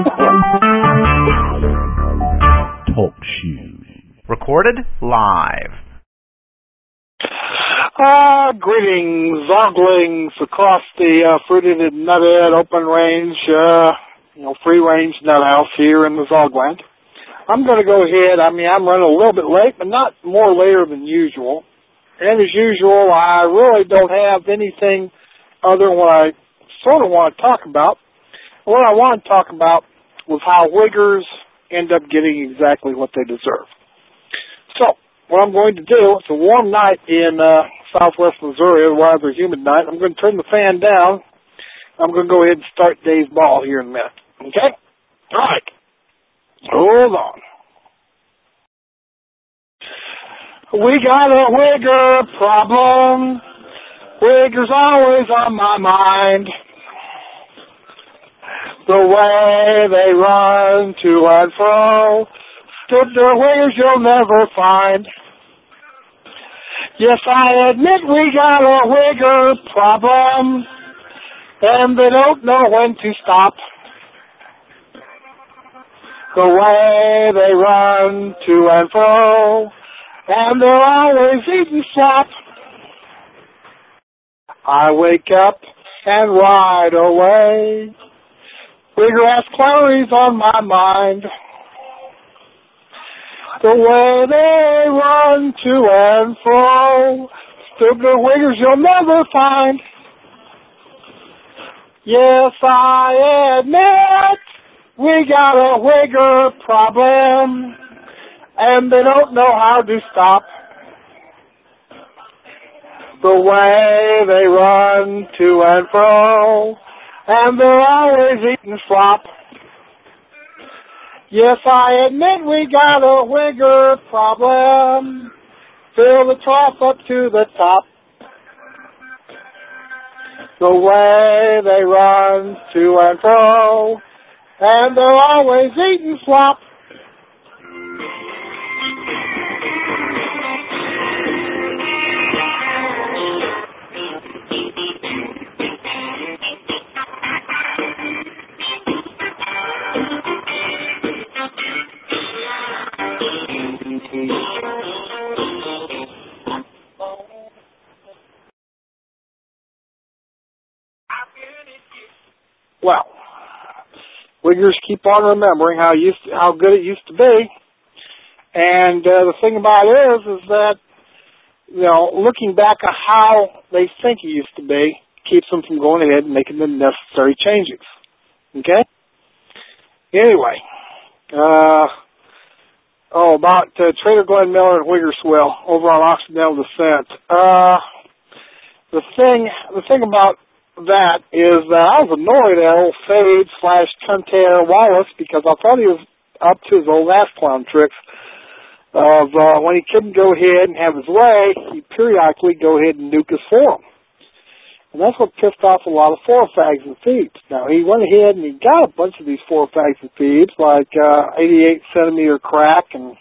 Talk show. Recorded live. Greetings, zoglings across the fruited and nutted open range, free range nut house here in the Zogland. I'm going to go ahead. I'm running a little bit late, but not more later than usual. And as usual, I really don't have anything other than what I sort of want to talk about. What I want to talk about was how Wiggers end up getting exactly what they deserve. So, what I'm going to do, it's a warm night in southwest Missouri, a rather humid night. I'm going to turn the fan down. I'm going to go ahead and start Dave's ball here in a minute. Okay? All right. Hold on. We got a Wigger problem. Wigger's always on my mind. The way they run to and fro, the Wiggers you'll never find. Yes, I admit we got a Wigger problem, and they don't know when to stop. The way they run to and fro, and they're always eating slop. I wake up and ride away. Wigger has calories on my mind. The way they run to and fro, stupid Wiggers you'll never find. Yes, I admit we got a Wigger problem, and they don't know how to stop. The way they run to and fro, and they're always eating slop. Yes, I admit we got a Wigger problem. Fill the trough up to the top. The way they run to and fro, and they're always eating slop. Well, Wiggers keep on remembering how good it used to be, and the thing about it is that looking back at how they think it used to be keeps them from going ahead and making the necessary changes. Okay. Anyway, about Trader Glenn Miller and Wiggersville over on Occidental Descent. The thing about that is that I was annoyed at old Fade/Tuntair Wallace because I thought he was up to his old ass clown tricks of when he couldn't go ahead and have his way, he'd periodically go ahead and nuke his forum. And that's what pissed off a lot of four-fags and thieves. Now, he went ahead and he got a bunch of these four-fags and thieves, like 88-centimeter Crack and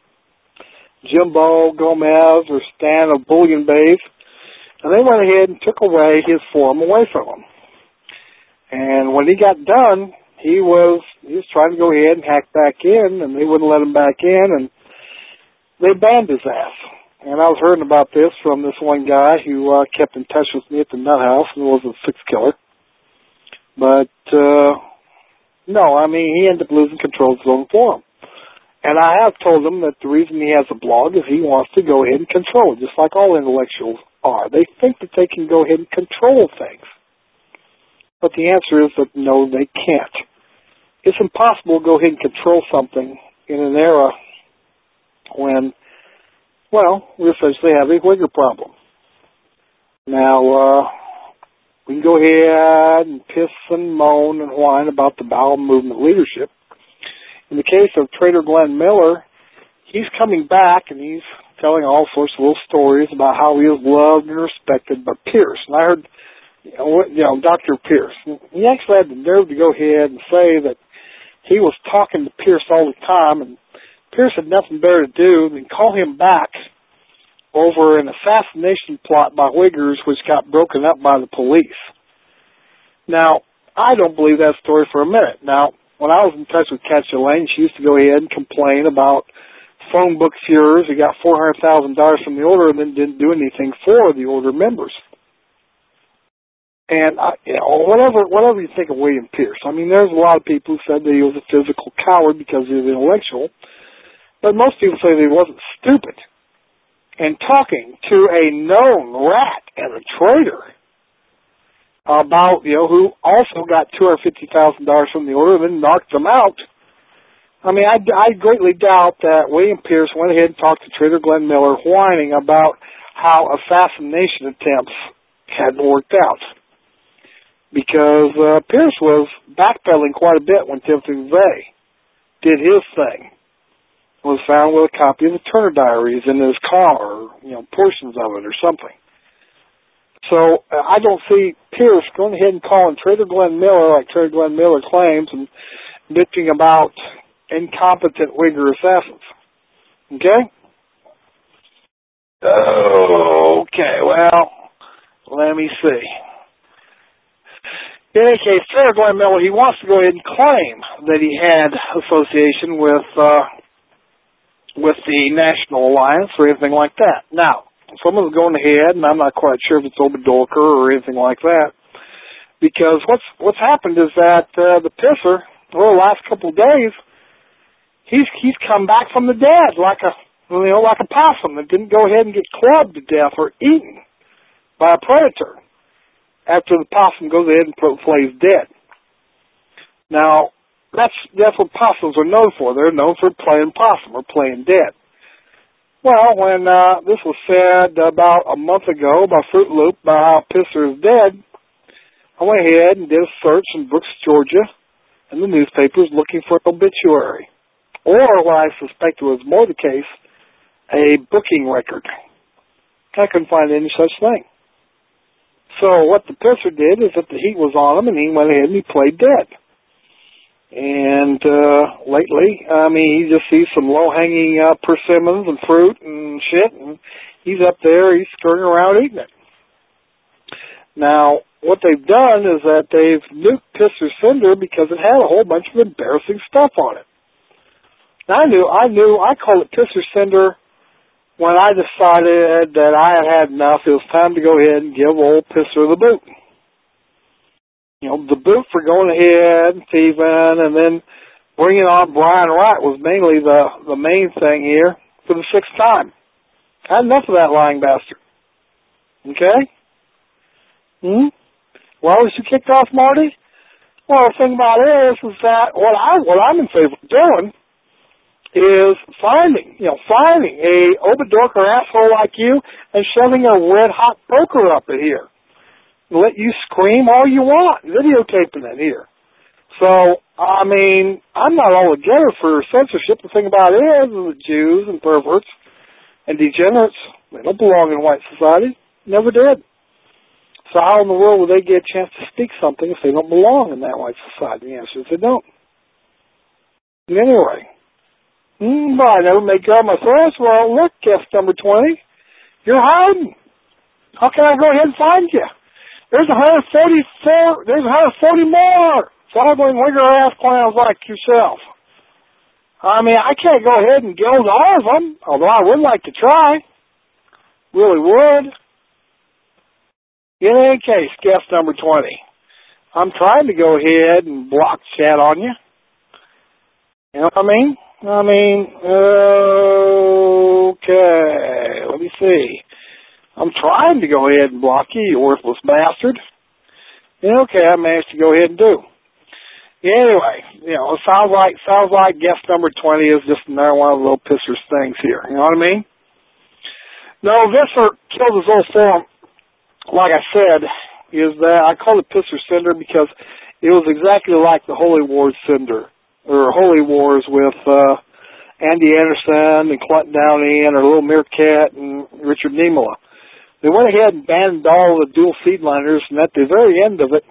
Jimbo Gomez or Stan of Bullion Bays. And they went ahead and took away his forum away from him. And when he got done, he was trying to go ahead and hack back in, and they wouldn't let him back in, and they banned his ass. And I was hearing about this from this one guy who kept in touch with me at the nut house and was a six killer. But, no, he ended up losing control of his own forum. And I have told him that the reason he has a blog is he wants to go ahead and control it, just like all intellectuals are. They think that they can go ahead and control things. But the answer is that no, they can't. It's impossible to go ahead and control something in an era when, we essentially have a Wigger problem. Now, we can go ahead and piss and moan and whine about the bowel movement leadership. In the case of Trader Glenn Miller, he's coming back and he's telling all sorts of little stories about how he is loved and respected by Pierce. And I heard, Dr. Pierce. He actually had the nerve to go ahead and say that he was talking to Pierce all the time, and Pierce had nothing better to do than call him back over an assassination plot by Wiggers, which got broken up by the police. Now, I don't believe that story for a minute. Now, when I was in touch with Cat Elaine, she used to go ahead and complain about phone book furors who got $400,000 from the order and then didn't do anything for the order members. And whatever you think of William Pierce, I mean, there's a lot of people who said that he was a physical coward because he was intellectual, but most people say that he wasn't stupid. And talking to a known rat and a traitor about, who also got $250,000 from the order and then knocked them out. I mean, I greatly doubt that William Pierce went ahead and talked to Trader Glenn Miller whining about how assassination attempts hadn't worked out. Because Pierce was backpedaling quite a bit when Timothy McVeigh did his thing. Was found with a copy of the Turner Diaries in his car, or, portions of it or something. So I don't see Pierce going ahead and calling Trader Glenn Miller, like Trader Glenn Miller claims, and bitching about incompetent Uyghur assassins. Okay? Okay, well, let me see. In any case, Trader Glenn Miller, he wants to go ahead and claim that he had association with the National Alliance or anything like that. Now, someone's going ahead, and I'm not quite sure if it's Oberdorker or anything like that, because what's happened is that the Pisser, over the last couple of days, he's come back from the dead like a possum that didn't go ahead and get clubbed to death or eaten by a predator after the possum goes ahead and plays dead. Now, that's what possums are known for. They're known for playing possum or playing dead. Well, when this was said about a month ago by Fruit Loop about how Pisser is dead, I went ahead and did a search in Brooks, Georgia, and the newspapers looking for an obituary, or what I suspect was more the case, a booking record. I couldn't find any such thing. So what the Pisser did is that the heat was on him, and he went ahead and he played dead. And lately, I mean, he just sees some low-hanging persimmons and fruit and shit, and he's up there, he's skirting around eating it. Now, what they've done is that they've nuked Pisser's cinder because it had a whole bunch of embarrassing stuff on it. Now, I called it Pisser's cinder when I decided that I had enough. It was time to go ahead and give old Pisser the boot. The boot for going ahead and thieving and then bringing on Brian Wright was mainly the main thing here for the 6th time. I had enough of that lying bastard. Okay? Why was you kicked off, Marty? Well, the thing about it is that what I'm in favor of doing is finding a Oberdorker asshole like you and shoving a red-hot poker up in here. Let you scream all you want, videotaping it here. So, I mean, I'm not altogether for censorship. The thing about it is the Jews and perverts and degenerates, they don't belong in white society. Never did. So how in the world will they get a chance to speak something if they don't belong in that white society? The answer is they don't. Anyway, I never make God my threats. Well, look, guest number 20, you're hiding. How can I go ahead and find you? There's 140 more following Uyghur ass clowns like yourself. I mean, I can't go ahead and gild all of them, although I would like to try. Really would. In any case, guest number 20, I'm trying to go ahead and block chat on you. You know what I mean? Okay, let me see. I'm trying to go ahead and block you, you worthless bastard. Okay, I managed to go ahead and do. Anyway, it sounds like guest number 20 is just another one of the little pissers things here. You know what I mean? No, Visser killed his old form, like I said, is that I call it Pisser Cinder because it was exactly like the Holy Wars Cinder, or Holy Wars with Andy Anderson and Clinton Downey and our little Meerkat and Richard Niemela. They went ahead and banned all the dual seedliners, and at the very end of it,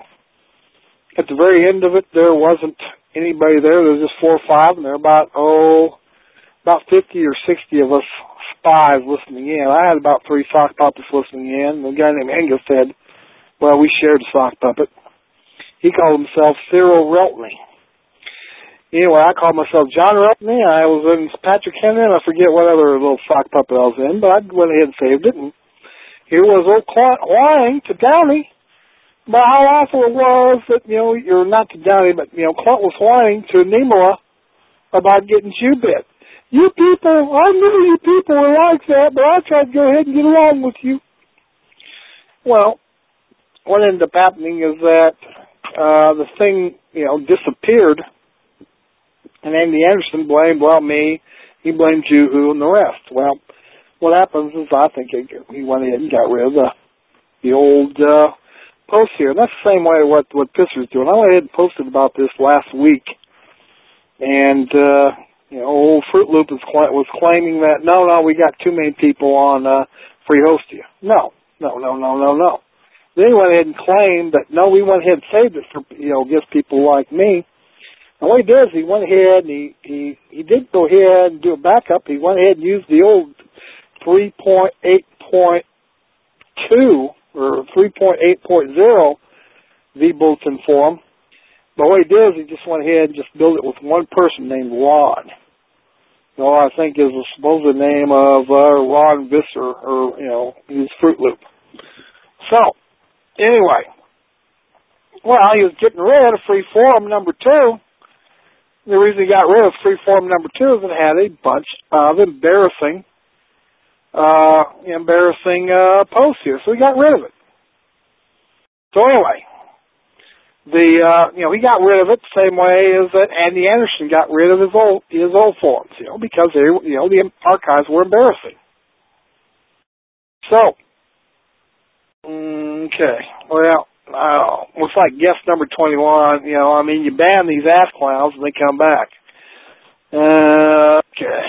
there wasn't anybody there. There was just 4 or 5, and there were about 50 or 60 of us spies listening in. I had about 3 sock puppets listening in. The guy named Angus said, well, we shared a sock puppet. He called himself Cyril Reltney. Anyway, I called myself John Rupney. I was in Patrick Henry, and I forget what other little sock puppet I was in, but I went ahead and saved it. And here was old Clint whining to Downey about how awful it was that, you're not to Downey, but, Clint was whining to Nimola about getting you bit. You people, I knew you people were like that, but I tried to go ahead and get along with you. Well, what ended up happening is that the thing, disappeared. And Andy Anderson blamed, me, he blamed Juhu and the rest. Well, what happens is I think he went ahead and got rid of the old post here. And that's the same way what Pisser's doing. I went ahead and posted about this last week. And, old Fruit Loop was claiming that, no, we got too many people on Free Hostia. No. Then he went ahead and claimed that, no, we went ahead and saved it for, against people like me. And what he did is he went ahead and he did go ahead and do a backup. He went ahead and used the old 3.8.2 or 3.8.0 vBulletin forum. But what he did is he just went ahead and just built it with one person named Ron. I think is the supposed name of Ron Visser, or, his Fruit Loop. So, anyway, he was getting rid of Free Forum number 2. The reason he got rid of Free Forum number 2 is it had a bunch of embarrassing posts here, so he got rid of it. So anyway, he got rid of it the same way as that Andy Anderson got rid of his old forums, because the archives were embarrassing. So, okay, well. Looks like guest number 21, you ban these ass clowns and they come back. Okay.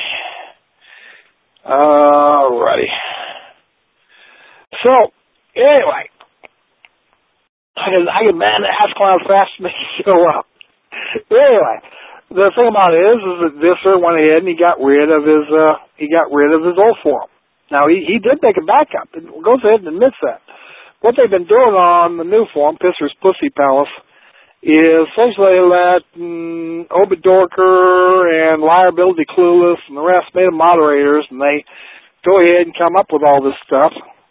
Alrighty. So, anyway, I can ban the ass clowns fast and they show up. Anyway, the thing about it is that Visser went ahead and he got rid of his old forum. Now, he did make a backup. It goes ahead and admits that. What they've been doing on the new forum, Pisser's Pussy Palace, is essentially letting Obed Dorker and Liability Clueless and the rest made them moderators, and they go ahead and come up with all this stuff.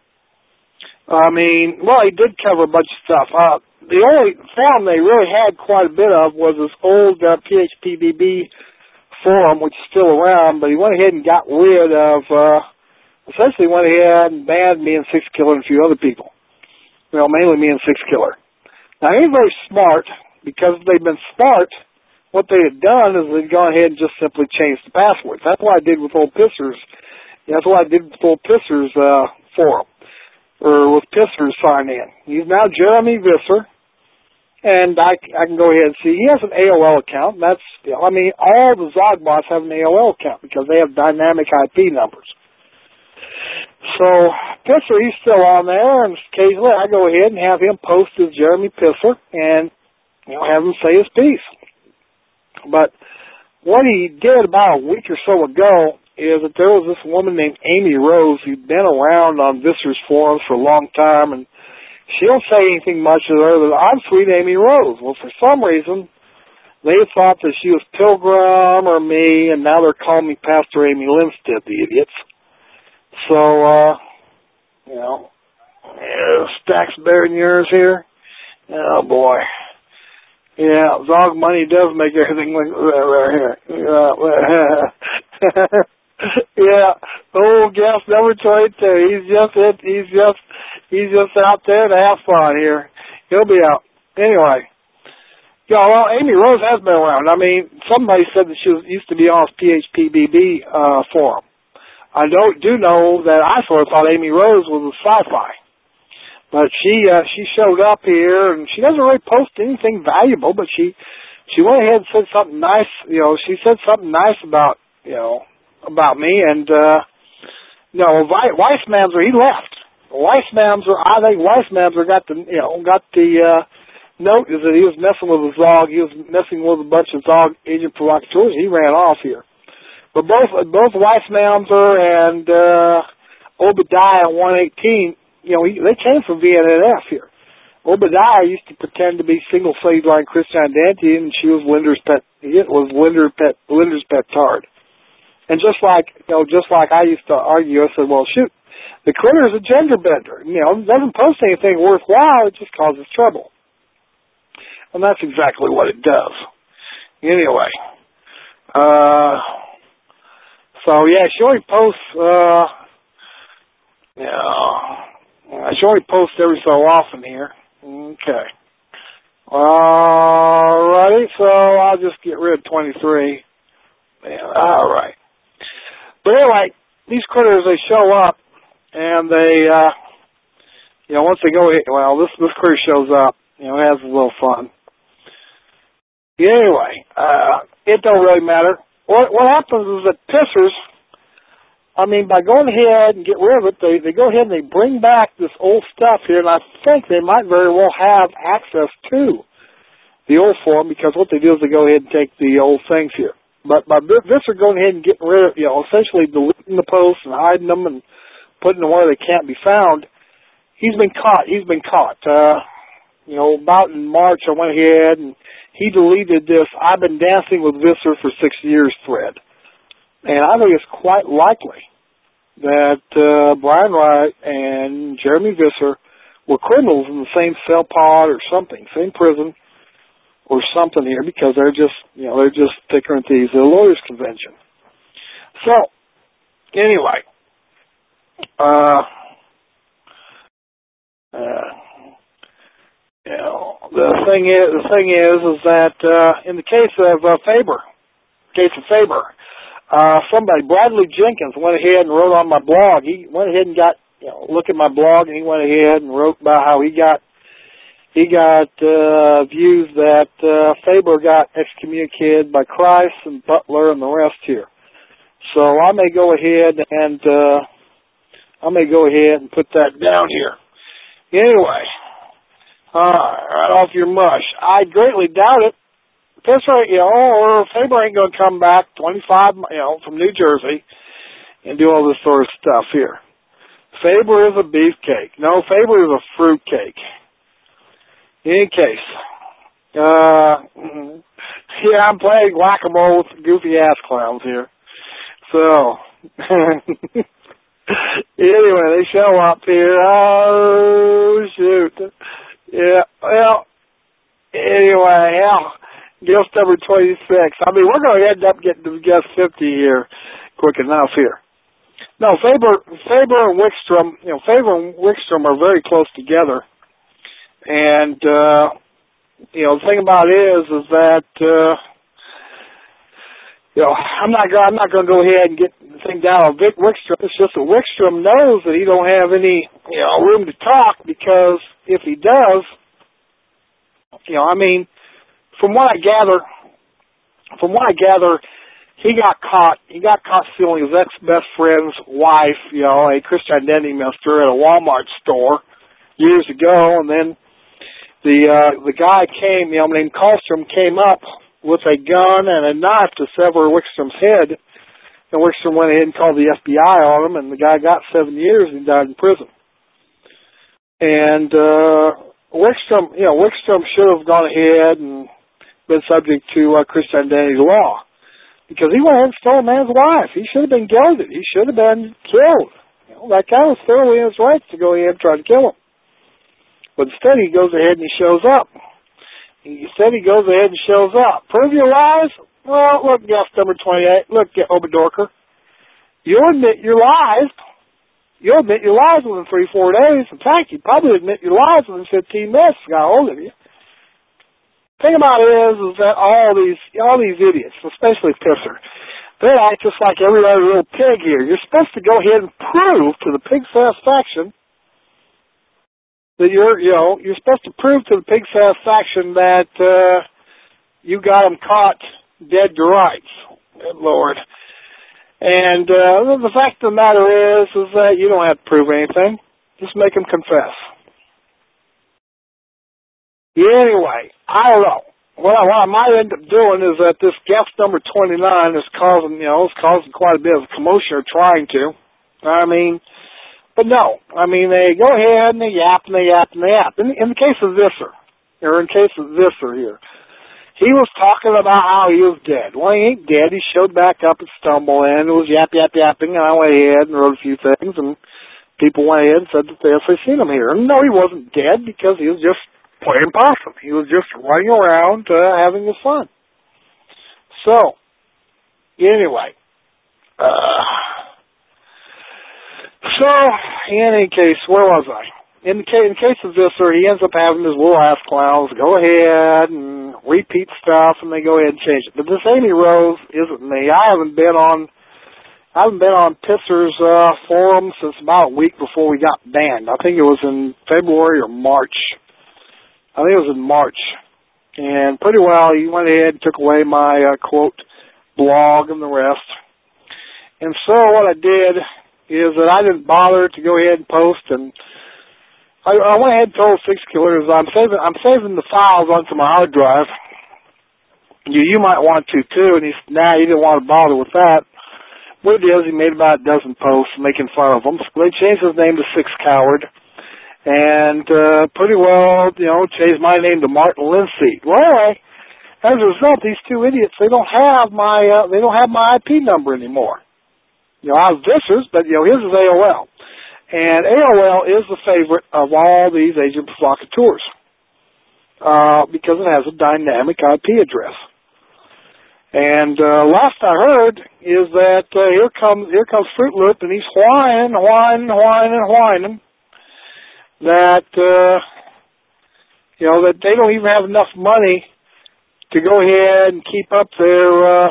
He did cover a bunch of stuff. The only forum they really had quite a bit of was this old PHPBB forum, which is still around, but he went ahead and got rid of, essentially went ahead and banned me and Six Killer and a few other people. Mainly me and Six Killer. Now, he ain't very smart, because if they'd been smart, what they had done is they'd gone ahead and just simply changed the passwords. That's what I did with old Pisser's. That's what I did with old Pisser's forum, or with Pisser's sign-in. He's now Jeremy Visser, and I can go ahead and see. He has an AOL account. And all the Zogbots have an AOL account, because they have dynamic IP numbers. So, Pisser, he's still on there, and occasionally I go ahead and have him post as Jeremy Pisser and, have him say his piece. But what he did about a week or so ago is that there was this woman named Amy Rose who'd been around on Visser's forums for a long time, and she don't say anything much other than, I'm sweet Amy Rose. Well, for some reason, they thought that she was Pilgrim or me, and now they're calling me Pastor Amy Lindstedt, the idiots. So, stacks better than yours here. Oh, boy. Yeah, Zog money does make everything look right here. Yeah, old guest number 22. He's just out there to have fun here. He'll be out. Anyway. Amy Rose has been around. Somebody said that she used to be on PHPBB forum. I do know that I sort of thought Amy Rose was a sci-fi. But she showed up here, and she doesn't really post anything valuable, but she went ahead and said something nice. She said something nice about me, and Weissmanzer, he left. I think Weissmanzer got the note is that he was messing with a Zog. He was messing with a bunch of Zog agent provocateurs. He ran off here. But both Weissmanzer and Obadiah 118, they came from VNNF here. Obadiah used to pretend to be single slave line Christian identity, and she was Linda's pet. It was Linda's pet tard. And just like I used to argue, I said, well, shoot, the critter is a gender bender. You know, it doesn't post anything worthwhile. It just causes trouble. And that's exactly what it does. Anyway, so yeah, she only posts. She only posts every so often here. Okay. Alrighty, so I'll just get rid of 23. Yeah, alright. But anyway, these critters, they show up, and they, once they go, well, this critter shows up, it has a little fun. Anyway, it don't really matter. What happens is that pissers, by going ahead and get rid of it, they go ahead and they bring back this old stuff here, and I think they might very well have access to the old form, because what they do is they go ahead and take the old things here. But by Visser going ahead and getting rid of, essentially deleting the posts and hiding them and putting them where they can't be found, he's been caught. About in March, I went ahead and he deleted this "I've been dancing with Visser for 6 years" thread. And I think it's quite likely that Brian Wright and Jeremy Visser were criminals in the same cell pod or something, same prison or something here, because they're just thicker than thieves at a lawyers' convention. So, anyway, the thing is that in the case of Faber, somebody, Bradley Jenkins, went ahead and wrote on my blog. He went ahead and got, look at my blog, and he went ahead and wrote about how he got views that Faber got excommunicated by Christ and Butler and the rest here. So I may go ahead and put that down here. Anyway, right off your mush. I greatly doubt it. Pisser, or Faber ain't going to come back 25, from New Jersey and do all this sort of stuff here. Faber is a beefcake. No, Faber is a fruitcake. In any case, I'm playing whack-a-mole with goofy-ass clowns here. So, anyway, they show up here. Oh, shoot. Yeah, well, anyway, guest number 26. We're going to end up getting to guest 50 here quick enough here. No, Faber and Wickstrom are very close together. And, the thing about it is that, I'm not going to go ahead and get the thing down on Vic Wickstrom. It's just that Wickstrom knows that he don't have any, room to talk, because if he does, from what I gather, he got caught stealing his ex-best friend's wife, a Christian identity mister at a Walmart store years ago, and then the guy came, named Kallstrom, came up with a gun and a knife to sever Wickstrom's head, and Wickstrom went ahead and called the FBI on him, and the guy got 7 years and died in prison. And Wickstrom should have gone ahead and been subject to Christian identity law, because he went ahead and stole a man's wife. He should have been gelded. He should have been killed. That guy was thoroughly in his rights to go ahead and try to kill him. But instead, he goes ahead and he shows up. Prove your lies? Well, look, guest number 28. Look, Obadorker. You'll admit your lies. You'll admit your lies within 3-4 days. In fact, you probably admit your lies within 15 minutes. Got hold of you. Thing about it is that all these idiots, especially Pisser, they act just like every other little pig here. You're supposed to go ahead and prove to the pig's satisfaction that you're supposed to prove to the pig's satisfaction that you got them caught dead to rights. Good Lord. And the fact of the matter is that you don't have to prove anything. Just make them confess. Anyway, I don't know. What I might end up doing is that this guest number 29 is causing quite a bit of commotion, or trying to. But no, I mean, they go ahead and they yap and they yap and they yap. In the case of Visser, here, he was talking about how he was dead. Well, he ain't dead. He showed back up and stumbled in. It was yapping, and I went ahead and wrote a few things, and people went ahead and said that they seen him here. And no, he wasn't dead because he was just playing possum. He was just running around having his fun. So, anyway, in any case, where was I? In the case of Visser, he ends up having his little ass clowns go ahead and repeat stuff, and they go ahead and change it. But this Amy Rose isn't me. I haven't been on Pisser's forum since about a week before we got banned. I think it was in February or March. I think it was in March. And pretty well, he went ahead and took away my, quote, blog and the rest. And so what I did is that I didn't bother to go ahead and post, and I went ahead and told Six Killers I'm saving the files onto my hard drive. You might want to too. And he said, nah, you didn't want to bother with that. What it is, he made about a dozen posts making fun of him. So they changed his name to Six Coward, and pretty well, changed my name to Martin Linseed. Well, anyway, as a result, these two idiots, they don't have my IP number anymore. I have Visser's, but his is AOL. And AOL is the favorite of all these agent provocateurs because it has a dynamic IP address. And last I heard is that here comes Fruit Loop, and he's whining that that they don't even have enough money to go ahead and keep up their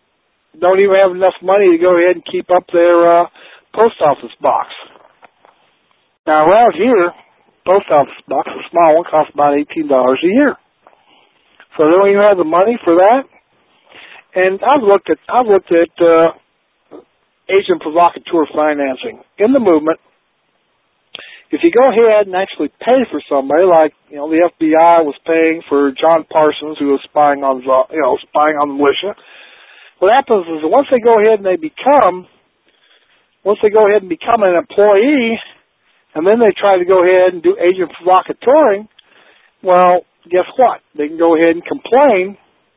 post office box. Now, around here, post office box, a small one, costs about $18 a year. So they don't even have the money for that. And I've looked at agent provocateur financing in the movement. If you go ahead and actually pay for somebody, like the FBI was paying for John Parsons, who was spying on the militia, what happens is that once they go ahead and become an employee, and then they try to go ahead and do agent provocateuring, well, guess what? They can go ahead and complain.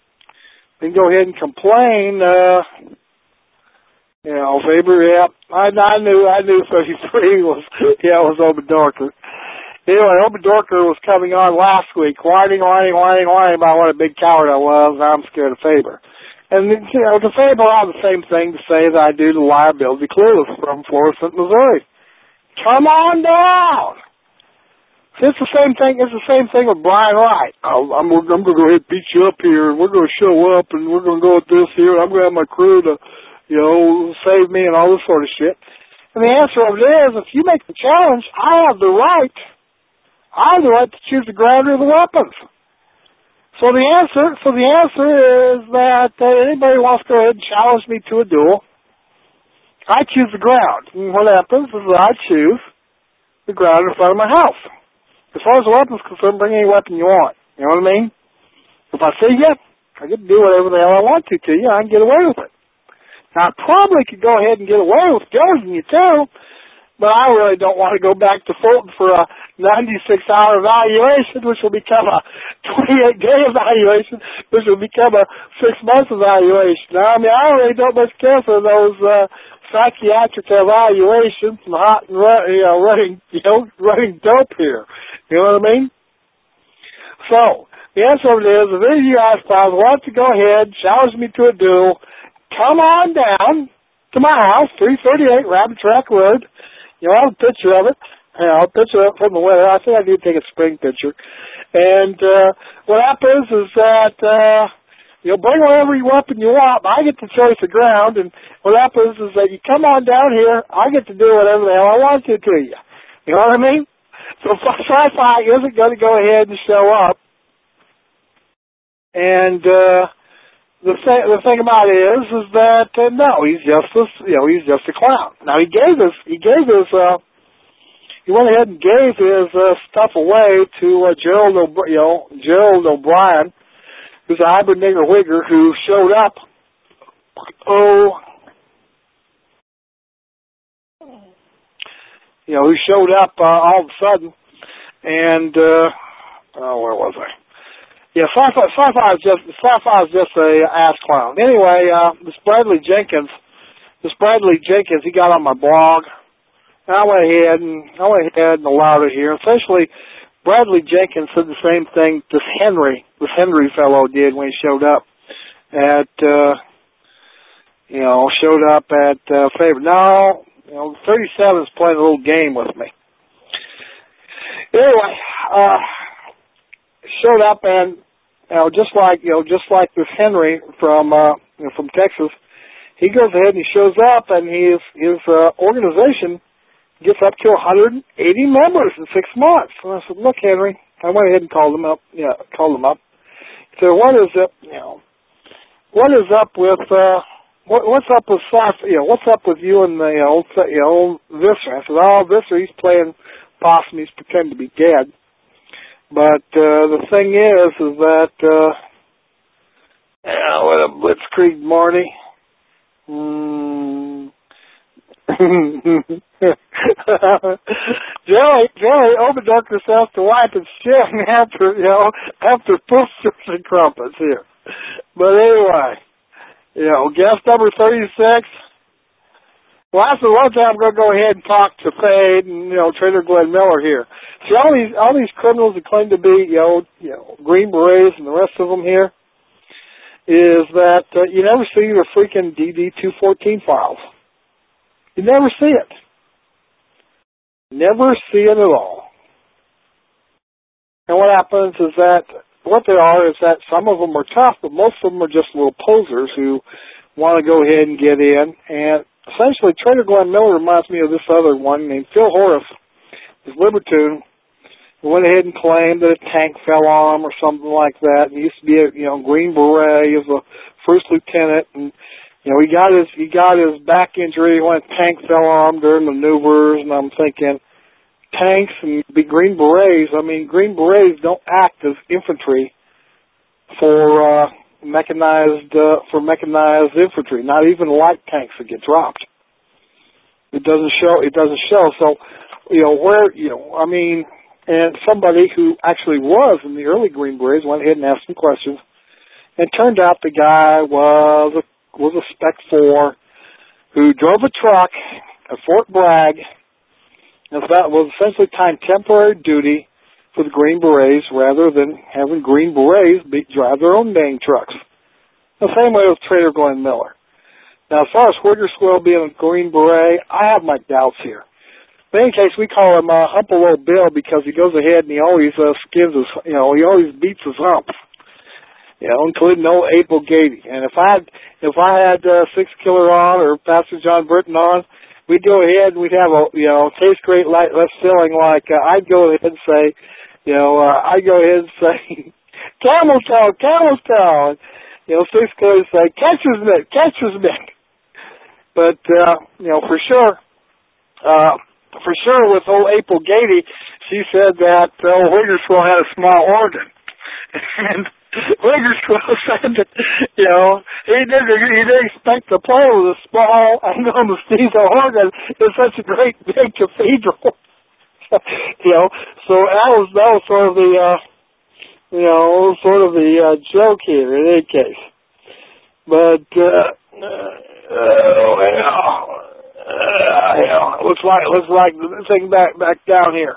Faber, yeah, I knew 33 was Oberdorker. Anyway, Oberdorker was coming on last week, whining about what a big coward I was, and I'm scared of Faber. And, to Faber, I have the same thing to say that I do to Liability Clueless from Florissant, Missouri. Come on down! It's the same thing with Brian Wright. I'm going to go ahead and beat you up here, and we're going to show up, and we're going to go with this here, and I'm going to have my crew to, save me and all this sort of shit. And the answer of it is, if you make the challenge, I have the right to choose the ground or the weapons. So the answer is that anybody who wants to go ahead and challenge me to a duel, I choose the ground. And what happens is that I choose the ground in front of my house. As far as the weapon's concerned, bring any weapon you want. You know what I mean? If I say yes, I get to do whatever the hell I want to you. I can get away with it. Now, I probably could go ahead and get away with dosing you too, but I really don't want to go back to Fulton for a 96-hour evaluation, which will become a 28-day evaluation, which will become a 6-month evaluation. Now, I really don't much care for those psychiatric evaluations and running dope here. You know what I mean? So, the answer of it is, if any of you guys want to go ahead, challenge me to a duel, come on down to my house, 338 Rabbit Track Road. I have a picture of it. I'll picture it from the winter. I think I need to take a spring picture. And what happens is that bring whatever weapon you want, but I get to choice the ground. And what happens is that you come on down here, I get to do whatever the hell I want to you. You know what I mean? So Sci-Fi isn't going to go ahead and show up. And the thing about it is that no, he's just a clown. Now he went ahead and gave his stuff away to Gerald O'Brien, who's a hybrid nigger wigger who showed up. who showed up all of a sudden. And where was I? Yeah, Sci-Fi is just a ass clown. Anyway, this Bradley Jenkins, he got on my blog, and I went ahead and allowed it here. Essentially, Bradley Jenkins said the same thing this Henry fellow did when he showed up at Favorite. No, 37 is playing a little game with me. Anyway, showed up, and just like this Henry from Texas, he goes ahead and he shows up, and his organization gets up to 180 members in 6 months. And I said, "Look, Henry," I went ahead and called him up. Yeah, called him up. So what is up with what's up with what's up with you and the old Visser? I said, "Oh, Visser, he's playing possum. He's pretending to be dead." But the thing is that what a blitzkrieg Marty. Jerry overdosed herself to wipe his chin after posters and crumpets here. But anyway, guest number 36. Well, I said one time I'm going to go ahead and talk to Fade and Trader Glenn Miller here. See, all these criminals that claim to be Green Berets and the rest of them here is that you never see the freaking DD-214 files. You never see it. Never see it at all. And what happens is that what they are is that some of them are tough, but most of them are just little posers who want to go ahead and get in. And essentially, Trader Glenn Miller reminds me of this other one named Phil Horace, his Libertune, who went ahead and claimed that a tank fell on him or something like that. And he used to be a Green Beret. He was a first lieutenant, and he got his back injury when a tank fell on him during maneuvers. And I'm thinking, tanks and be Green Berets. I mean, Green Berets don't act as infantry for mechanized infantry. Not even light tanks that get dropped. It doesn't show. So, and somebody who actually was in the early Green Berets went ahead and asked some questions, and it turned out the guy was a Spec 4 who drove a truck at Fort Bragg, and that was essentially time temporary duty for the Green Berets rather than having Green Berets drive their own dang trucks. The same way with Trader Glenn Miller. Now, as far as Whitterswell being a Green Beret, I have my doubts here. But in any case, we call him Hump-a-Low Bill because he goes ahead and he always skins his, he always beats his humps. Including old April Gady. And if I had Six Killer on or Pastor John Burton on, we'd go ahead and we'd have a taste great light less filling like I'd go ahead and say, camel toe. And, Six Killer would say catcher's mitt. But for sure with old April Gady, she said that Wiggersville had a small organ. And Wiggersville said that, he didn't expect to play with a small anesthesia organ in such a great big cathedral. So that was sort of the joke here in any case. But looks like the thing back down here.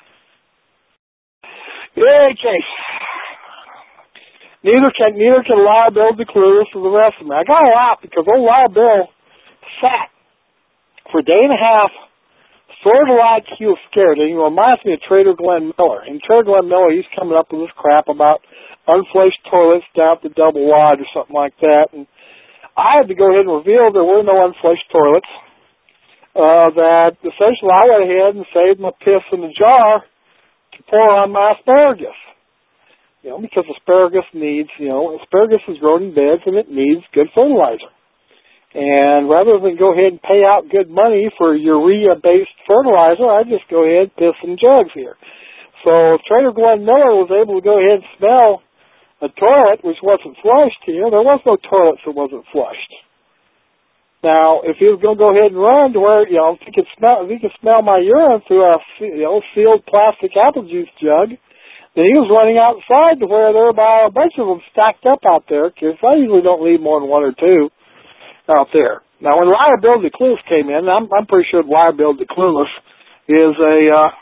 In any case, neither can Lyle Bill declare for the rest of me. I got a lot because old Lyle Bill sat for a day and a half, sort of like he was scared. And he reminds me of Trader Glenn Miller. And Trader Glenn Miller, he's coming up with this crap about unflushed toilets down at the double wide or something like that. And I had to go ahead and reveal there were no unflushed toilets. That essentially I went ahead and saved my piss in the jar to pour on my asparagus. Because asparagus is grown in beds and it needs good fertilizer. And rather than go ahead and pay out good money for urea-based fertilizer, I just go ahead and piss in jugs here. So Trader Glenn Miller was able to go ahead and smell a toilet which wasn't flushed here. There was no toilets that wasn't flushed. Now, if he was going to go ahead and run to where, if he could smell my urine through a, sealed plastic apple juice jug, then he was running outside to where there were about a bunch of them stacked up out there, because I usually don't leave more than one or two out there. Now, when Liability Clueless came in, I'm pretty sure Liability Clueless is a,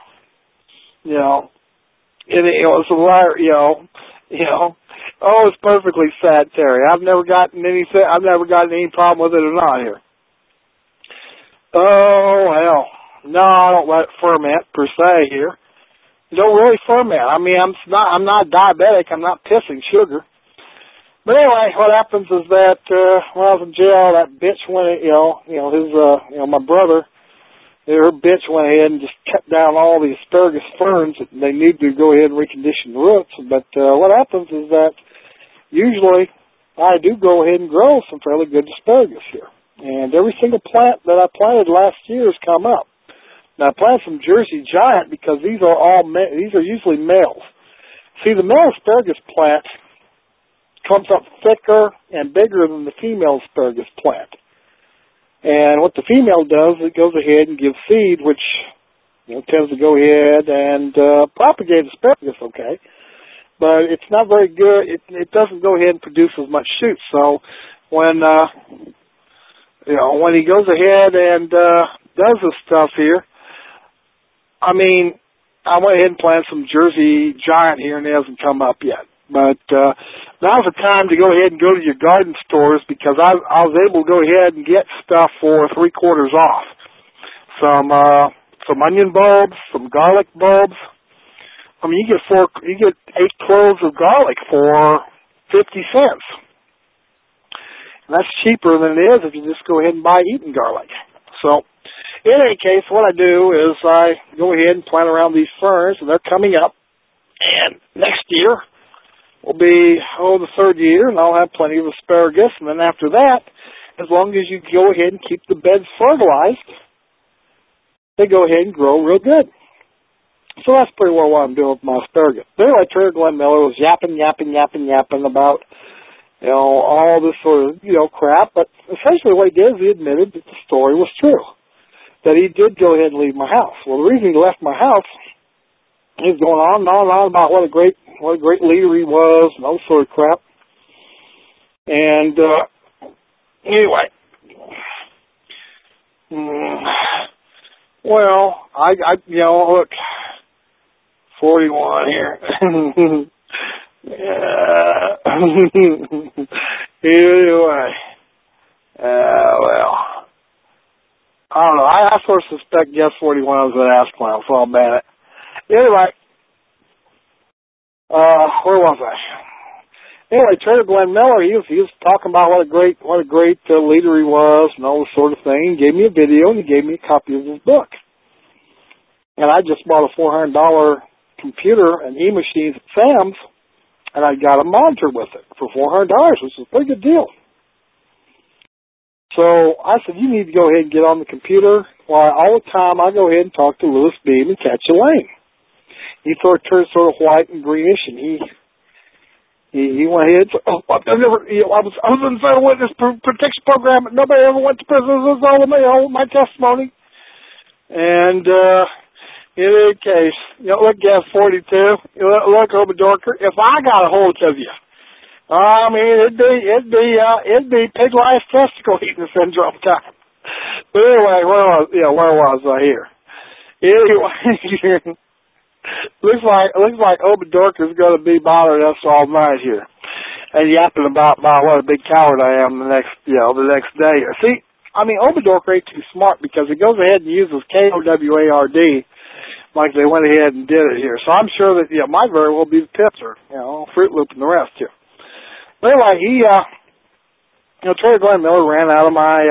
it was a liar, oh, it's perfectly sad, Terry. I've never gotten any problem with it or not here. Oh, well, no, I don't let it ferment per se here. You don't really ferment. I mean, I'm not diabetic. I'm not pissing sugar. But anyway, what happens is that when I was in jail, that bitch went, my brother, her bitch went ahead and just cut down all the asparagus ferns. They need to go ahead and recondition the roots. But what happens is that usually I do go ahead and grow some fairly good asparagus here. And every single plant that I planted last year has come up. Now, I planted some Jersey Giant because these are usually males. See, the male asparagus plant comes up thicker and bigger than the female asparagus plant. And what the female does, it goes ahead and gives seed, which tends to go ahead and propagate asparagus, okay? But it's not very good. It doesn't go ahead and produce as much shoots. So when he goes ahead and does this stuff here, I mean, I went ahead and planted some Jersey Giant here, and it hasn't come up yet. But now's the time to go ahead and go to your garden stores, because I was able to go ahead and get stuff for 3/4 off. Some onion bulbs, some garlic bulbs. I mean, you get 8 cloves of garlic for 50 cents. And that's cheaper than it is if you just go ahead and buy Eaton garlic. So, in any case, what I do is I go ahead and plant around these ferns, and they're coming up. And next year will be, the 3rd year, and I'll have plenty of asparagus. And then after that, as long as you go ahead and keep the beds fertilized, they go ahead and grow real good. So that's pretty well what I'm doing with my asparagus. But anyway, Terry Glenn Miller was yapping about, all this sort of, crap. But essentially what he did is he admitted that the story was true, that he did go ahead and leave my house. Well, the reason he left my house, he was going on and on and on about what a great leader he was and all sort of crap. And anyway, well, I look, 41 here. Anyway, well, I don't know. I sort of suspect Guess 41 was an ass clown, so I'll ban it. Anyway, where was I? Anyway, Trader Glenn Miller, he was talking about what a great leader he was and all this sort of thing. He gave me a video and he gave me a copy of his book. And I just bought a $400 computer and e-machines at Sam's, and I got a monitor with it for $400, which is a pretty good deal. So I said, you need to go ahead and get on the computer. Well, all the time I go ahead and talk to Louis Beam and catch a lane. He sort of turned sort of white and greenish, and he went ahead and said, I was in the Federal Witness Protection Program, but nobody ever went to prison. This is all of my testimony. And in any case, look, Gas 42, look, Oberdorker, if I got a hold of you, I mean, it'd be pig lice testicle eating syndrome time. But anyway, where was I here? Anyway, looks like Oberdorker's going to be bothering us all night here, and yapping about what a big coward I am the next day. See, I mean, Oberdorker ain't too smart because he goes ahead and uses KOWARD. Like they went ahead and did it here. So I'm sure that, might very well be the pisser, Fruit Loop and the rest here. But anyway, Trader Glenn Miller ran out of my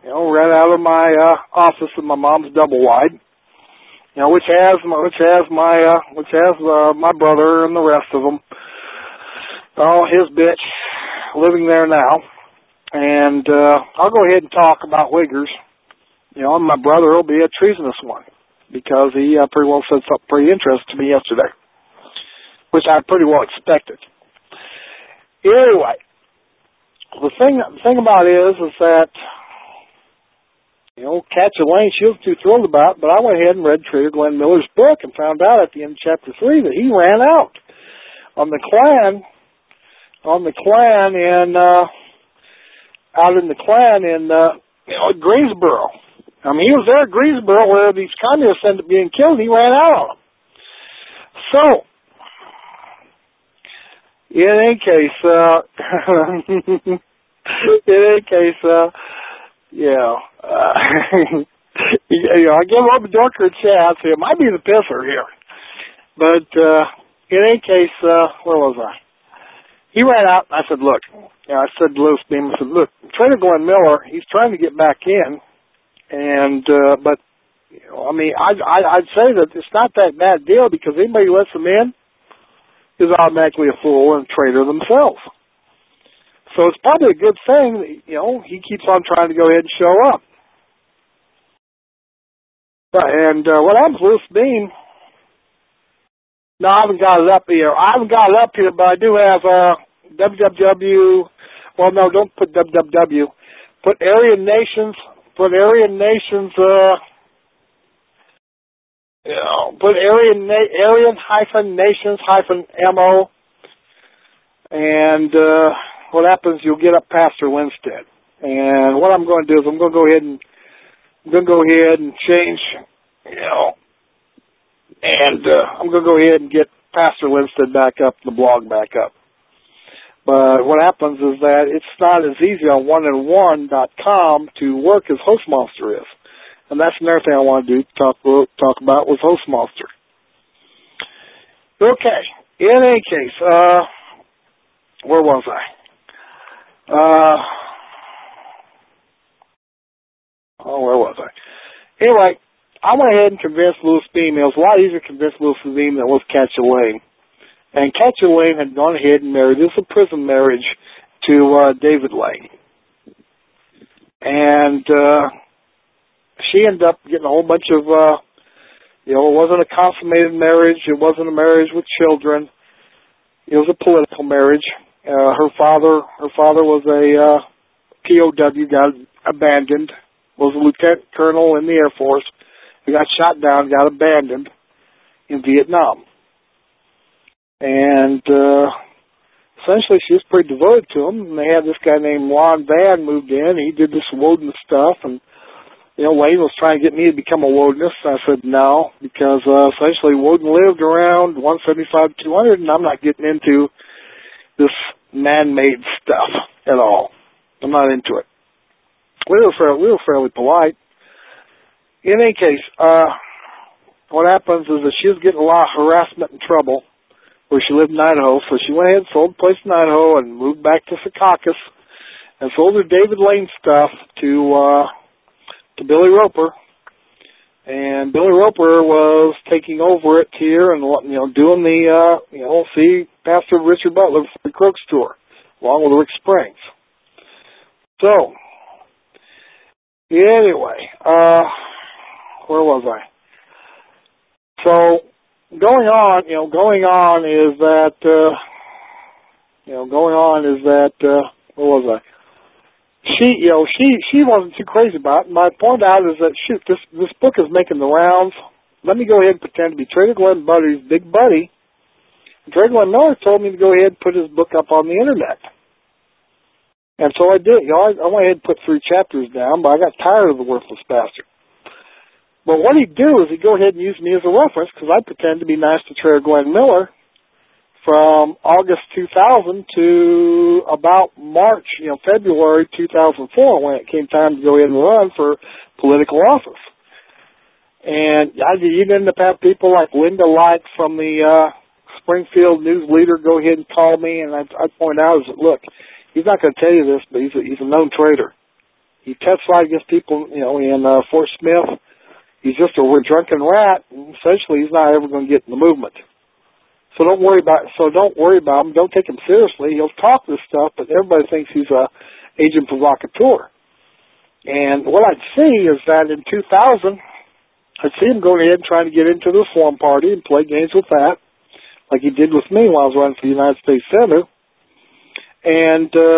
office in my mom's double wide, which has my brother and the rest of them, his bitch, living there now. And, I'll go ahead and talk about Wiggers. And my brother will be a treasonous one, because he pretty well said something pretty interesting to me yesterday, which I pretty well expected. Anyway, the thing about it is that Catch Elaine, she was too thrilled about, but I went ahead and read Trader Glenn Miller's book and found out at the end of chapter 3 that he ran out on the Klan, out in the Klan in Greensboro. I mean, he was there at Greensboro where these communists ended up being killed. He ran out on them. So, in any case, I give Robert Dorker a chance. It might be the pisser here. But in any case, where was I? He ran out, and I said, look, I said to Lewis Beam, I said, look, Trader Glenn Miller, he's trying to get back in, and, but, I'd say that it's not that bad deal because anybody who lets him in is automatically a fool and a traitor themselves. So it's probably a good thing that, he keeps on trying to go ahead and show up. And what happens with Lewis Beam, no, I haven't got it up here, but I do have www. Well, no, don't put www. Put Aryan Nations. Put Aryan Nations. Put Aryan-Nations-MO. And what happens? You'll get up Pastor Winstead. And what I'm going to do is I'm going to go ahead and change. And I'm going to go ahead and get Pastor Winstead back up, the blog back up. But what happens is that it's not as easy on oneandone.com to work as Hostmonster is. And that's another thing I want to do, talk about with Hostmonster. Okay. In any case, where was I? Where was I? Anyway, I went ahead and convinced Lewis Beam. It was a lot easier to convince Lewis Beam than it was Catch Elaine. And Catch Elaine had gone ahead and married. This was a prison marriage to David Lane. And she ended up getting a whole bunch of, it wasn't a consummated marriage. It wasn't a marriage with children. It was a political marriage. Her father was a POW, got abandoned, was a lieutenant colonel in the Air Force. He got shot down, got abandoned in Vietnam. And essentially she was pretty devoted to him. And they had this guy named Lon Van moved in. He did this Woden stuff. And, Wayne was trying to get me to become a Wodenist. I said no, because essentially Woden lived around 175 to 200, and I'm not getting into this man-made stuff at all. I'm not into it. We were fairly polite. In any case, what happens is that she was getting a lot of harassment and trouble where she lived in Idaho, so she went ahead and sold the place in Idaho and moved back to Secaucus and sold her David Lane stuff to Billy Roper. And Billy Roper was taking over it here and, doing the, see Pastor Richard Butler for the Crooks tour, along with Rick Springs. So, anyway, where was I? So, going on is that, where was I? She wasn't too crazy about it. My point out is that, this book is making the rounds. Let me go ahead and pretend to be Trader Glenn Buddy's big buddy. Trader Glenn Miller told me to go ahead and put his book up on the internet. And so I did. I went ahead and put 3 chapters down, but I got tired of the worthless bastard. But what he'd do is he'd go ahead and use me as a reference, because I pretend to be nice to Trader Glenn Miller from August 2000 to about March, February 2004, when it came time to go ahead and run for political office. And you'd end up having people like Linda Light from the Springfield News Leader go ahead and call me, and I'd point out, look, he's not going to tell you this, but he's a known traitor. He testified against people, in Fort Smith. He's just a drunken rat, and essentially he's not ever going to get in the movement. So don't worry about him. Don't take him seriously. He'll talk this stuff, but everybody thinks he's a agent provocateur. And what I'd see is that in 2000, I'd see him going ahead and trying to get into the Reform Party and play games with that, like he did with me while I was running for the United States Senator. And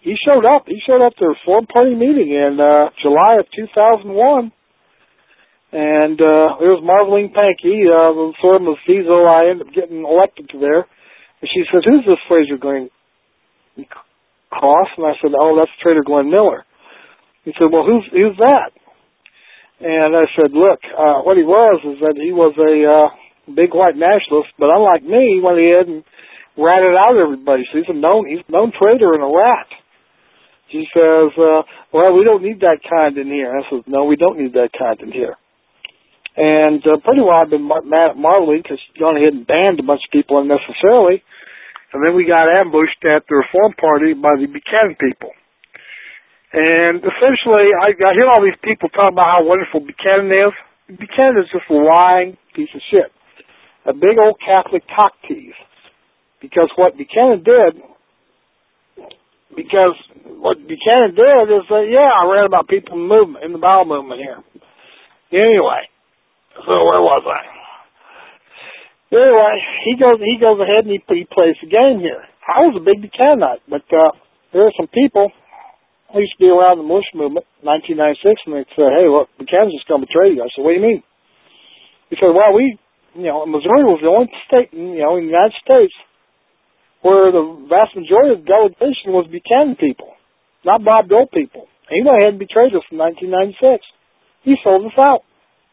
he showed up. He showed up to the Reform Party meeting in July of 2001. And there was Marlene Pankey, sort of Mezzo. I ended up getting elected to there. And she said, "Who's this Fraser Glenn Cross?" And I said, "Oh, that's Trader Glenn Miller." He said, "Well, who's that?" And I said, "Look, what he was is that he was a big white nationalist, but unlike me, he went ahead and ratted out everybody. So he's a known traitor and a rat." She says, "Well, we don't need that kind in here." I said, "No, we don't need that kind in here." And pretty well I've been mad at Marlene because she's gone ahead and banned a bunch of people unnecessarily. And then we got ambushed at the Reform Party by the Buchanan people. And essentially, I hear all these people talking about how wonderful Buchanan is. Buchanan is just a lying piece of shit. A big old Catholic cock tease. Because what Buchanan did is I read about people in the bowel movement here. Anyway. So where was I? Anyway, he goes ahead and he plays the game here. I was a big Buchananite, but there are some people who used to be around the militia movement in 1996, and they said, "Hey, look, Buchanan's just going to betray you." I said, "What do you mean?" He said, "Well, Missouri was the only state, in the United States where the vast majority of the delegation was Buchanan people, not Bob Dole people. And he went ahead and betrayed us in 1996. He sold us out."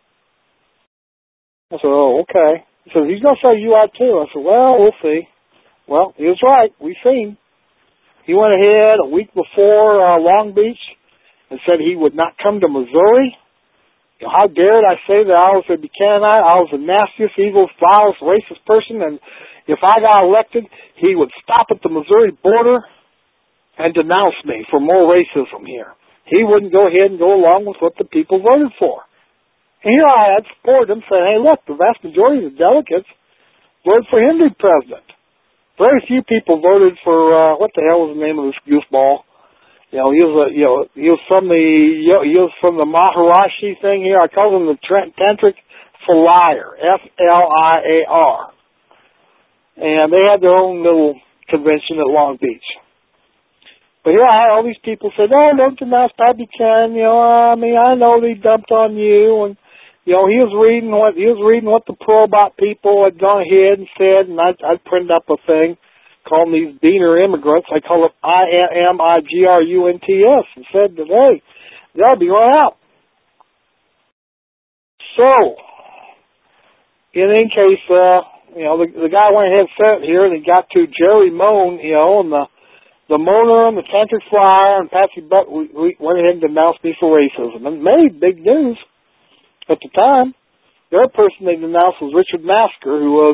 I said, "Oh, okay." He said, "He's going to sell you out too." I said, "Well, we'll see." Well, he was right. We've seen. He went ahead a week before Long Beach and said he would not come to Missouri. How dared I say that I was a Buchananite? I was the nastiest, evil, vilest, racist person, and if I got elected, he would stop at the Missouri border and denounce me for more racism here. He wouldn't go ahead and go along with what the people voted for. And here I had supported him saying, "Hey, look, the vast majority of the delegates voted for him to be president. Very few people voted for, what the hell was the name of this goofball? He was from the Maharishi thing here. I call him the Tantric Fliar, F-L-I-A-R. And they had their own little convention at Long Beach. But here I had all these people say, "Oh, don't denounce Pat Buchanan. I know they dumped on you." And he was reading what the pro-bot people had gone ahead and said, and I printed up a thing calling these Beaner immigrants. I call it IMIGRUNTS, and said that, hey, they'll be run out. So, in any case, the guy went ahead and said it here, and he got to Jerry Moan, and the Moaner and the Tantric Flyer and Patsy Butt we went ahead and denounced me for racism, and made big news. At the time, the other person they denounced was Richard Masker, who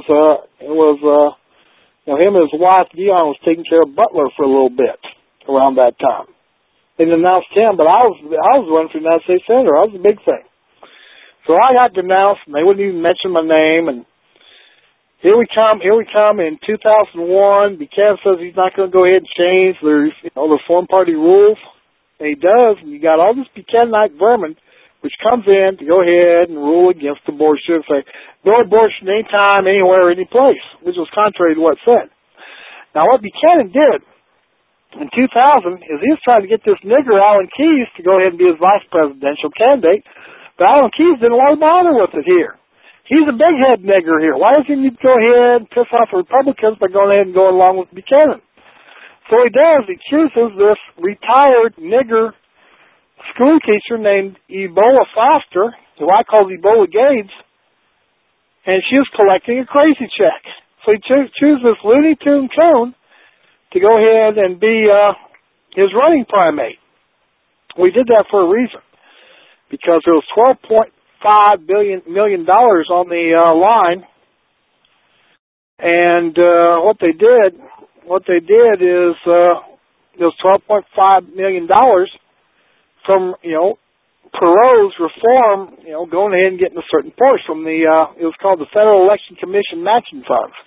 him and his wife Dion was taking care of Butler for a little bit around that time. They denounced him, but I was running for United States Senator. I was a big thing. So I got denounced, and they wouldn't even mention my name. And here we come in 2001. Buchanan says he's not going to go ahead and change the Reform Party rules, and he does. And you got all this Buchananite vermin which comes in to go ahead and rule against abortion and say, no abortion anytime, anywhere, any place, which was contrary to what it said. Now, what Buchanan did in 2000 is he was trying to get this nigger, Alan Keyes, to go ahead and be his vice presidential candidate, but Alan Keyes didn't want to bother with it here. He's a big head nigger here. Why doesn't he go ahead and piss off the Republicans by going ahead and going along with Buchanan? So he does. He chooses this retired nigger school teacher named Ebola Foster, who I call Ebola Gates, and she was collecting a crazy check. So he chooses this Looney Tune coon to go ahead and be his running primate. We did that for a reason, because there was $12.5 million on the line, and what they did is there was $12.5 million from, Perot's reform, going ahead and getting a certain portion from the, it was called the Federal Election Commission Matching Funds.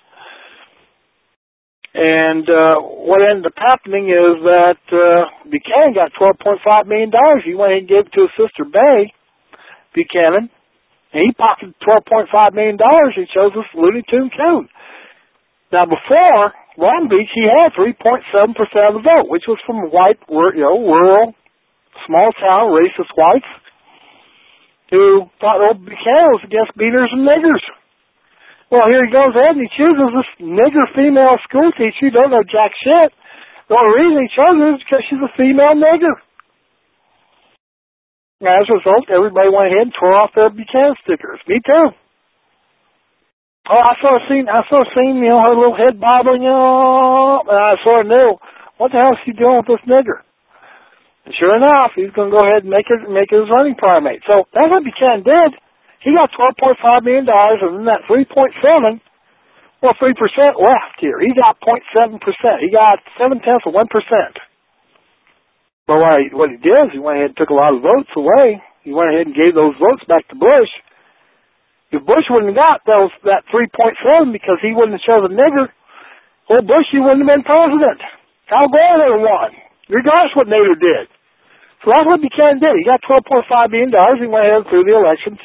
And what ended up happening is that Buchanan got $12.5 million. He went ahead and gave it to his sister, Bay Buchanan, and he pocketed $12.5 million. He chose this Looney Tune coon. Now, before, Long Beach, he had 3.7% of the vote, which was from white, rural, small town, racist whites who thought old Buchanan was against beaters and niggers. Well, here he goes ahead and he chooses this nigger female school teacher who don't know jack shit. The only reason he chose her is because she's a female nigger. As a result, everybody went ahead and tore off their Buchanan stickers. Me too. Oh, I sort of seen, her little head bobbling, and I sort of knew, what the hell is she doing with this nigger? And sure enough, he's going to go ahead and make it his running primate. So that's what Buchanan did. He got $12.5 million, and then that 3.7, 3% left here. He got 0.7%. He got 0.7%. But what he did is he went ahead and took a lot of votes away. He went ahead and gave those votes back to Bush. If Bush wouldn't have got that 3.7 because he wouldn't have chosen a nigger, old Bush, he wouldn't have been president. Al Gore would have won, regardless what Nader did. So that's what Buchanan did. He got $12.5 million. He went ahead and threw the election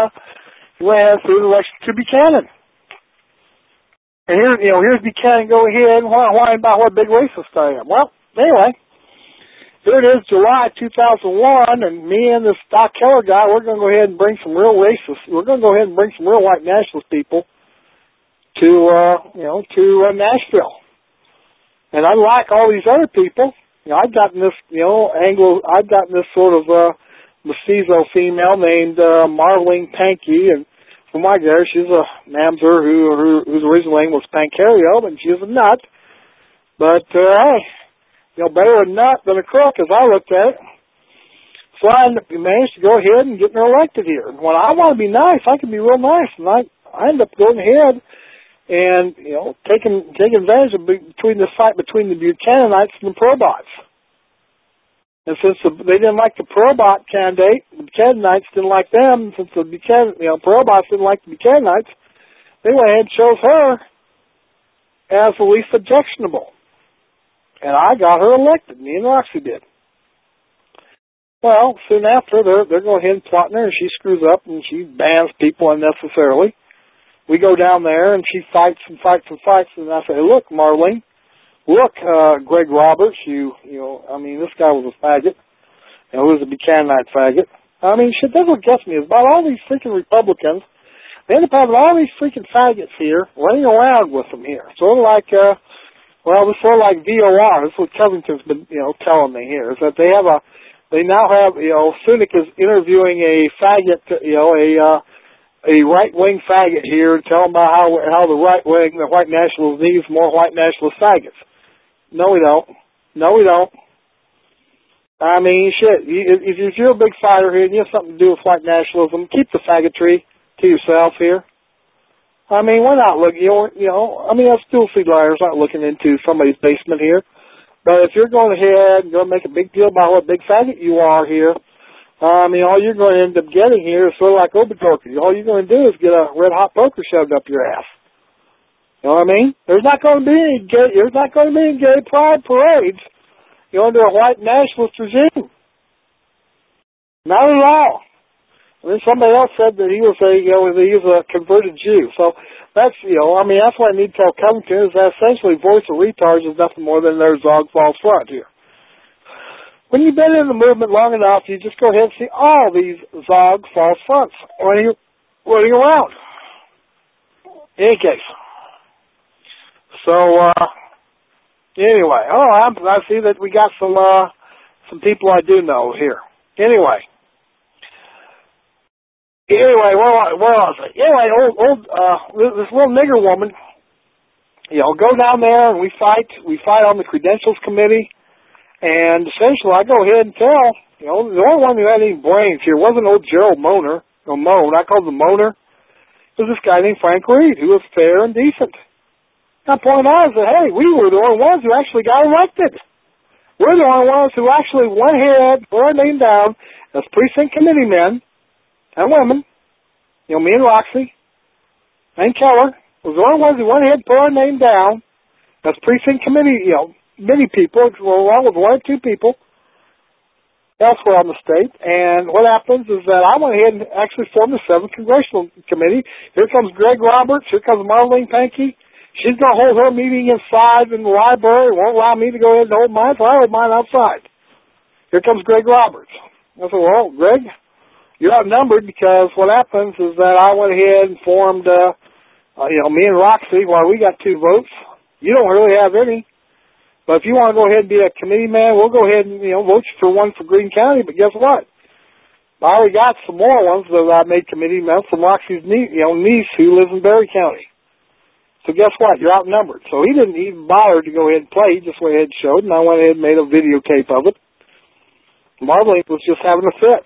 to Buchanan. And here's Buchanan go ahead and whine about what a big racist I am. Well, anyway, here it is, July 2001, and me and this Doc Keller guy, we're going to go ahead and bring some real racists. We're going to go ahead and bring some real white nationalist people to Nashville. And unlike all these other people, I've gotten this, I've gotten this sort of mestizo female named Marlene Pankey, and from my guess, she's a mamzer whose original name was Pancario, and she's a nut. But, hey, better a nut than a crook, as I looked at it. So I managed to go ahead and get her elected here. And when I want to be nice, I can be real nice, and I end up going ahead and, taking advantage of this fight between the Buchananites and the Probots. And since they didn't like the Probot candidate, the Buchananites didn't like them. Since the Probots didn't like the Buchananites, they went ahead and chose her as the least objectionable. And I got her elected. Me and Roxy did. Well, soon after, they're going ahead and plotting her, and she screws up, and she bans people unnecessarily. We go down there, and she fights, and I say, look, Marlene, look, Greg Roberts, this guy was a faggot, he was a Buchananite faggot. Shit, that's what gets me, is about all these freaking Republicans, they end up having all these freaking faggots here, running around with them here. Sort of like, it's sort of like VOR, this is what Covington's been, telling me here, is that they now have, Sunak is interviewing a faggot, a right-wing faggot here, telling about how the right wing, the white nationals, needs more white nationalist faggots. No, we don't. Shit, if you're a big fighter here and you have something to do with white nationalism, keep the faggotry to yourself here. We're not looking, us dual-seed liars not looking into somebody's basement here. But if you're going ahead and going to make a big deal about what big faggot you are here, all you're going to end up getting here is sort of like Obitorki. All you're going to do is get a red-hot poker shoved up your ass. You know what I mean? There's not going to be any gay pride parades, under a white nationalist regime. Not at all. And then somebody else said that he was a converted Jew. So that's, that's what I need to tell Covington is that essentially Voice of Retards is nothing more than their Zog Falls Front here. When you've been in the movement long enough, you just go ahead and see all these Zog Falls Fronts running around. In any case. So, anyway, I see that we got some people I do know here. Anyway, where was I? This little nigger woman, go down there and we fight on the credentials committee, and essentially I go ahead and tell, the only one who had any brains here wasn't old Gerald Moan, I called him Moaner. It was this guy named Frank Reed, who was fair and decent. My point is that, hey, we were the only ones who actually got elected. We're the only ones who actually went ahead, put our name down as precinct committee men and women. Me and Roxy and Keller was the only ones who went ahead and put our name down as precinct committee, many people, along with one or two people elsewhere on the state. And what happens is that I went ahead and actually formed the 7th Congressional Committee. Here comes Greg Roberts. Here comes Marlene Pankey. She's going to hold her meeting inside in the library, won't allow me to go ahead and hold mine, so I hold mine outside. Here comes Greg Roberts. I said, well, Greg, you're outnumbered because what happens is that I went ahead and formed, me and Roxy, while we got 2 votes, you don't really have any. But if you want to go ahead and be a committee man, we'll go ahead and, vote you for one for Greene County. But guess what? I already got some more ones that I made committee men from Roxy's niece who lives in Berry County. So guess what? You're outnumbered. So he didn't even bother to go ahead and play. He just went ahead and showed, and I went ahead and made a videotape of it. Marveling was just having a fit.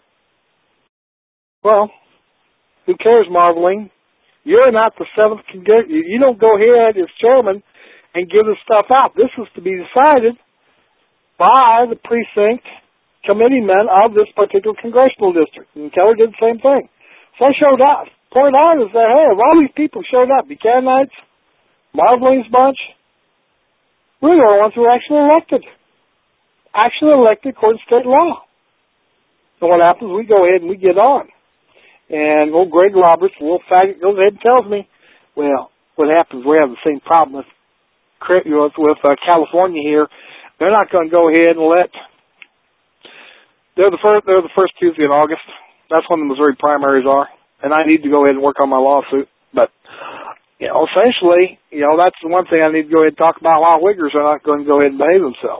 Well, who cares, Marveling? You're not the 7th congressional. You don't go ahead as chairman and give this stuff out. This is to be decided by the precinct committeemen of this particular congressional district. And Keller did the same thing. So I showed up. Point out is that, hey, all these people showed up, Buchananites, Marveling's bunch, we're the ones who were actually elected. Actually elected according to state law. So what happens, we go ahead and we get on. And old Greg Roberts, a little faggot, goes ahead and tells me, well, what happens, we have the same problem with California here. They're not going to go ahead and they're the first Tuesday in August. That's when the Missouri primaries are. And I need to go ahead and work on my lawsuit. But, essentially, that's the one thing I need to go ahead and talk about why Wiggers are not going to go ahead and behave themselves.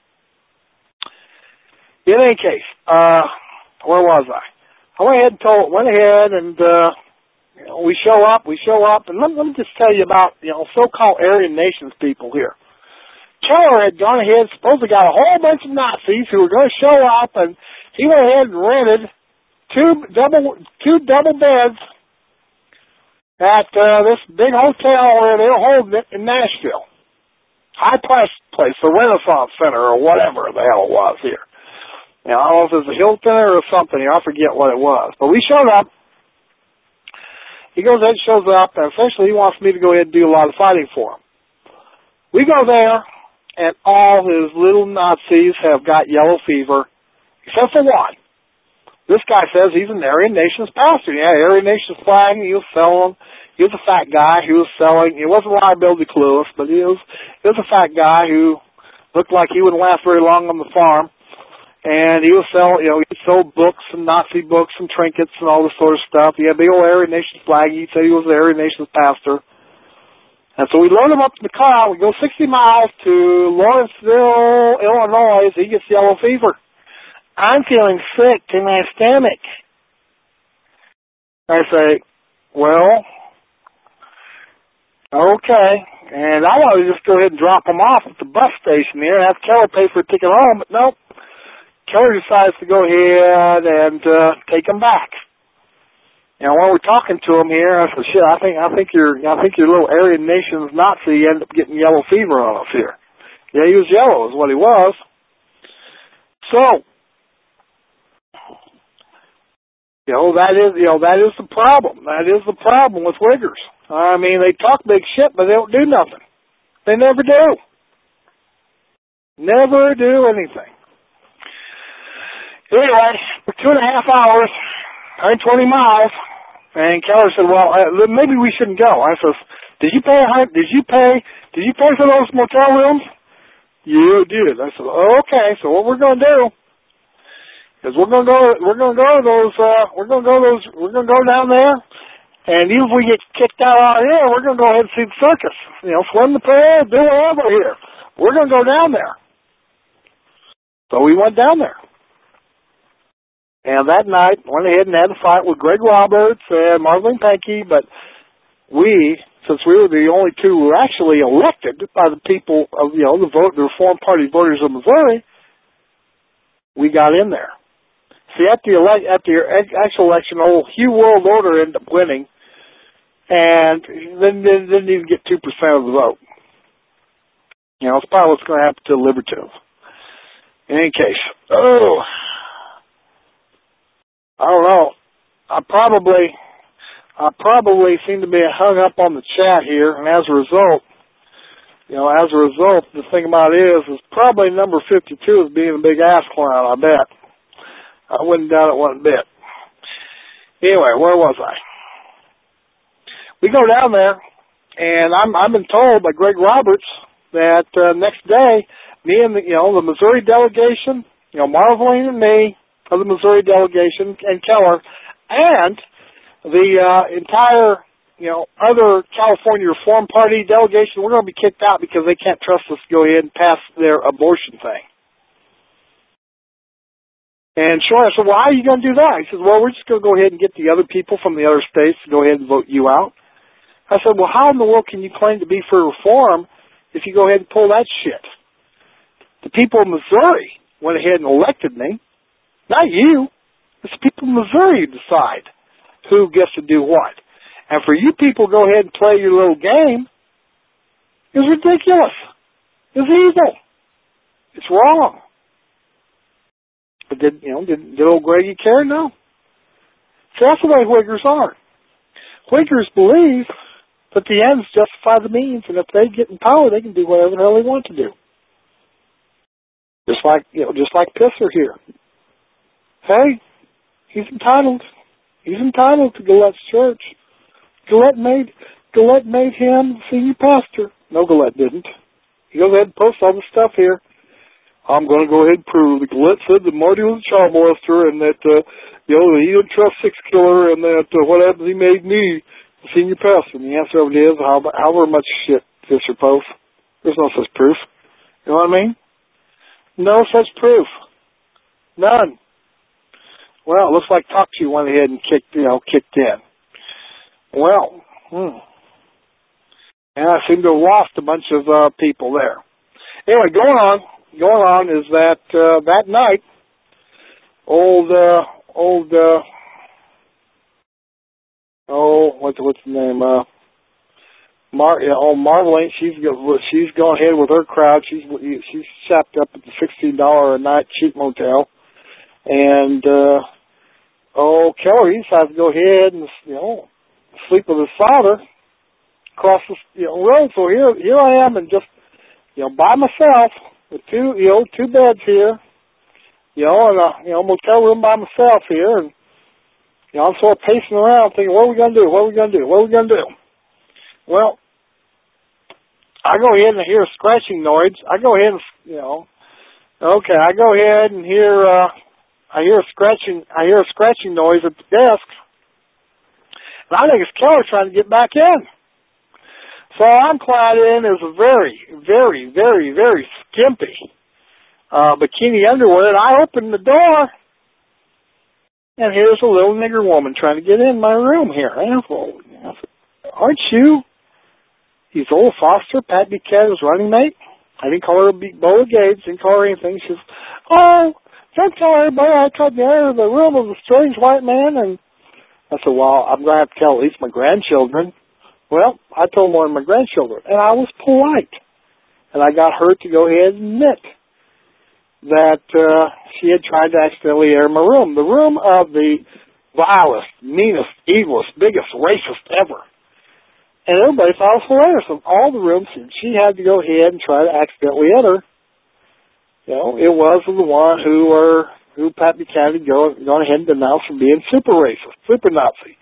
In any case, where was I? I went ahead and we show up, and let me just tell you about, so-called Aryan Nations people here. Keller had gone ahead, supposedly got a whole bunch of Nazis who were going to show up, and he went ahead and rented two double beds at this big hotel where they were holding it in Nashville. High-priced place, the Renaissance Center or whatever the hell it was here. I don't know if it was a Hilton or something. I forget what it was. But we showed up. He goes ahead and shows up, and essentially he wants me to go ahead and do a lot of fighting for him. We go there, and all his little Nazis have got yellow fever, except for one. This guy says he's an Aryan Nations pastor. Yeah, Aryan Nations flag, he was selling. He was a fat guy who was selling. He wasn't Liability Clueless, but he was a fat guy who looked like he wouldn't last very long on the farm. And he was selling, he sold books and Nazi books and trinkets and all this sort of stuff. He had a big old Aryan Nations flag. He said he was the Aryan Nations pastor. And so we load him up in the car. We go 60 miles to Lawrenceville, Illinois. He gets yellow fever. I'm feeling sick to my stomach. I say, well, okay. And I want to just go ahead and drop him off at the bus station here and have Keller pay for a ticket home, but nope. Keller decides to go ahead and take him back. While we're talking to him here, I said, shit, I think your little Aryan Nations Nazi ended up getting yellow fever on us here. Yeah, he was yellow is what he was. So, that is the problem. That is the problem with Wiggers. I mean, they talk big shit, but they don't do nothing. They never do. Never do anything. Anyway, for 2.5 hours, 120 miles, and Keller said, well, maybe we shouldn't go. I said, did you pay for those motel rooms? You did. I said, okay, so what we're going to do is we're going to go down there, and even if we get kicked out here, we're going to go ahead and see the circus. Swim the pool, do whatever here. We're going to go down there. So we went down there. And that night, went ahead and had a fight with Greg Roberts and Marlene Pankey, but since we were the only two who were actually elected by the people of, the Reform Party voters of Missouri, we got in there. See, at the actual election, old Hugh World Order ended up winning, and then didn't even get 2% of the vote. It's probably what's going to happen to the Libertines. In any case, I don't know. I probably seem to be hung up on the chat here, and as a result, the thing about it is probably number 52 is being a big ass clown, I bet. I wouldn't doubt it one bit. Anyway, where was I? We go down there, And I've been told by Greg Roberts that next day, me and the Missouri delegation, Marveline and me of the Missouri delegation, and Keller, and the entire other California Reform Party delegation, we're going to be kicked out because they can't trust us to go ahead and pass their abortion thing. And Shore, I said, well, how are you going to do that? He says, well, we're just going to go ahead and get the other people from the other states to go ahead and vote you out. I said, well, how in the world can you claim to be for reform if you go ahead and pull that shit? The people of Missouri went ahead and elected me, not you. It's the people of Missouri who decide who gets to do what. And for you people to go ahead and play your little game is ridiculous. It's evil. It's wrong. But did old Greggy care? No. So that's the way Whiggers are. Whiggers believe that the ends justify the means, and if they get in power, they can do whatever the hell they want to do. Just like Pisser here. Hey, he's entitled. He's entitled to Galette's church. Galette made him senior pastor. No, Galette didn't. He goes ahead and posts all the stuff here. I'm going to go ahead and prove that Galette said that Marty was a child molester and that, he didn't trust Six Killer and that what happens, he made me the senior pastor. And the answer of it is, however much shit Fisher posts, there's no such proof. You know what I mean? No such proof. None. Well, it looks like TalkShoe went ahead and kicked in. Well, and I seem to have lost a bunch of people there. Anyway, going on is that that night, what's the name? Marveline. She's gone ahead with her crowd. She's shopped up at the $16 a night cheap motel, and Keller, he decides to go ahead and sleep with his father across the road. So here I am, and just by myself with two beds here, and a motel room by myself here, and I'm sort of pacing around thinking, what are we gonna do? What are we gonna do? What are we gonna do? Well, I go ahead and I hear a scratching noise. I go ahead and I go ahead and I hear a scratching noise at the desk. And I think it's Keller trying to get back in. So I'm clad in as a very, very, very, very skimpy bikini underwear, and I open the door, and here's a little nigger woman trying to get in my room here. And I said, aren't you? He's old Foster, Pat Buchanan's running mate. I didn't call her Bola Gates, didn't call her anything. She says, oh, don't tell everybody I tried to enter the room of a strange white man. And I said, well, I'm going to have to tell at least my grandchildren. Well, I told one of my grandchildren, and I was polite. And I got her to go ahead and admit that she had tried to accidentally enter my room. The room of the vilest, meanest, evilest, biggest racist ever. And everybody thought it was hilarious. Of all the rooms she had to go ahead and try to accidentally enter, it was the one who Pat Buchanan had gone ahead and denounced for being super racist, super Nazi.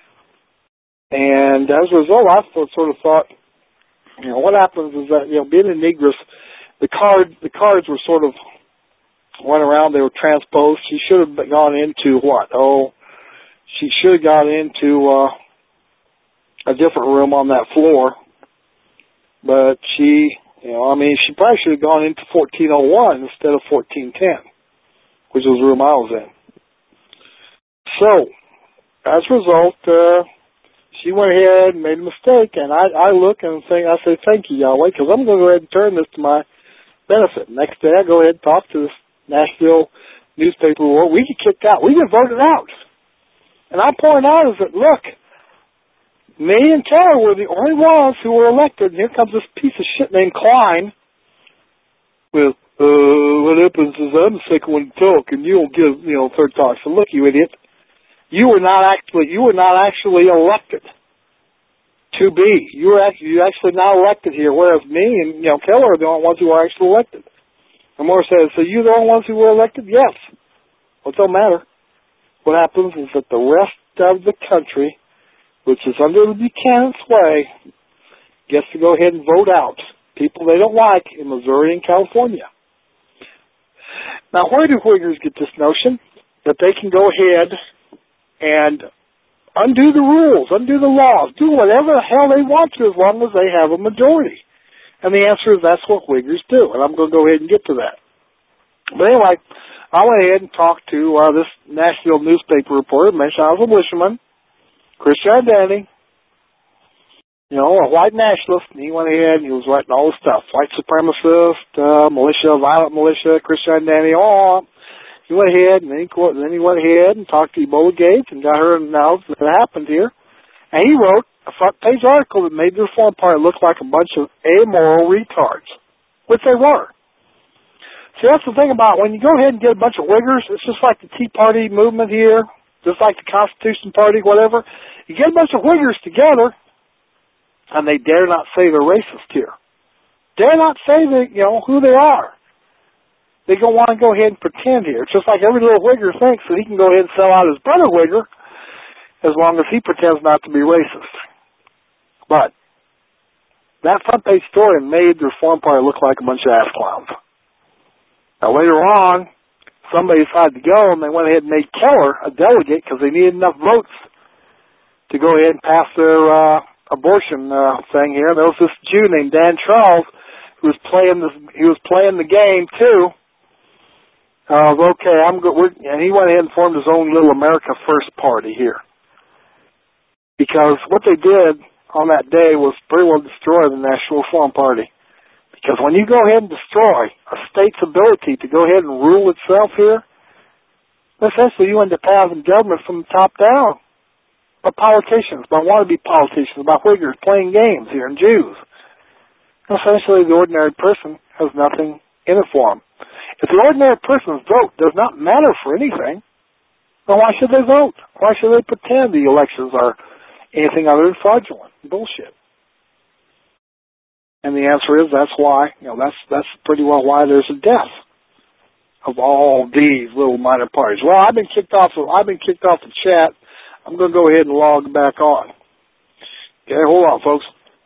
And as a result, I sort of thought, what happens is that, being a negress, the cards were sort of went around, they were transposed. She should have gone into what? She should have gone into a different room on that floor. But she probably should have gone into 1401 instead of 1410, which was the room I was in. So, as a result, she went ahead and made a mistake, and I look and I say, thank you, Yahweh, because I'm going to go ahead and turn this to my benefit. Next day, I go ahead and talk to this Nashville newspaper world. We get kicked out. We get voted out. And I point out is that, look, me and Keller were the only ones who were elected, and here comes this piece of shit named Klein. Well, what happens is I'm the second one to talk, and you don't give, third talk. So look, you idiot. You were not actually elected to be. You actually not elected here, whereas me and Keller are the only ones who are actually elected. And Moore says, so you the only ones who were elected? Yes. Well, it don't matter. What happens is that the rest of the country, which is under the Buchanan sway, gets to go ahead and vote out people they don't like in Missouri and California. Now, where do Uyghurs get this notion that they can go ahead and undo the rules, undo the laws, do whatever the hell they want to as long as they have a majority? And the answer is that's what Uyghurs do, and I'm going to go ahead and get to that. But anyway, I went ahead and talked to this Nashville newspaper reporter, mentioned I was a militiaman, Christian identity, a white nationalist, and he went ahead and he was writing all this stuff, white supremacist, militia, violent militia, Christian identity, He went ahead and then he went ahead and talked to Ebola Gates and got her announced that it happened here. And he wrote a front page article that made the Reform Party look like a bunch of amoral retards, which they were. See, that's the thing about when you go ahead and get a bunch of Uyghurs, it's just like the Tea Party movement here, just like the Constitution Party, whatever. You get a bunch of Uyghurs together, and they dare not say they're racist here. Dare not say who they are. They don't want to go ahead and pretend here. It's just like every little Uyghur thinks that he can go ahead and sell out his brother Uyghur as long as he pretends not to be racist. But that front page story made the Reform Party look like a bunch of ass clowns. Now later on, somebody decided to go and they went ahead and made Keller a delegate because they needed enough votes to go ahead and pass their abortion thing here. There was this Jew named Dan Charles who was playing the game too. And he went ahead and formed his own little America First party here. Because what they did on that day was pretty well destroy the National Reform Party. Because when you go ahead and destroy a state's ability to go ahead and rule itself here, essentially you end up having government from the top down. By politicians, by wannabe politicians, by Uyghurs playing games here, and Jews. Essentially, the ordinary person has nothing in it for him. If the ordinary person's vote does not matter for anything, then why should they vote? Why should they pretend the elections are anything other than fraudulent bullshit? And the answer is that's why, that's pretty well why there's a death of all these little minor parties. Well, I've been kicked off the chat. I'm going to go ahead and log back on. Okay, hold on, folks.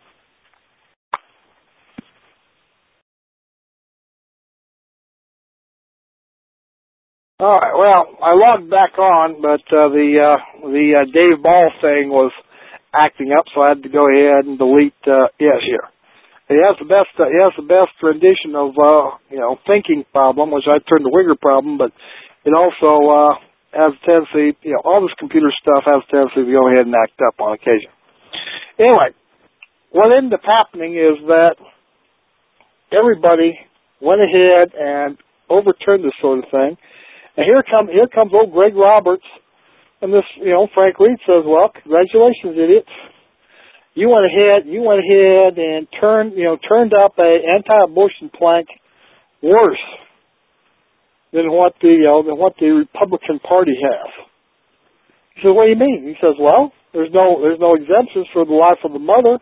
All right, well, I logged back on, but the Dave Ball thing was acting up, so I had to go ahead and delete yes here. He has the best rendition of thinking problem, which I turned to Uyghur problem, but it also has a tendency, all this computer stuff has a tendency to go ahead and act up on occasion. Anyway, what ended up happening is that everybody went ahead and overturned this sort of thing. And here comes old Greg Roberts, and this, Frank Reed says, well, congratulations, idiots. You went ahead and turned up a anti-abortion plank worse than what the Republican Party has. He says, what do you mean? He says, well, there's no exemptions for the life of the mother.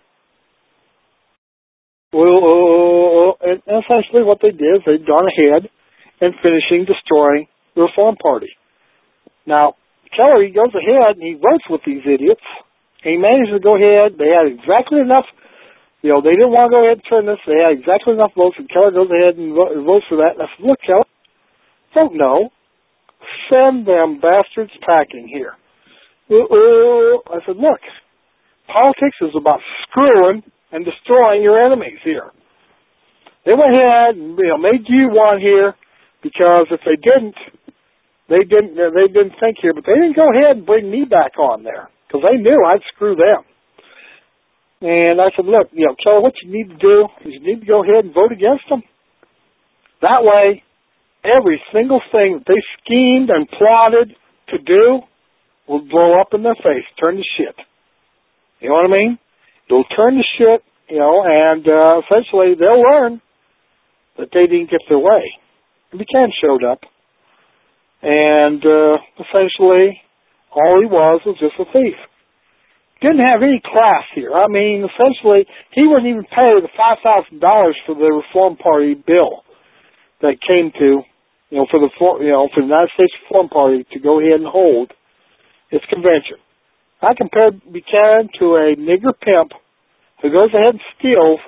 Well, and essentially what they did is they'd gone ahead and destroying the Reform Party. Now, Keller, he goes ahead and he votes with these idiots. And he managed to go ahead. They had exactly enough. They didn't want to go ahead and turn this. They had exactly enough votes, and Keller goes ahead and votes for that. And I said, look, Keller, vote no. Send them bastards packing here. I said, look, politics is about screwing and destroying your enemies here. They went ahead and made you one here because if they didn't think here, but they didn't go ahead and bring me back on there because they knew I'd screw them. And I said, look, Keller, what you need to do is you need to go ahead and vote against them. That way, every single thing that they schemed and plotted to do will blow up in their face, turn to shit. You know what I mean? It'll turn to shit, and essentially they'll learn that they didn't get their way. And Buchanan showed up, and essentially all he was just a thief. Didn't have any class here. I mean, essentially, he wouldn't even pay the $5,000 for the Reform Party bill that came to, for the United States Reform Party to go ahead and hold its convention. I compared Buchanan to a nigger pimp who goes ahead and steals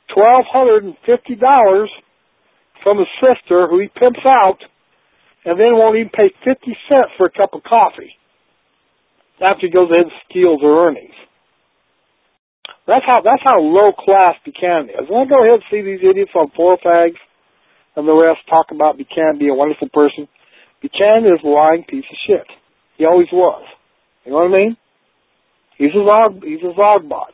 $1,250 from his sister, who he pimps out, and then won't even pay 50 cents for a cup of coffee after he goes ahead and steals her earnings. That's how low class Buchanan is. And I go ahead and see these idiots on Four Fags and the rest talk about Buchanan being a wonderful person. Buchanan is a lying piece of shit. He always was. You know what I mean? He's a Zogbot.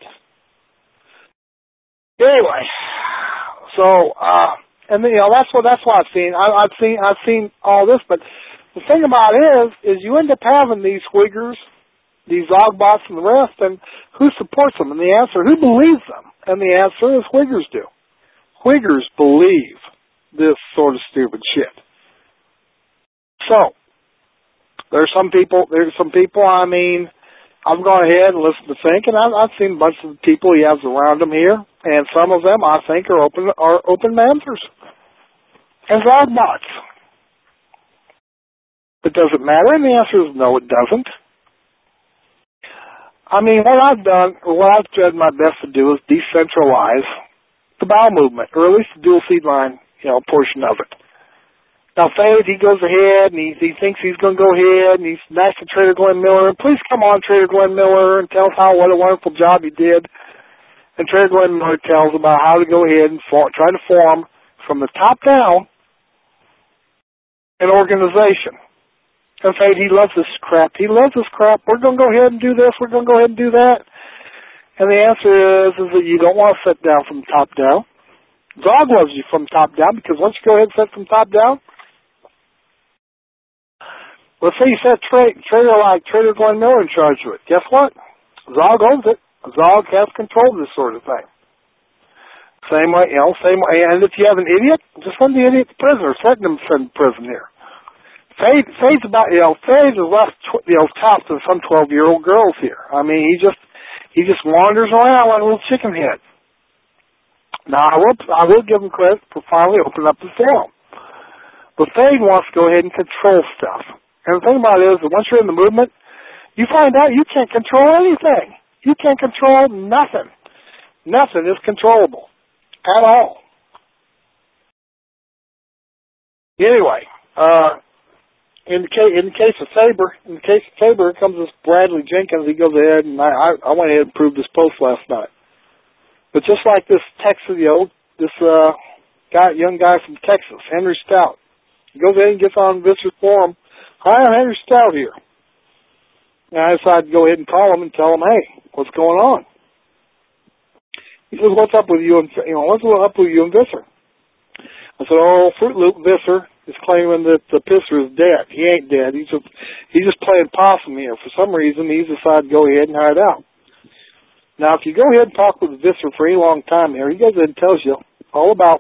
Anyway, so and then, that's what I've seen. I've seen all this, but the thing about it is you end up having these Wiggers, these Zogbots and the rest, and who supports them? And the answer, who believes them? And the answer is Wiggers do. Wiggers believe this sort of stupid shit. So, there's some people, I mean, I've gone ahead and listened to Fink, and I've seen a bunch of the people he has around him here, and some of them I think are open mansers and Zogbots. But does it matter? And the answer is no, it doesn't. I mean, what I've done, or what I've tried my best to do is decentralize the bowel movement, or at least the dual seed line, portion of it. Now, Fade, he goes ahead, and he thinks he's going to go ahead, and he's nice to Trader Glenn Miller, and please come on, Trader Glenn Miller, and tell us what a wonderful job he did. And Trader Glenn Miller tells about how to go ahead and try to form, from the top down, an organization. And Fade, he loves this crap. He loves this crap. We're going to go ahead and do this. We're going to go ahead and do that. And the answer is that you don't want to set down from the top down. Zog loves you from top down, because once you go ahead and set from top down, let's say you set Trader like Trader Glenn Miller in charge of it. Guess what? Zog owns it. Zog has control of this sort of thing. Same way. And if you have an idiot, just send the idiot to prison, or send him to prison here. Fade's about, Fade is less, tough than some 12-year-old girls here. I mean, he just wanders around like a little chicken head. Now, I will give him credit for finally opening up the forum. But Fade wants to go ahead and control stuff. And the thing about it is that once you're in the movement, you find out you can't control anything. You can't control nothing. Nothing is controllable at all. Anyway, in the case of Faber, comes this Bradley Jenkins. He goes ahead, and I went ahead and proved this post last night. But just like this young guy from Texas, Henry Stout, he goes ahead and gets on Viscer's forum. Hi, I'm Henry Stout here. And I decided to go ahead and call him and tell him, hey, what's going on? He says, what's up with you and Viscer? I said, Fruit Loop Viscer is claiming that the pisser is dead. He ain't dead. He's just playing possum here. For some reason, he's decided to go ahead and hide out. Now, if you go ahead and talk with Viscer for any long time here, he goes ahead and tells you all about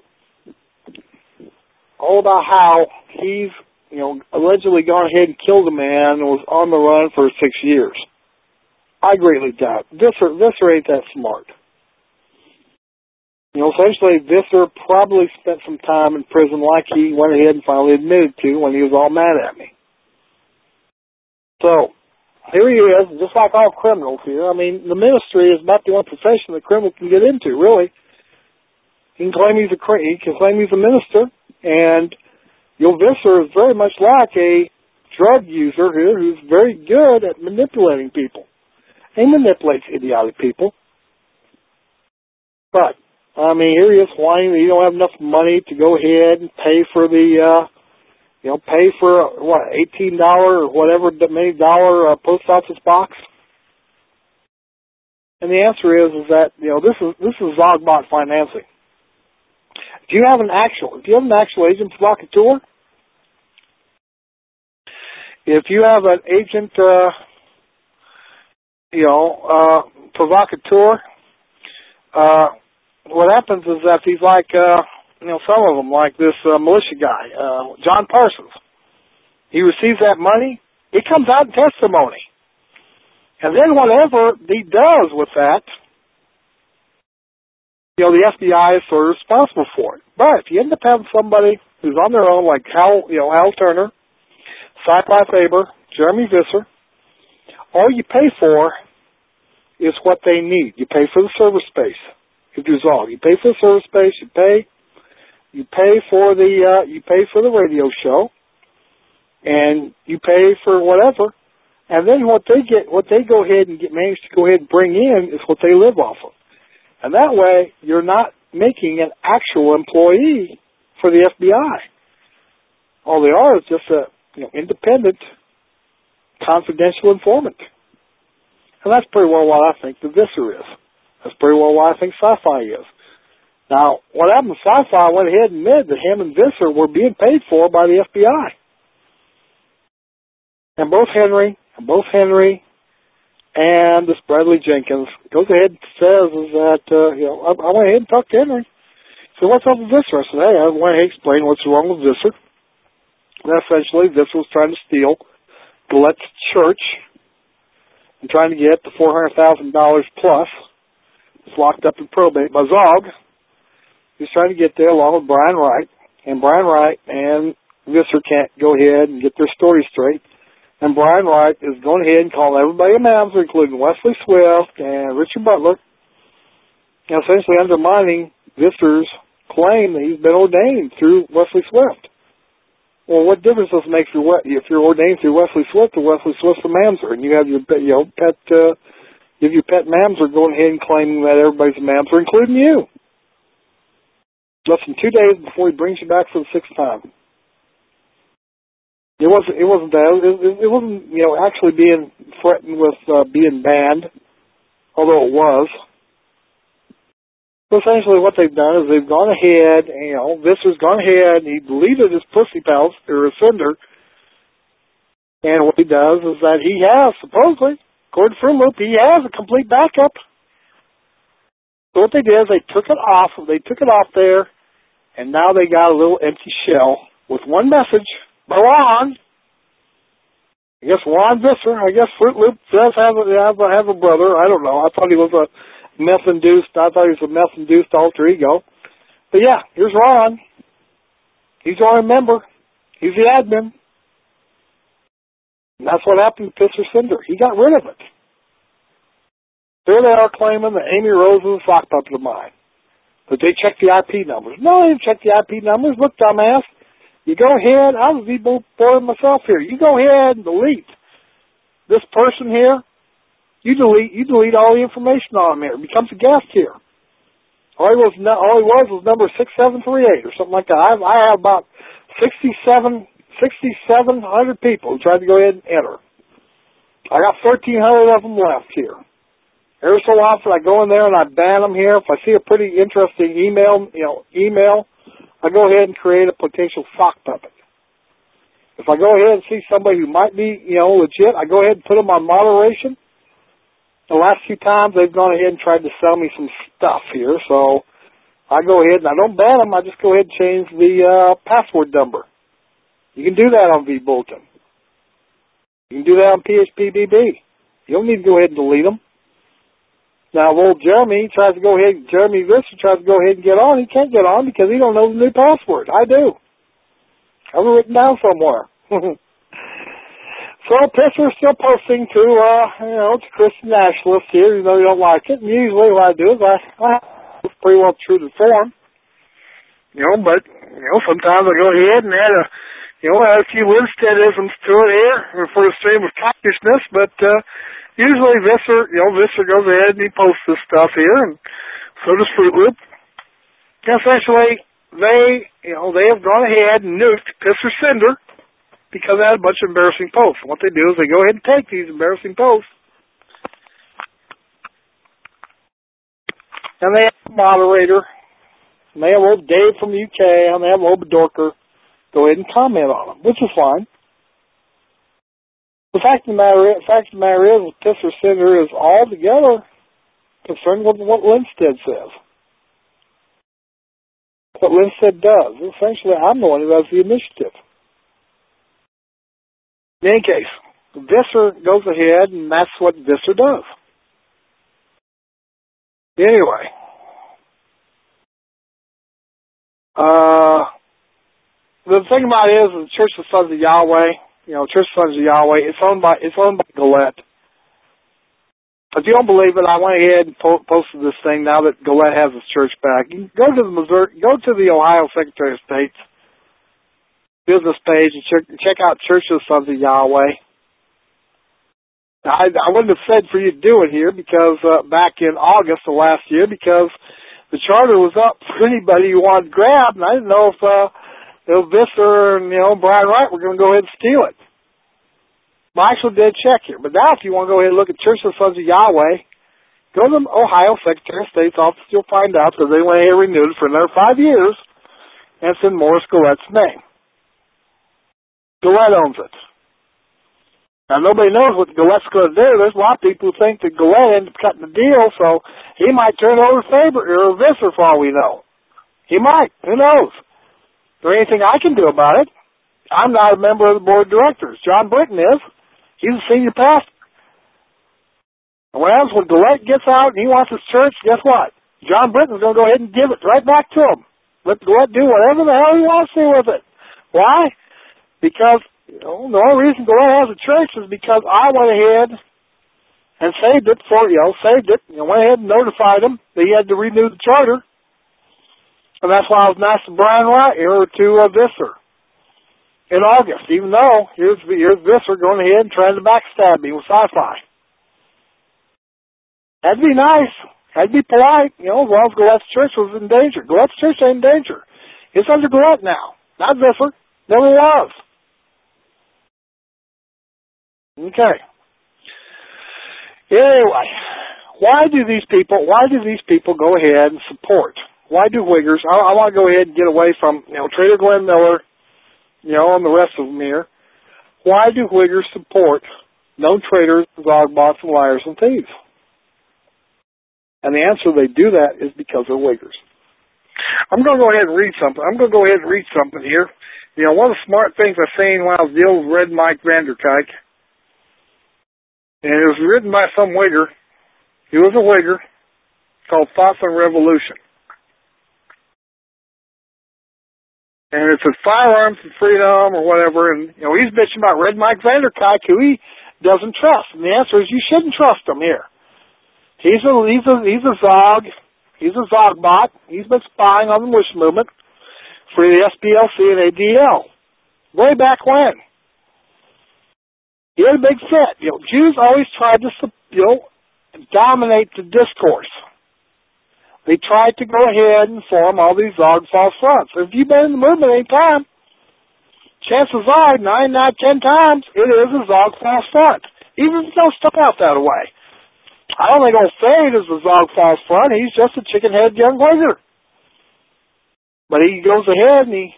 how he's allegedly gone ahead and killed a man and was on the run for 6 years. I greatly doubt. Viscer ain't that smart. Essentially, Viscer probably spent some time in prison like he went ahead and finally admitted to when he was all mad at me. So, here he is, just like all criminals here. I mean, the ministry is about the only profession that criminal can get into, really. He can claim he's a minister, and Viscer is very much like a drug user here who's very good at manipulating people. He manipulates idiotic people. But, I mean, here he is whining that he don't have enough money to go ahead and pay for $18 or whatever many dollar post office box. And the answer is that this is Zogbot financing. If you have an actual agent provocateur, if you have an agent provocateur, what happens is that he's like, some of them, like this militia guy, John Parsons. He receives that money, it comes out in testimony. And then whatever he does with that, the FBI is sort of responsible for it. But if you end up having somebody who's on their own, like Hal Turner, Cy Faber, Jeremy Viscer, all you pay for is what they need. You pay for the server space. It's resolved. You pay for the server space. You pay for the radio show, and you pay for whatever. And then what they go ahead and manage to go ahead and bring in is what they live off of. And that way, you're not making an actual employee for the FBI. All they are is just a independent, confidential informant. And that's pretty well what I think the Visser is. That's pretty well what I think Sci-Fi is. Now, what happened to Sci-Fi went ahead and admitted that him and Visser were being paid for by the FBI. And both Henry and this Bradley Jenkins goes ahead and says is that, I went ahead and talked to Henry. So what's up with Visser? I said, hey, I went ahead and explain what's wrong with Visser. And essentially, Visser was trying to steal Galette's church and trying to get the $400,000 plus. It's locked up in probate by Zog. He's trying to get there along with Brian Wright. And Brian Wright and Visser can't go ahead and get their story straight. And Brian Wright is going ahead and calling everybody a mamzer, including Wesley Swift and Richard Butler, and essentially undermining Visser's claim that he's been ordained through Wesley Swift. Well, what difference does it make if you're ordained through Wesley Swift or Wesley Swift's a mamzer, and you have your pet mamzer going ahead and claiming that everybody's a mamzer, including you? Less than 2 days before he brings you back for the sixth time. It wasn't that. It wasn't, actually being threatened with being banned, although it was. So essentially what they've done is they've gone ahead, and, Visser's gone ahead, and he deleted his pussy pals, or Cinder. And what he does is that he has, supposedly, according to Fruit Loop, he has a complete backup. So what they did is they took it off there, and now they got a little empty shell with one message. Ron. I guess Ron Visser. I guess Fruit Loop does have a brother. I don't know. I thought he was a meth-induced alter ego. But yeah, here's Ron. He's our member. He's the admin. And that's what happened to Pisser Cinder. He got rid of it. There they are claiming that Amy Rose is a sock puppet of mine. But they checked the IP numbers. No, they didn't check the IP numbers. Look, dumbass. You go ahead, I was even bored myself here. You go ahead and delete this person here. You delete all the information on him here. It becomes a guest here. All he was number 6738 or something like that. I have about 6,700 people who tried to go ahead and enter. I got 1,300 of them left here. Every so often I go in there and I ban them here. If I see a pretty interesting email, I go ahead and create a potential sock puppet. If I go ahead and see somebody who might be, legit, I go ahead and put them on moderation. The last few times they've gone ahead and tried to sell me some stuff here, so I go ahead and I don't ban them. I just go ahead and change the password number. You can do that on vBulletin. You can do that on PHPBB. You don't need to go ahead and delete them. Now, old Jeremy Visser tries to go ahead and get on. He can't get on because he don't know the new password. I do. I have it written down somewhere. So Pisser's still posting to Christian nationalists here, even though you don't like it. And usually what I do is I pretty well true to form. But sometimes I go ahead and add a few Winsteadisms to it here for the stream of cockyishness, but usually Visser goes ahead and he posts this stuff here, and so does Fruit Loop. Essentially, they have gone ahead and nuked Pisser Cinder because they had a bunch of embarrassing posts. And what they do is they go ahead and take these embarrassing posts, and they have a moderator, and they have old Dave from the UK, and they have old Dorker go ahead and comment on them, which is fine. The fact of the matter is Pisser Cinder is altogether concerned with what Linstead says. What Linstead does. Essentially, I'm the one who has the initiative. In any case, Visser goes ahead, and that's what Visser does. Anyway, the thing about it is the Church of the Sons of Yahweh. Church of Sons of Yahweh. It's owned by Galette. If you don't believe it, I went ahead and posted this thing now that Gillette has his church back. You can go to the Ohio Secretary of State's business page and check out Church of the Sons of Yahweh. I wouldn't have said for you to do it here because back in August of last year, because the charter was up for anybody who wanted to grab, and I didn't know if Visser and Brian Wright were going to go ahead and steal it. I actually did check here. But now if you want to go ahead and look at Church of the Sons of Yahweh, go to the Ohio Secretary of State's office. You'll find out because they went ahead and renewed it for another 5 years, and it's in Morris Gillette's name. Gillette owns it. Now, nobody knows what Gillette's going to do. There's a lot of people who think that Gillette ended up cutting the deal, so he might turn over Faber or Visser for all we know. He might. Who knows? Is there anything I can do about it? I'm not a member of the board of directors. John Britton is. He's a senior pastor. And when Gillette gets out and he wants his church, guess what? John Britton's going to go ahead and give it right back to him. Let Gillette do whatever the hell he wants to with it. Why? Because the only reason Gillette has a church is because I went ahead and saved it, went ahead and notified him that he had to renew the charter. And that's why I was nice to Brian Wright or to Visser in August, even though here's Visser going ahead and trying to backstab me with sci-fi. That'd be nice. That'd be polite, as long as Gillette's church was in danger. Gillette's church ain't in danger. It's under Gillette now, not Visser. Never was. Okay. Anyway, why do these people go ahead and support? Why do Wiggers? I want to go ahead and get away from, Trader Glenn Miller, and the rest of them here. Why do Wiggers support known traitors, zogbots, and liars and thieves? And the answer they do that is because they're Wiggers. I'm going to go ahead and read something here. One of the smart things I've seen when I was dealing with Red Mike Vanderkijk, and it was written by some Wigger. He was a Wigger, called Thoughts on Revolution. And it's a firearms and freedom or whatever, and he's bitching about Red Mike Vanderkijk, who he doesn't trust. And the answer is you shouldn't trust him here. He's a Zog. He's a Zogbot. He's been spying on the Bush movement for the SPLC and ADL. Way back when. He had a big fit. Jews always tried to dominate the discourse. They tried to go ahead and form all these Zog false fronts. If you've been in the movement any time, chances are 9 out of 10 times it is a Zog false front. Even if they don't step out that way. I don't think old Fade is a Zog false front. He's just a chicken-headed young Wigger. But he goes ahead and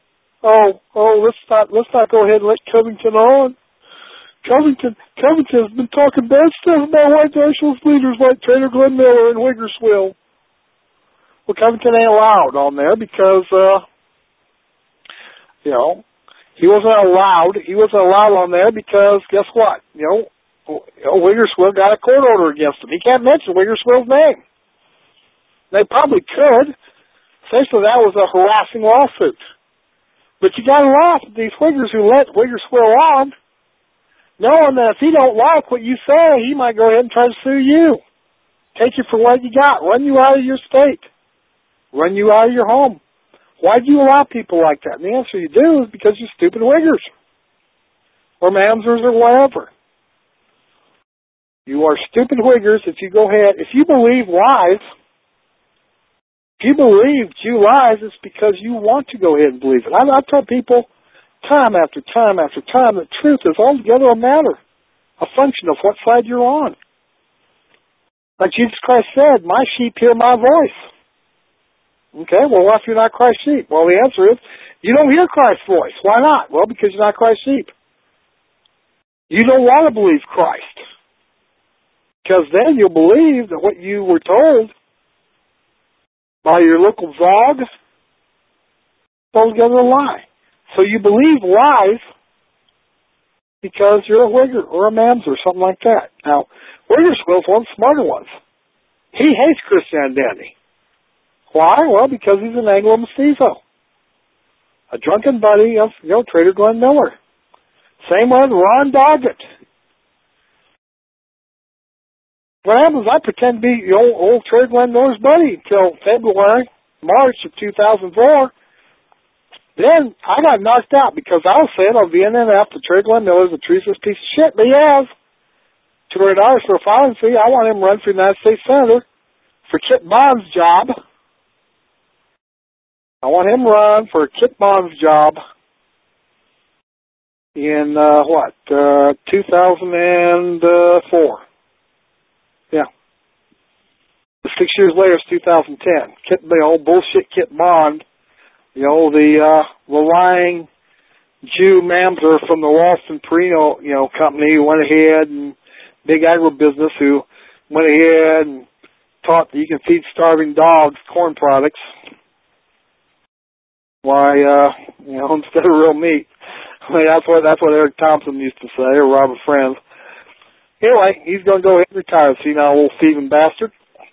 let's not go ahead and let Covington on. Covington's been talking bad stuff about white nationalist leaders like Trader Glenn Miller and Wiggersville. Well, Covington ain't allowed on there because, he wasn't allowed. He wasn't allowed on there because, guess what? Wiggersville got a court order against him. He can't mention Wiggersville's name. They probably could. Essentially, that was a harassing lawsuit. But you got to laugh at these Wiggers who let Wiggersville on, knowing that if he don't like what you say, he might go ahead and try to sue you. Take you for what you got. Run you out of your state. Run you out of your home. Why do you allow people like that? And the answer you do is because you're stupid Wiggers. Or Mamsers or whatever. You are stupid Wiggers if you go ahead. If you believe lies, if you believe Jew lies, it's because you want to go ahead and believe it. I've told people time after time after time that truth is altogether a matter, a function of what side you're on. Like Jesus Christ said, my sheep hear my voice. Okay, well, what if you're not Christ's sheep? Well, the answer is, you don't hear Christ's voice. Why not? Well, because you're not Christ's sheep. You don't want to believe Christ. Because then you'll believe that what you were told by your local Zog is altogether a lie. So you believe lies because you're a Wigger or a Mams or something like that. Now, Wiggersville's one of the smarter ones. He hates Christian identity. Why? Well, because he's an Anglo-Mestizo. A drunken buddy of, Trader Glenn Miller. Same with Ron Doggett. What happens, I pretend to be the old Trader Glenn Miller's buddy until March of 2004. Then I got knocked out because I was saying on VNNF that Trader Glenn Miller's a treasonous piece of shit, but he has. $200 for a filing fee. I want him to run for United States Senator for Kit Bond's job. I want him to run for Kit Bond's job in, 2004. Yeah. 6 years later, it's 2010. The old bullshit Kit Bond, the lying Jew mamzer from the Ralston Perino, company who went ahead and big agribusiness who went ahead and taught that you can feed starving dogs corn products. Why, instead of real meat. I mean, that's what Eric Thompson used to say, or Robert Friend. Anyway, he's going to go ahead and retire. See now, old thieving bastard.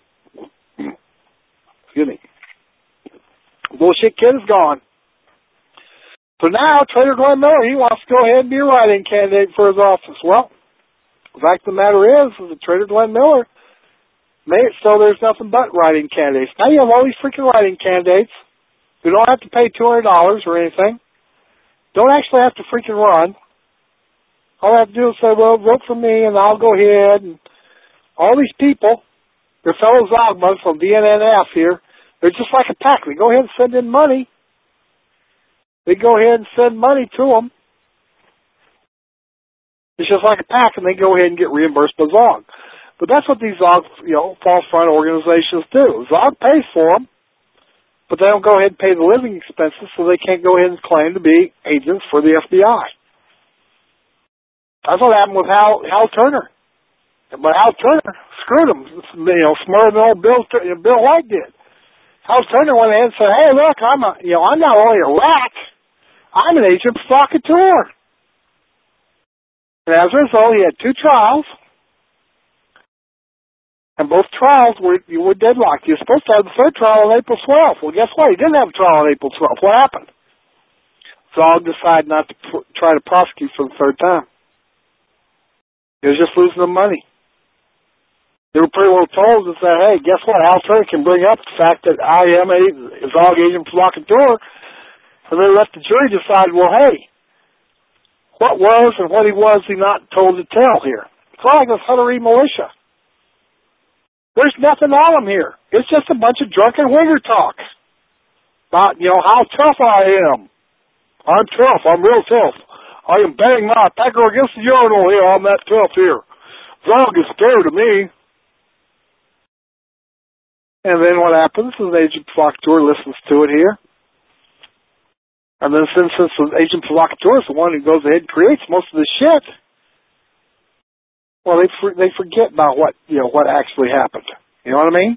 Excuse me. Bullshit kid is gone. So now, Trader Glenn Miller, he wants to go ahead and be a write-in candidate for his office. Well, the fact of the matter is that Trader Glenn Miller made it so there's nothing but write-in candidates. Now you have all these freaking write-in candidates who don't have to pay $200 or anything. Don't actually have to freaking run. All I have to do is say, well, vote for me, and I'll go ahead. And all these people, their fellow Zogmas from VNNF here, they're just like a pack. They go ahead and send in money. They go ahead and send money to them. It's just like a pack, and they go ahead and get reimbursed by Zog. But that's what these Zog, false front organizations do. Zog pays for them, but they don't go ahead and pay the living expenses, so they can't go ahead and claim to be agents for the FBI. That's what happened with Hal Turner. But Hal Turner screwed him, smarter than old Bill White did. Hal Turner went ahead and said, hey, look, I'm not only a rat, I'm an agent provocateur. And as a result, he had 2 trials, and both trials were deadlocked. He was supposed to have the 3rd trial on April 12th. Well, guess what? He didn't have a trial on April 12th. What happened? Zog decided not to try to prosecute for the 3rd time. He was just losing the money. They were pretty well told and said, hey, guess what? Hal Turner can bring up the fact that I am a Zog agent provocateur. And they let the jury decide, well, hey, what was and what he was he not told to tell here? It's like this Hunter E. militia. There's nothing on them here. It's just a bunch of drunken wigger talk about, how tough I am. I'm tough. I'm real tough. I am banging my pecker against the urinal here. I'm that tough here. Zog is scared of me. And then what happens is Agent Provocateur listens to it here. And then since Agent Provocateur is the one who goes ahead and creates most of the shit, well, they forget about what actually happened. You know what I mean?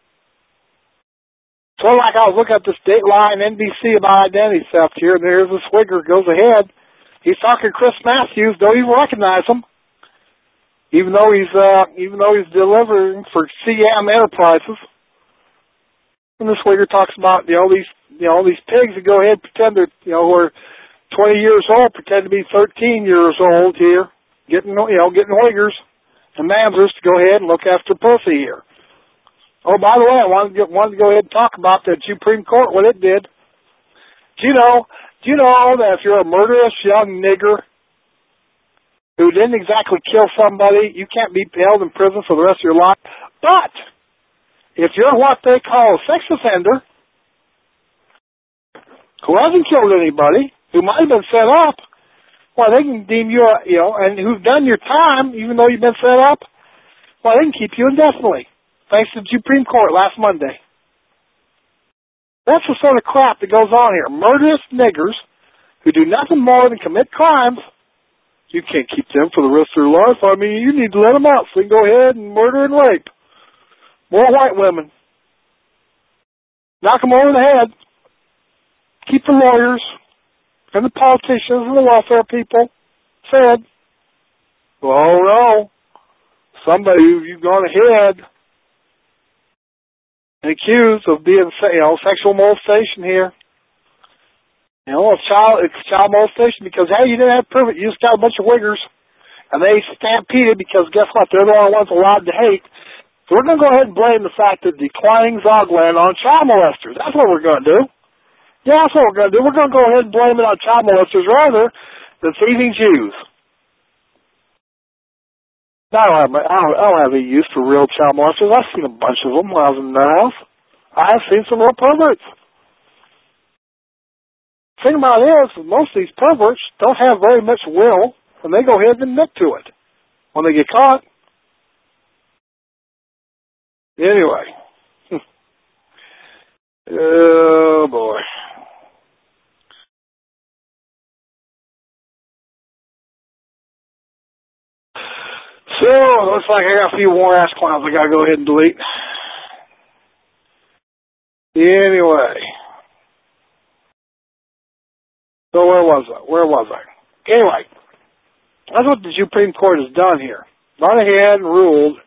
So like I was looking at this Dateline NBC about identity theft here, and there's this wigger goes ahead. He's talking to Chris Matthews, don't even recognize him. Even though he's delivering for CM Enterprises. And this wigger talks about, these pigs that go ahead and pretend they're, who are 20 years old, pretend to be 13 years old here, getting wiggers and mamzers to go ahead and look after pussy here. Oh, by the way, I wanted to go ahead and talk about the Supreme Court, what it did. Do you know that if you're a murderous young nigger who didn't exactly kill somebody, you can't be held in prison for the rest of your life? But if you're what they call a sex offender, who hasn't killed anybody, who might have been set up, well, they can deem you, and who've done your time, even though you've been set up, well, they can keep you indefinitely, thanks to the Supreme Court last Monday. That's the sort of crap that goes on here. Murderous niggers who do nothing more than commit crimes, you can't keep them for the rest of their life. I mean, you need to let them out so they can go ahead and murder and rape more white women. Knock them over the head. Keep the lawyers and the politicians and the welfare people fed. Well, no. Somebody you've gone ahead and accused of being, sexual molestation here. It's child molestation because, hey, you didn't have to prove it. You just got a bunch of wiggers. And they stampeded because guess what? They're the only ones allowed to hate. So we're going to go ahead and blame the fact that declining Zogland on child molesters. That's what we're going to do. Yeah, that's what we're going to do. We're going to go ahead and blame it on child molesters rather than thieving Jews. Now, I don't have any use for real child molesters. I've seen a bunch of them when I was in the house. I have seen some real perverts. The thing about it is, most of these perverts don't have very much will, and they go ahead and admit to it when they get caught. Anyway. Oh, boy. So, looks like I got a few more ass clowns I gotta go ahead and delete. Anyway. So where was I? Anyway. That's what the Supreme Court has done here. Gone ahead and ruled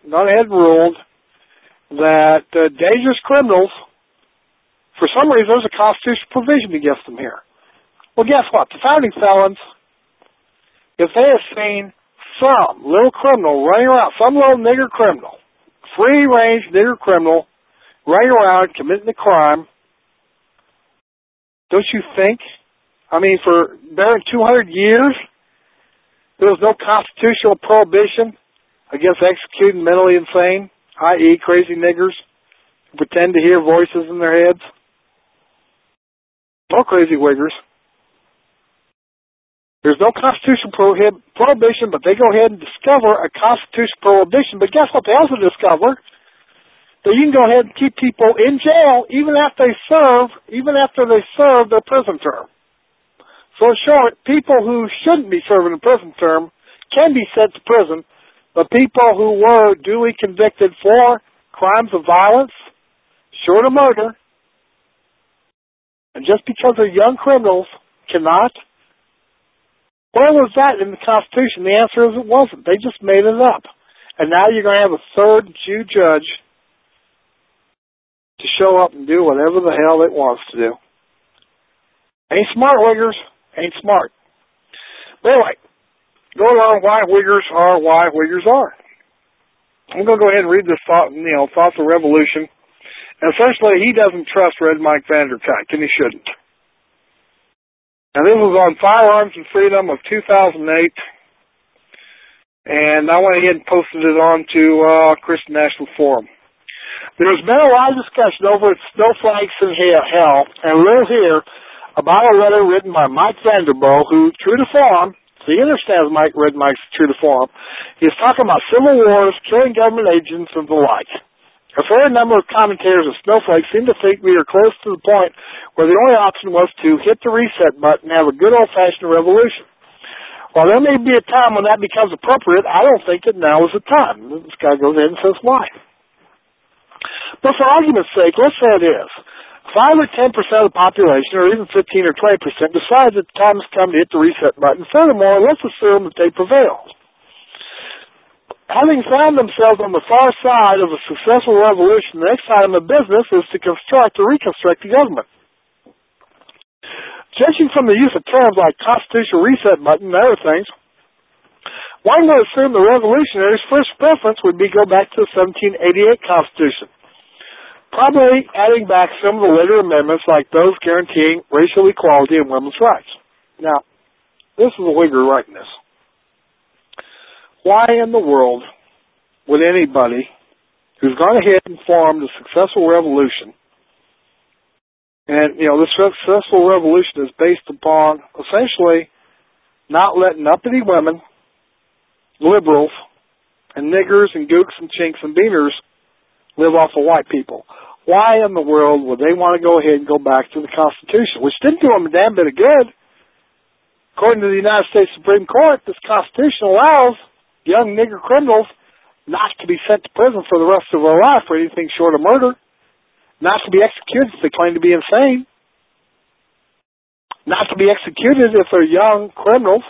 that dangerous criminals, for some reason, there's a constitutional provision against them here. Well, guess what? The founding felons, if they have seen some little criminal running around, some little nigger criminal, free-range nigger criminal, running around committing a crime, don't you think? I mean, for barely 200 years, there was no constitutional prohibition against executing mentally insane, i.e. crazy niggers who pretend to hear voices in their heads. No crazy wiggers. There's no constitutional prohibition, but they go ahead and discover a constitutional prohibition. But guess what they also discover? That you can go ahead and keep people in jail even after they serve their prison term. So in short, people who shouldn't be serving a prison term can be sent to prison, but people who were duly convicted for crimes of violence, short of murder, and just because they're young criminals, cannot. Where was that in the Constitution? The answer is it wasn't. They just made it up. And now you're going to have a third Jew judge to show up and do whatever the hell it wants to do. Ain't smart, wiggers. Ain't smart. But anyway, go along why wiggers are why wiggers are. I'm going to go ahead and read this thought, Thoughts of Revolution. And essentially, he doesn't trust Red Mike Vanderkuyt, and he shouldn't. And this was on Firearms and Freedom of 2008. And I went ahead and posted it on to Christian National Forum. There's been a lot of discussion over at Snowflakes in Hell, and we'll hear about a letter written by Mike Vanderbilt, who, true to form, so he understands Red Mike's true to form, he's talking about civil wars, killing government agents, and the like. A fair number of commentators of Snowflake seem to think we are close to the point where the only option was to hit the reset button and have a good old-fashioned revolution. While there may be a time when that becomes appropriate, I don't think that now is the time. This guy goes ahead and says why. But for argument's sake, let's say it is. 5 or 10% of the population, or even 15 or 20%, decides that the time has come to hit the reset button. Furthermore, let's assume that they prevail. Having found themselves on the far side of a successful revolution, the next item of business is to construct or reconstruct the government. Judging from the use of terms like constitutional reset button and other things, one would assume the revolutionaries' first preference would be go back to the 1788 Constitution, probably adding back some of the later amendments like those guaranteeing racial equality and women's rights. Now, this is a Wigger writing this. Why in the world would anybody who's gone ahead and formed a successful revolution, and, this successful revolution is based upon essentially not letting uppity women, liberals, and niggers and gooks and chinks and beaners live off of white people. Why in the world would they want to go ahead and go back to the Constitution, which didn't do them a damn bit of good? According to the United States Supreme Court, this Constitution allows young nigger criminals not to be sent to prison for the rest of their life for anything short of murder, not to be executed if they claim to be insane, not to be executed if they're young criminals.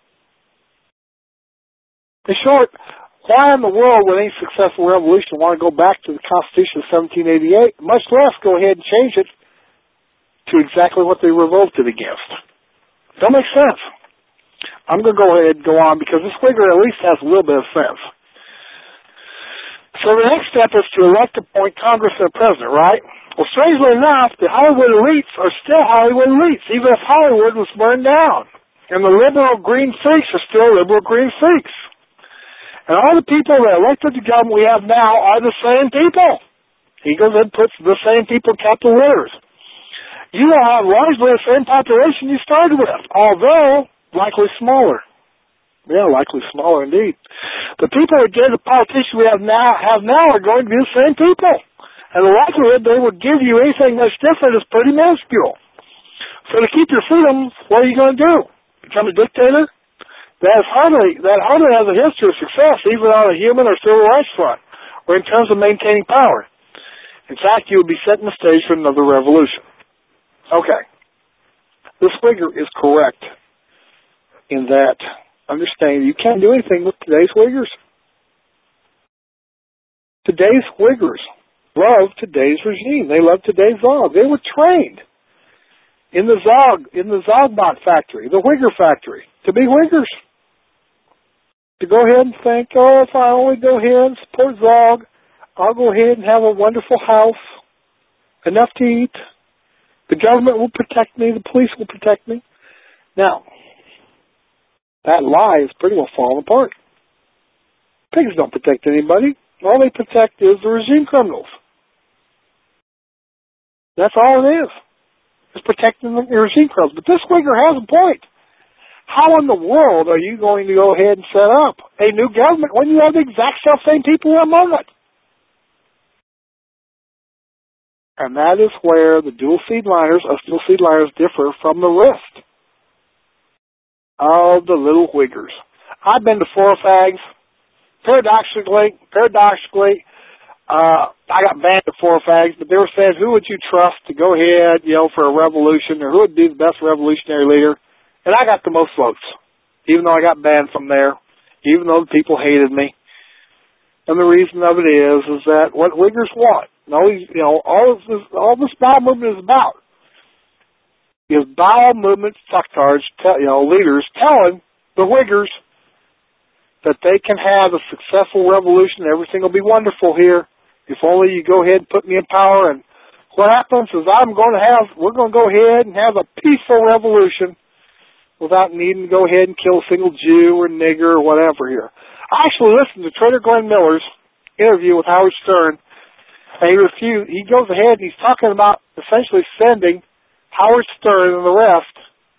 In short, why in the world would any successful revolution want to go back to the Constitution of 1788, much less go ahead and change it to exactly what they revolted against? Don't make sense. I'm going to go ahead and go on because this Wigger at least has a little bit of sense. So the next step is to elect, appoint Congress and a president, right? Well, strangely enough, the Hollywood elites are still Hollywood elites, even if Hollywood was burned down. And the liberal green freaks are still liberal green freaks. And all the people that elected the government we have now are the same people. He goes and puts the same people in capital letters. You will have largely the same population you started with, although likely smaller. Yeah, likely smaller indeed. The people that get the politicians we have now are going to be the same people. And the likelihood they would give you anything much different is pretty minuscule. So to keep your freedom, what are you going to do? Become a dictator? That hardly has a history of success, even on a human or civil rights front, or in terms of maintaining power. In fact, you would be setting the stage for another revolution. Okay. This figure is correct in that understanding you can't do anything with today's Uyghurs. Today's Uyghurs love today's regime. They love today's Zog. They were trained in the Zogbot factory, the Uyghur factory, to be Uyghurs. To go ahead and think, oh, if I only go ahead and support Zog, I'll go ahead and have a wonderful house, enough to eat. The government will protect me. The police will protect me. Now, that lie is pretty well falling apart. Pigs don't protect anybody. All they protect is the regime criminals. That's all it is. It's protecting the regime criminals. But this Uyghur has a point. How in the world are you going to go ahead and set up a new government when you have the exact same people among it? And that is where the dual seedliners differ from the rest of the little Uyghurs. I've been to four fags. Paradoxically, I got banned at four fags, but they were saying, who would you trust to go ahead, for a revolution, or who would be the best revolutionary leader? And I got the most votes, even though I got banned from there, even though the people hated me. And the reason of it is that what Uyghurs want, all this bowel movement is about, is bowel movement fucktards, leaders telling the Uyghurs that they can have a successful revolution, everything will be wonderful here, if only you go ahead and put me in power. And what happens is we're going to go ahead and have a peaceful revolution without needing to go ahead and kill a single Jew or nigger or whatever here. I actually listened to Trader Glenn Miller's interview with Howard Stern, and he goes ahead and he's talking about essentially sending Howard Stern and the rest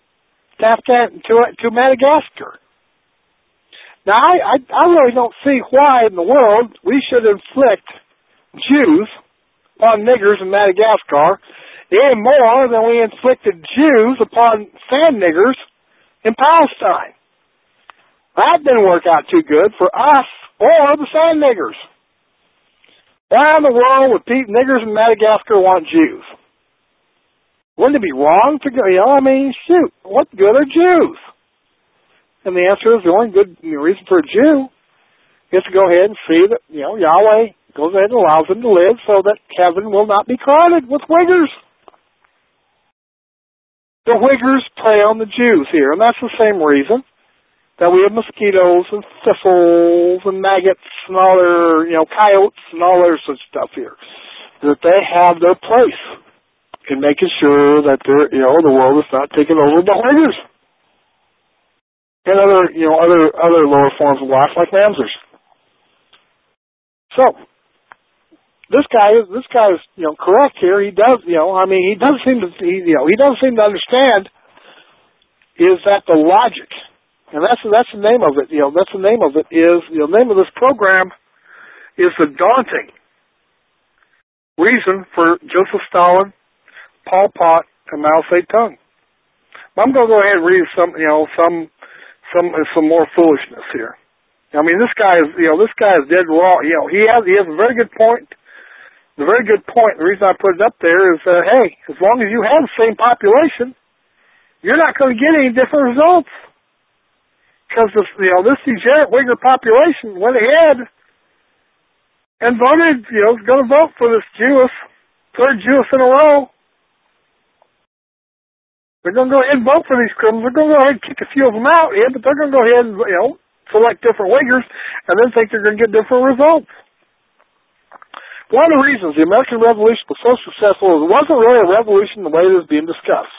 to Madagascar. Now, I really don't see why in the world we should inflict Jews upon niggers in Madagascar any more than we inflicted Jews upon sand niggers in Palestine. That didn't work out too good for us or the sand niggers. Why in the world would niggers in Madagascar want Jews? Wouldn't it be wrong to go, shoot, what good are Jews? And the answer is the only good reason for a Jew is to go ahead and see that, Yahweh goes ahead and allows them to live so that heaven will not be crowded with Uyghurs. The Uyghurs prey on the Jews here, and that's the same reason that we have mosquitoes and thistles and maggots and all their, coyotes and all their such stuff here. That they have their place in making sure that the world is not taken over by Uyghurs and other lower forms of life like Mamzers. So this guy is correct here. He does he doesn't seem to understand is that the logic, and that's the name of it. That's the name of it is the name of this program is the daunting reason for Joseph Stalin, Pol Pot, and Mao Zedong. I'm going to go ahead and read some more foolishness here. This guy is dead wrong. He has a very good point. The very good point. The reason I put it up there is that, hey, as long as you have the same population, you're not going to get any different results. Because this degenerate Uyghur population went ahead and voted, is going to vote for this third Jewess in a row. They're going to go ahead and vote for these criminals. They're going to go ahead and kick a few of them out, but they're going to go ahead and, select different Uyghurs and then think they're going to get different results. One of the reasons the American Revolution was so successful is it wasn't really a revolution the way it was being discussed.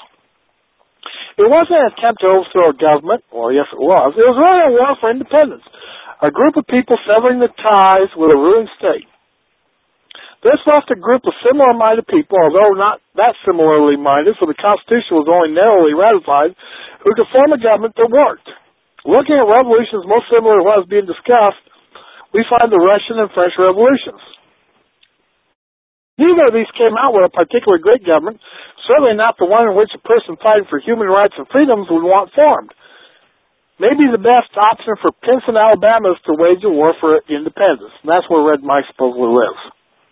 It wasn't an attempt to overthrow a government, or yes it was. It was really a war for independence, a group of people severing the ties with a ruling state. This left a group of similar-minded people, although not that similarly minded, so the Constitution was only narrowly ratified, who could form a government that worked. Looking at revolutions most similar to what was being discussed, we find the Russian and French revolutions. Neither of these came out with a particularly great government, certainly not the one in which a person fighting for human rights and freedoms would want formed. Maybe the best option for Pinson, Alabama is to wage a war for independence, and that's where Red Mike supposedly lives.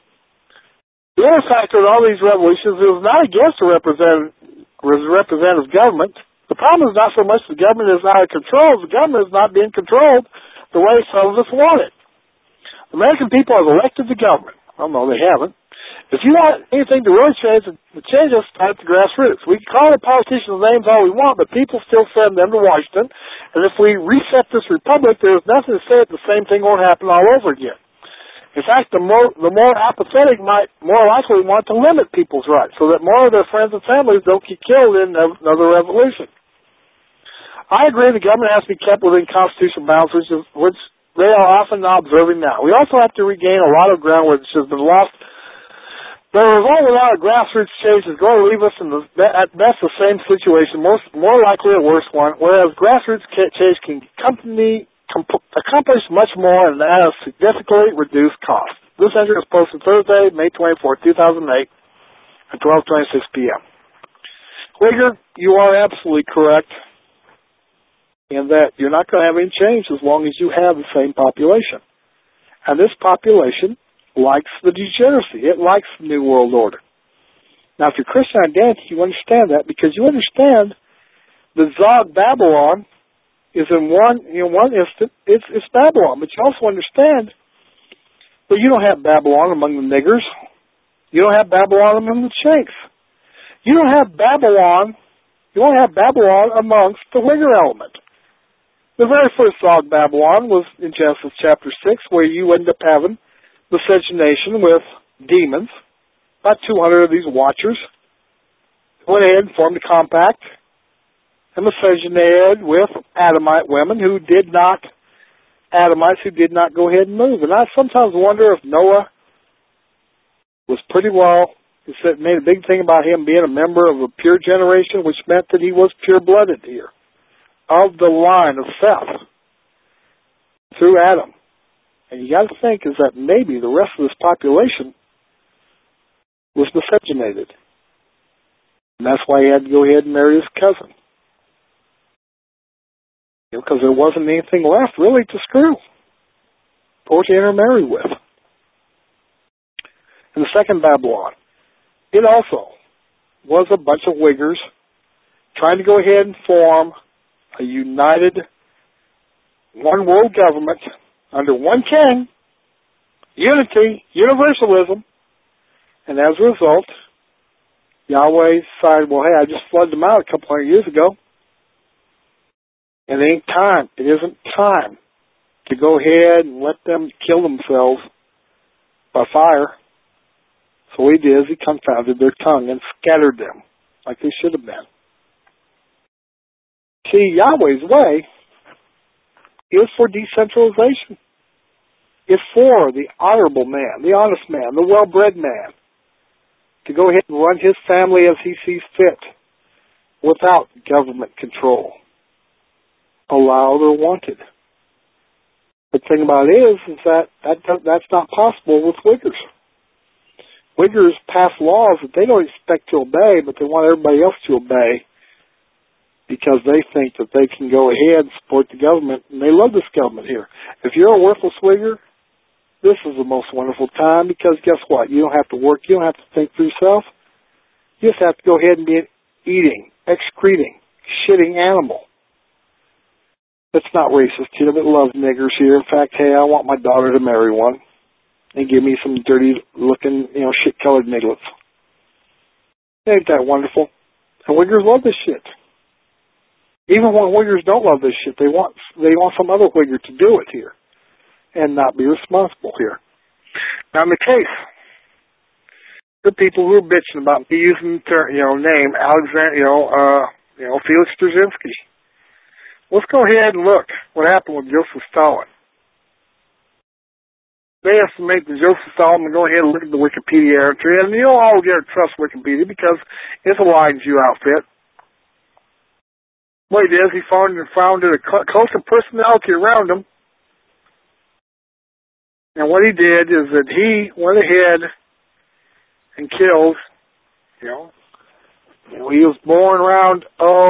The other factor in all these revolutions is not against a representative government. The problem is not so much the government is out of control, the government is not being controlled the way some of us want it. The American people have elected the government. Well, no, they haven't. If you want anything to really change, the changes start at the grassroots. We can call the politicians' names all we want, but people still send them to Washington. And if we reset this republic, there's nothing to say that the same thing won't happen all over again. In fact, the more apathetic might more likely want to limit people's rights so that more of their friends and families don't get killed in another revolution. I agree the government has to be kept within constitutional bounds, which they are often not observing now. We also have to regain a lot of ground which has been lost. The result without a grassroots change is going to leave us in at best the same situation, more likely a worse one, whereas grassroots change can accomplish much more and at a significantly reduced cost. This entry was posted Thursday, May 24, 2008 at 12:26 p.m. Wigger, you are absolutely correct in that you're not going to have any change as long as you have the same population. And this population likes the degeneracy. It likes the New World Order. Now, if you're Christian identity, you understand that because you understand the Zog Babylon is in one instant, it's Babylon. But you also understand that you don't have Babylon among the niggers. You don't have Babylon among the Shanks. You don't have Babylon amongst the Wigger element. The very first Zog Babylon was in Genesis chapter 6, where you end up having miscegenation with demons. About 200 of these watchers went ahead and formed a compact and miscegenated with Adamite women who did not go ahead and move. And I sometimes wonder if Noah was pretty well, it made a big thing about him being a member of a pure generation, which meant that he was pure-blooded here, of the line of Seth, through Adam. And you got to think is that maybe the rest of this population was miscegenated. And that's why he had to go ahead and marry his cousin. Because there wasn't anything left, really, to screw or to intermarry with. And the second Babylon, it also was a bunch of Wiggers trying to go ahead and form a united one-world government under one king, unity, universalism, and as a result, Yahweh decided, well, hey, I just flooded them out a couple hundred years ago. And it isn't time to go ahead and let them kill themselves by fire. So what he did is he confounded their tongue and scattered them like they should have been. See, Yahweh's way is for decentralization. It's for the honorable man, the honest man, the well-bred man to go ahead and run his family as he sees fit without government control, allowed or wanted. The thing about it is that's not possible with Wiggers. Wiggers pass laws that they don't expect to obey, but they want everybody else to obey because they think that they can go ahead and support the government, and they love this government here. If you're a worthless Wigger, this is the most wonderful time because guess what? You don't have to work. You don't have to think for yourself. You just have to go ahead and be an eating, excreting, shitting animal. That's not racist, you know, but loves niggers here. In fact, hey, I want my daughter to marry one and give me some dirty-looking, shit-colored nigglets. Ain't that wonderful? And Wiggers love this shit. Even when Wiggers don't love this shit, they want some other Wigger to do it here and not be responsible here. Now, in the case the people who were bitching about me using the name Alexander, Felix Dzerzhinsky. Let's go ahead and look what happened with Joseph Stalin. They estimate that Joseph Stalin, go ahead and look at the Wikipedia entry, and you'll all get to trust Wikipedia because it's a lying Jew outfit. What he did is he founded a cult of personality around him. And what he did is that he went ahead and killed, he was born around,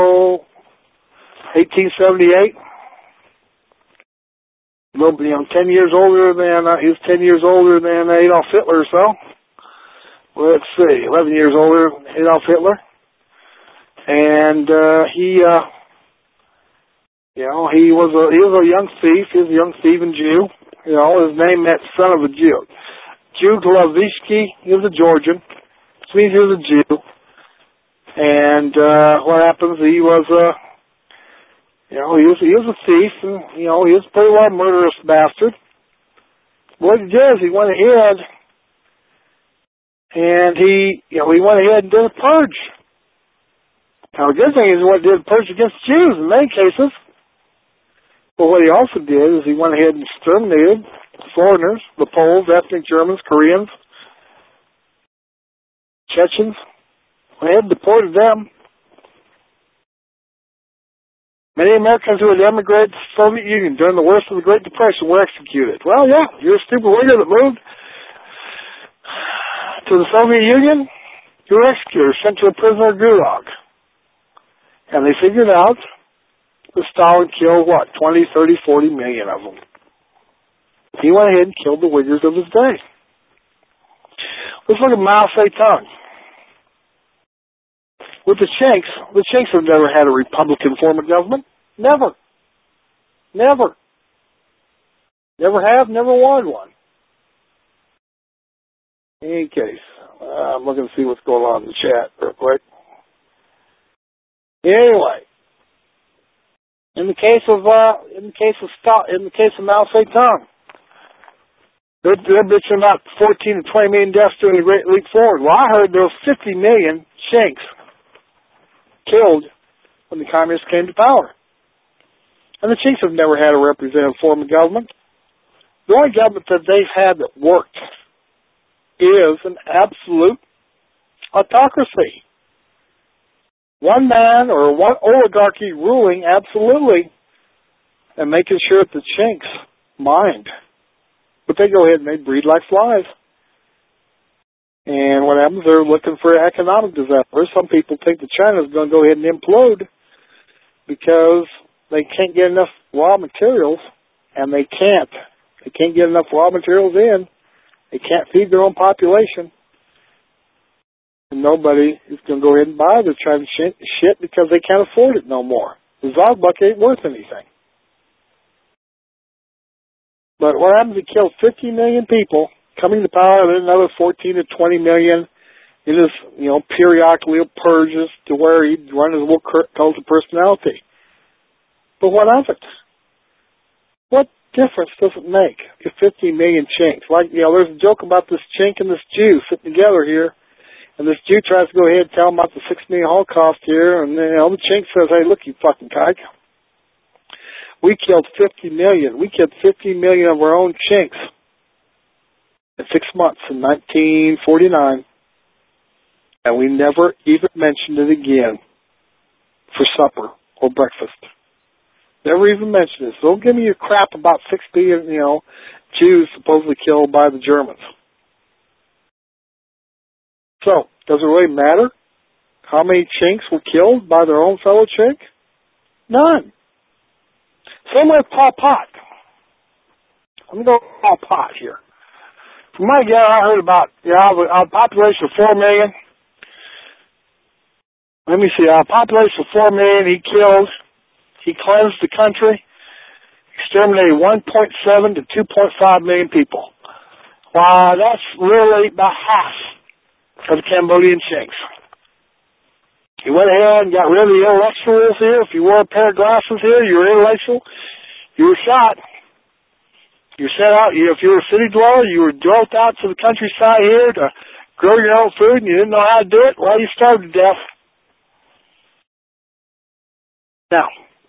1878. A little, 10 years older than, he was 10 years older than Adolf Hitler or so. Let's see, 11 years older than Adolf Hitler. And, he was a young thief. He was a young thieving Jew. His name meant son of a Jew. Jew Glavitsky, he was a Georgian, which means he was a Jew. And, what happens, he was he was a thief, and, he was pretty well a murderous bastard. What he did is he went ahead and he went ahead and did a purge. Now, the good thing is what he did a purge against Jews in many cases. But what he also did is he went ahead and exterminated foreigners, the Poles, ethnic Germans, Koreans, Chechens. Went ahead and deported them. Many Americans who had emigrated to the Soviet Union during the worst of the Great Depression were executed. Well, yeah, you're a stupid Uyghur that moved to the Soviet Union, you were executed, sent to a prisoner gulag. And they figured out that Stalin killed, 20, 30, 40 million of them. He went ahead and killed the Uyghurs of his day. Let's look at Mao Zedong. With the Chinks have never had a Republican form of government. Never. Never. Never have, never wanted one. In any case, I'm looking to see what's going on in the chat real quick. Anyway, in the case of Mao Zedong, they're bitching about 14 to 20 million deaths during the Great Leap Forward. Well, I heard there was 50 million Chinks killed when the communists came to power. And the Chinks have never had a representative form of government. The only government that they've had that worked is an absolute autocracy. One man or one oligarchy ruling absolutely and making sure that the Chinks mind. But they go ahead and they breed like flies. And what happens, they're looking for an economic disaster. Some people think that China's going to go ahead and implode because they can't get enough raw materials, and they can't. They can't get enough raw materials in. They can't feed their own population. And nobody is going to go ahead and buy their China shit because they can't afford it no more. The Zogbuck ain't worth anything. But what happens, he killed 50 million people, coming to power, and then another 14 to 20 million in his, periodic little purges to where he'd run his little cult of personality. But what of it? What difference does it make if 15 million Chinks? Like, there's a joke about this Chink and this Jew sitting together here, and this Jew tries to go ahead and tell him about the 6 million Holocaust here, and the Chink says, hey, look, you fucking kike. We killed 50 million. We killed 50 million of our own Chinks in 6 months in 1949, and we never even mentioned it again for supper or breakfast. Never even mentioned it. So don't give me your crap about 6 billion, Jews supposedly killed by the Germans. So, does it really matter how many Chinks were killed by their own fellow Chink? None. Same with Pol Pot. I'm going to go with Pol Pot here. From my guess, I heard about, a population of 4 million. Let me see, a population of 4 million, he cleansed the country, exterminated 1.7 to 2.5 million people. Wow, that's really about half of the Cambodian Chinks. He went ahead and got rid of the intellectuals here. If you wore a pair of glasses here, you were intellectual, you were shot. You were sent out, if you were a city dweller, you were drove out to the countryside here to grow your own food and you didn't know how to do it, well, you starved to death. Now,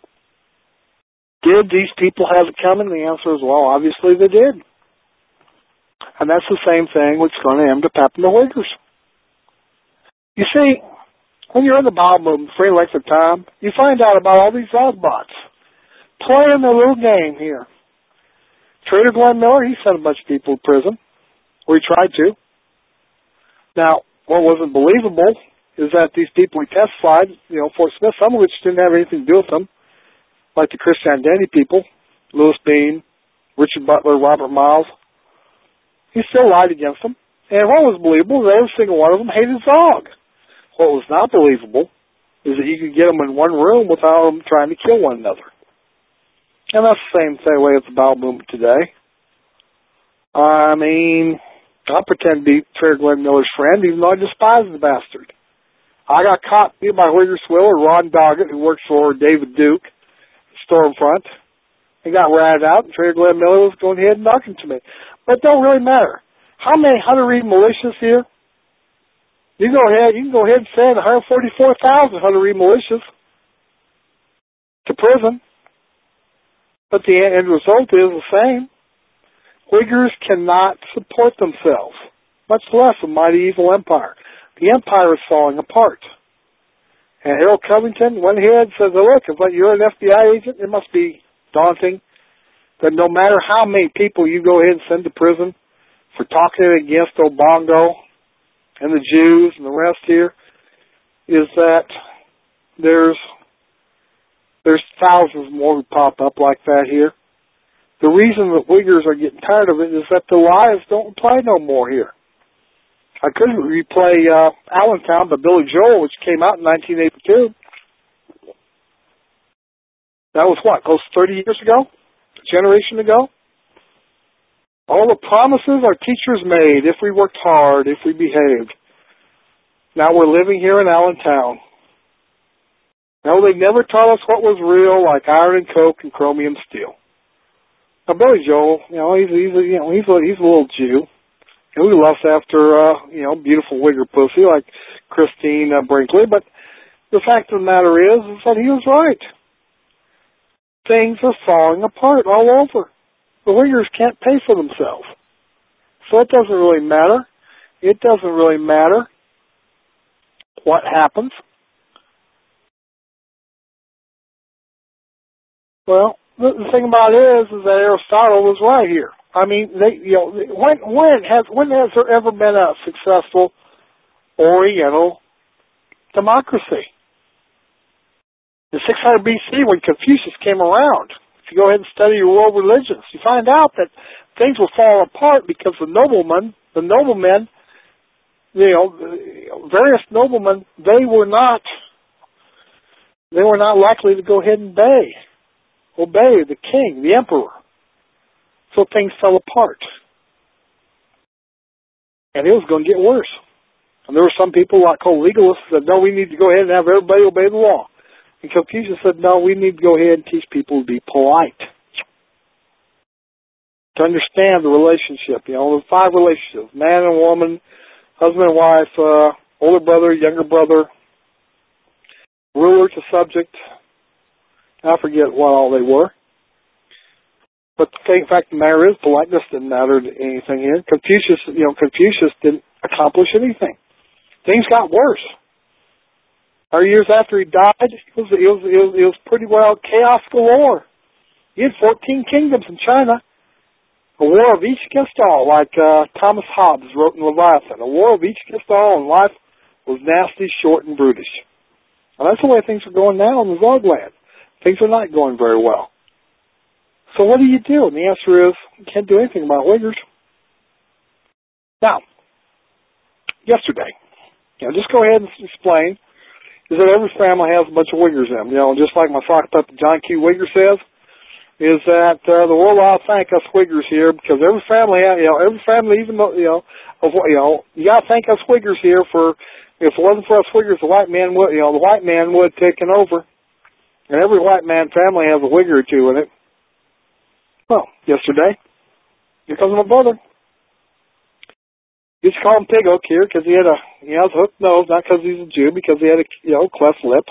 did these people have it coming? The answer is, well, obviously they did. And that's the same thing what's going to end up happening to Uyghurs. You see, when you're in the Bible movement for any length of time, you find out about all these Zogbots playing their little game here. Trader Glenn Miller, he sent a bunch of people to prison, or he tried to. Now, what wasn't believable is that these people he testified, Fort Smith, some of which didn't have anything to do with them, like the Christian Identity people, Louis Bean, Richard Butler, Robert Miles, he still lied against them. And what was believable is every single one of them hated Zog. What was not believable is that you could get them in one room without them trying to kill one another. And that's the same way with the bowel movement today. I mean, I'll pretend to be Trader Glenn Miller's friend, even though I despise the bastard. I got caught by Uyghur Swiller, Ron Doggett, who works for David Duke, Stormfront, and got ratted out, and Trader Glenn Miller was going ahead and knocking to me. But it don't really matter. How many Hunter Reed militias here? You can go ahead and send 144,000 Hunter Reed militias to prison. But the end result is the same. Uyghurs cannot support themselves, much less a mighty evil empire. The empire is falling apart. And Harold Covington went ahead and said, look, if you're an FBI agent, it must be daunting that no matter how many people you go ahead and send to prison for talking against Obongo and the Jews and the rest here, is that there's thousands more who pop up like that here. The reason that Uyghurs are getting tired of it is that the lies don't apply no more here. I could replay Allentown by Billy Joel, which came out in 1982. That was what, close to 30 years ago? A generation ago? All the promises our teachers made, if we worked hard, if we behaved. Now we're living here in Allentown. No, they never taught us what was real, like iron and coke and chromium steel. Now Billy Joel, he's a little Jew, and who lusts after beautiful Uyghur pussy like Christine Brinkley. But the fact of the matter is that he was right. Things are falling apart all over. The Uyghurs can't pay for themselves, so it doesn't really matter. It doesn't really matter what happens. Well, the thing about it is that Aristotle was right here. I mean, when has there ever been a successful Oriental democracy? In 600 BC, when Confucius came around, if you go ahead and study your world religions, you find out that things will fall apart because the noblemen, various noblemen, they were not likely to go ahead and obey the king, the emperor. So things fell apart. And it was going to get worse. And there were some people called legalists that said, no, we need to go ahead and have everybody obey the law. And Confucius said, no, we need to go ahead and teach people to be polite. To understand the relationship. The 5 relationships. Man and woman, husband and wife, older brother, younger brother, ruler to subject. I forget what all they were. But the fact of the matter is, politeness didn't matter to anything here. Confucius didn't accomplish anything. Things got worse. Years after he died, it was pretty well chaos galore. He had 14 kingdoms in China. A war of each against all, like Thomas Hobbes wrote in Leviathan. A war of each against all, and life was nasty, short, and brutish. And that's the way things are going now in the Zogland. Things are not going very well. So what do you do? And the answer is, you can't do anything about Uyghurs. Now, yesterday, just go ahead and explain, is that every family has a bunch of Uyghurs in them. Just like my sock puppet John Q. Uyghur says, is that the world ought to thank us Uyghurs here, because every family, even though, you got to thank us Uyghurs here for, if it wasn't for us Uyghurs, the white man would have taken over. And every white man family has a Uyghur or two in it. Well, yesterday, here comes my brother. used to call him Pig Oak here because he had a hooked nose, not because he's a Jew, because he had a cleft lip.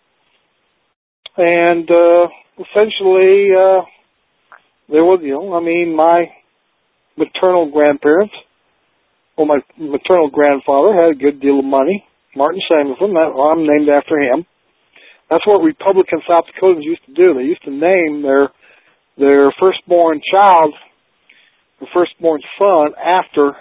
And essentially, there was my maternal grandparents, my maternal grandfather had a good deal of money. Martin Samuelson, I'm named after him. That's what Republican South Dakotans used to do. They used to name their firstborn child, the firstborn son, after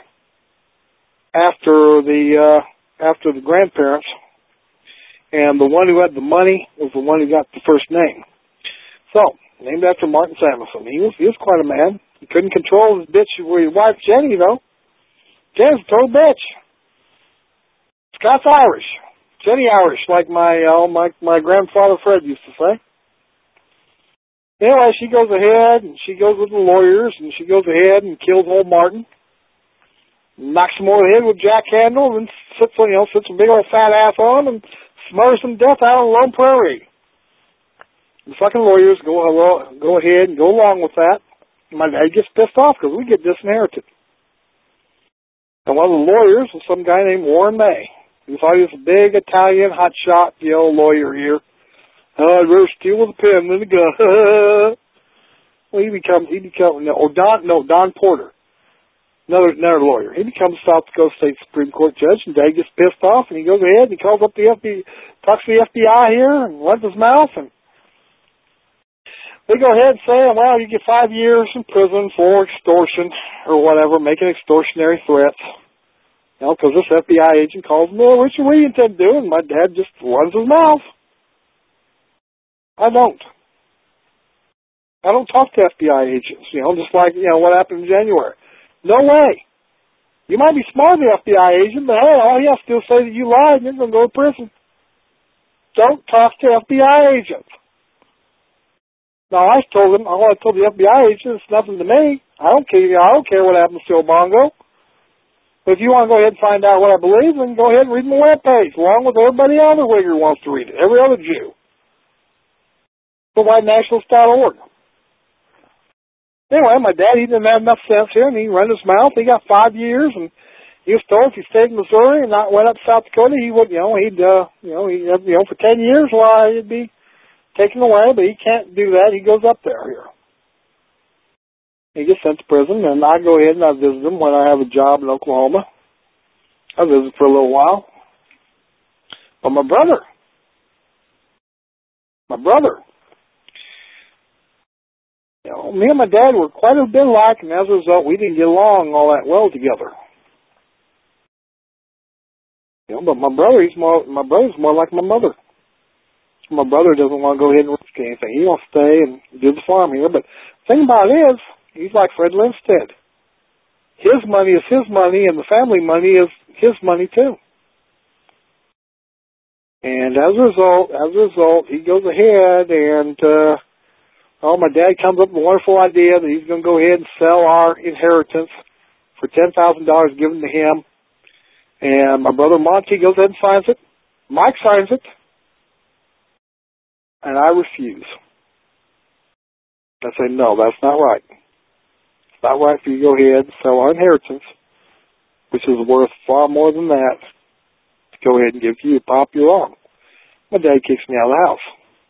the grandparents, and the one who had the money was the one who got the first name. So, named after Martin Samuelson. He was quite a man. He couldn't control his bitch with his wife Jenny, though. Jenny's a total bitch. Scott's Irish. Jenny Irish, like my grandfather Fred used to say. Anyway, she goes ahead and she goes with the lawyers and she goes ahead and kills old Martin, knocks him over the head with jackhandle, and sits a big old fat ass on him and smothers him to death out on Lone Prairie. The fucking lawyers go ahead and go along with that. My dad gets pissed off because we get disinherited. And one of the lawyers was some guy named Warren May. He thought he was a big Italian hotshot, lawyer here. I'd rather steal with a pen than a gun. Well, Don Porter, another lawyer. He becomes South Dakota State Supreme Court judge, and Dad gets pissed off, and he goes ahead and he calls up talks to the FBI here, and runs his mouth, and they go ahead and say, well, you get 5 years in prison for extortion or whatever, making extortionary threats. Because this FBI agent calls him, well, Richard, what do you intend to do? And my dad just runs his mouth. I don't talk to FBI agents, just like, what happened in January. No way. You might be smart, the FBI agent, but hey, all he has to do is say that you lied and you're going to go to prison. Don't talk to FBI agents. Now, I told the FBI agent, it's nothing to me. I don't care what happens to Obongo. But if you want to go ahead and find out what I believe, then go ahead and read my webpage, along with everybody else who wants to read it, every other Jew. Go whitenationalist.org. Anyway, my dad, he didn't have enough sense here, and he ran his mouth. He got 5 years, and he was told if he stayed in Missouri and not went up to South Dakota, he would, for 10 years, he'd be taken away, but he can't do that. He goes up there here. He gets sent to prison, and I go ahead and I visit him when I have a job in Oklahoma. I visit for a little while. But my brother, me and my dad were quite a bit alike, and as a result, we didn't get along all that well together. But my brother's more like my mother. My brother doesn't want to go ahead and risk anything. He wants to stay and do the farm here. But the thing about it is, he's like Fred Lindstedt. His money is his money, and the family money is his money too. And as a result, he goes ahead and, my dad comes up with a wonderful idea that he's going to go ahead and sell our inheritance for $10,000 given to him. And my brother Monty goes ahead and signs it. Mike signs it. And I refuse. I say, no, that's not right. It's not right for you to go ahead and sell our inheritance, which is worth far more than that, to go ahead and give to you. Pop, you're wrong. My dad kicks me out of the house.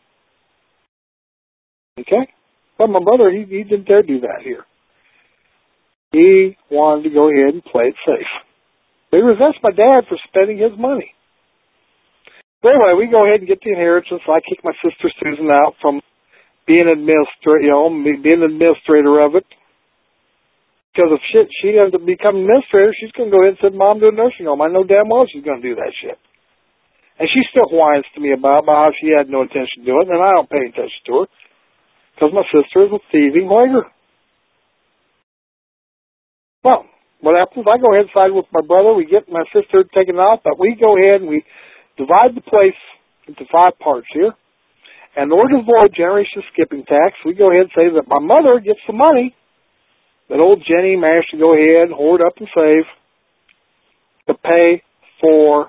Okay? But my brother, he didn't dare do that here. He wanted to go ahead and play it safe. But he resents my dad for spending his money. So anyway, we go ahead and get the inheritance. I kick my sister Susan out from being an administrator of it. Because if she ends up becoming administrator, she's going to go ahead and send Mom to a nursing home. I know damn well she's going to do that shit. And she still whines to me about how she had no intention to do it, and I don't pay attention to her. Because my sister is a thieving lawyer. Well, what happens, I go ahead and side with my brother. We get my sister taken out, but we go ahead and we divide the place into 5 parts here. And in order to avoid generation skipping tax, we go ahead and say that my mother gets the money that old Jenny managed to go ahead and hoard up and save to pay for,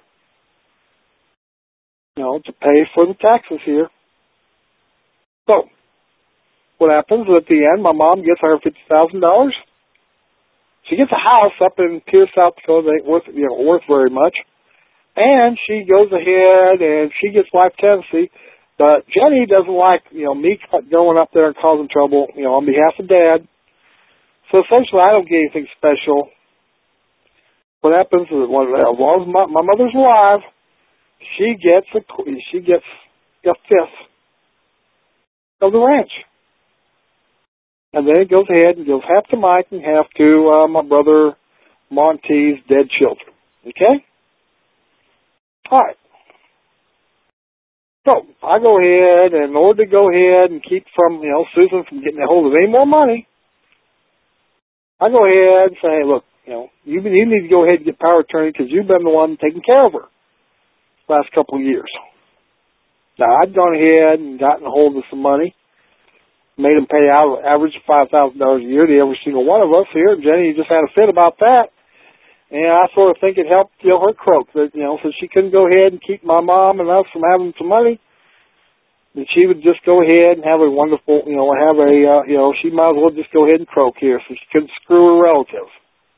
the taxes here. So, what happens at the end, my mom gets her $50,000. She gets a house up in Pierce, South Dakota. That ain't worth very much. And she goes ahead and she gets life tenancy. But Jenny doesn't like, me going up there and causing trouble, on behalf of Dad. So essentially, I don't get anything special. What happens is, as long as my mother's alive, she gets a fifth of the ranch. And then it goes ahead and goes half to Mike and half to my brother Monty's dead children. Okay? All right. So I go ahead, and in order to go ahead and keep Susan from getting a hold of any more money, I go ahead and say, hey, look, you need to go ahead and get power of attorney because you've been the one taking care of her the last couple of years. Now, I'd gone ahead and gotten a hold of some money, made them pay out an average of $5,000 a year to every single one of us here. Jenny just had a fit about that. And I sort of think it helped, her croak, that, so she couldn't go ahead and keep my mom and us from having some money. And she would just go ahead and have a wonderful, she might as well just go ahead and croak here so she couldn't screw her relatives.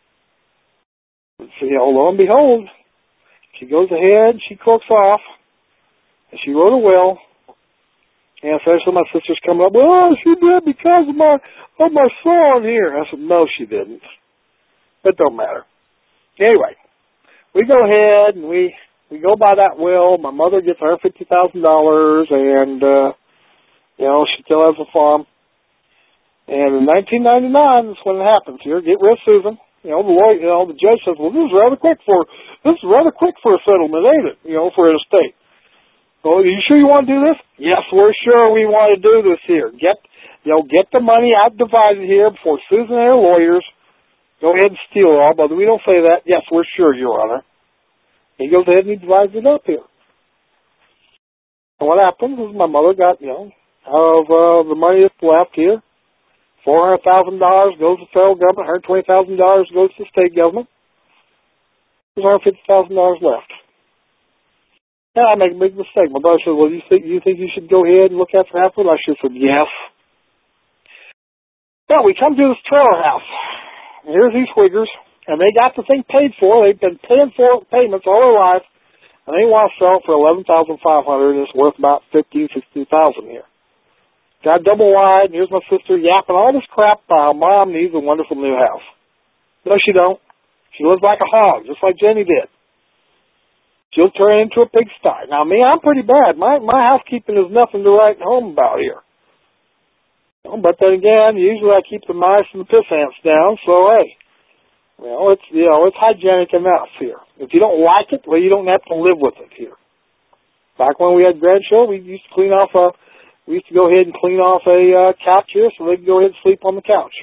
So, lo and behold, she goes ahead, she croaks off, and she wrote a will. And essentially my sister's coming up, well, she did because of my son here. I said, no, she didn't. It don't matter. Anyway, we go ahead and we go by that will. My mother gets $150,000, and she still has a farm. And in 1999 is when it happens here. Get rid of Susan. The lawyer, the judge says, well, this is rather quick for a settlement, ain't it? For an estate. Oh, are you sure you want to do this? Yes, we're sure we want to do this here. Get the money out divided here before Susan and her lawyers go ahead and steal it all, but we don't say that. Yes, we're sure, Your Honor. He goes ahead and he divides it up here. And what happens is my mother got, out of the money that's left here, $400,000 goes to the federal government, $120,000 goes to the state government. There's $150,000 left. And I make a big mistake. My brother said, well, you think you should go ahead and look after half of it? I should have said, yes. Well, we come to this trailer house. Here's these Wiggers, and they got the thing paid for. They've been paying for payments all their life, and they want to sell it for $11,500, and it's worth about $15,000, $16,000 here. Got double wide, and here's my sister yapping all this crap about how Mom needs a wonderful new house. No, she don't. She lives like a hog, just like Jenny did. She'll turn into a pigsty. Now, me, I'm pretty bad. My housekeeping is nothing to write home about here. But then again, usually I keep the mice and the piss ants down, so hey, it's hygienic enough here. If you don't like it, well, you don't have to live with it here. Back when we had grandchildren, we used to go ahead and clean off a couch here so they could go ahead and sleep on the couch.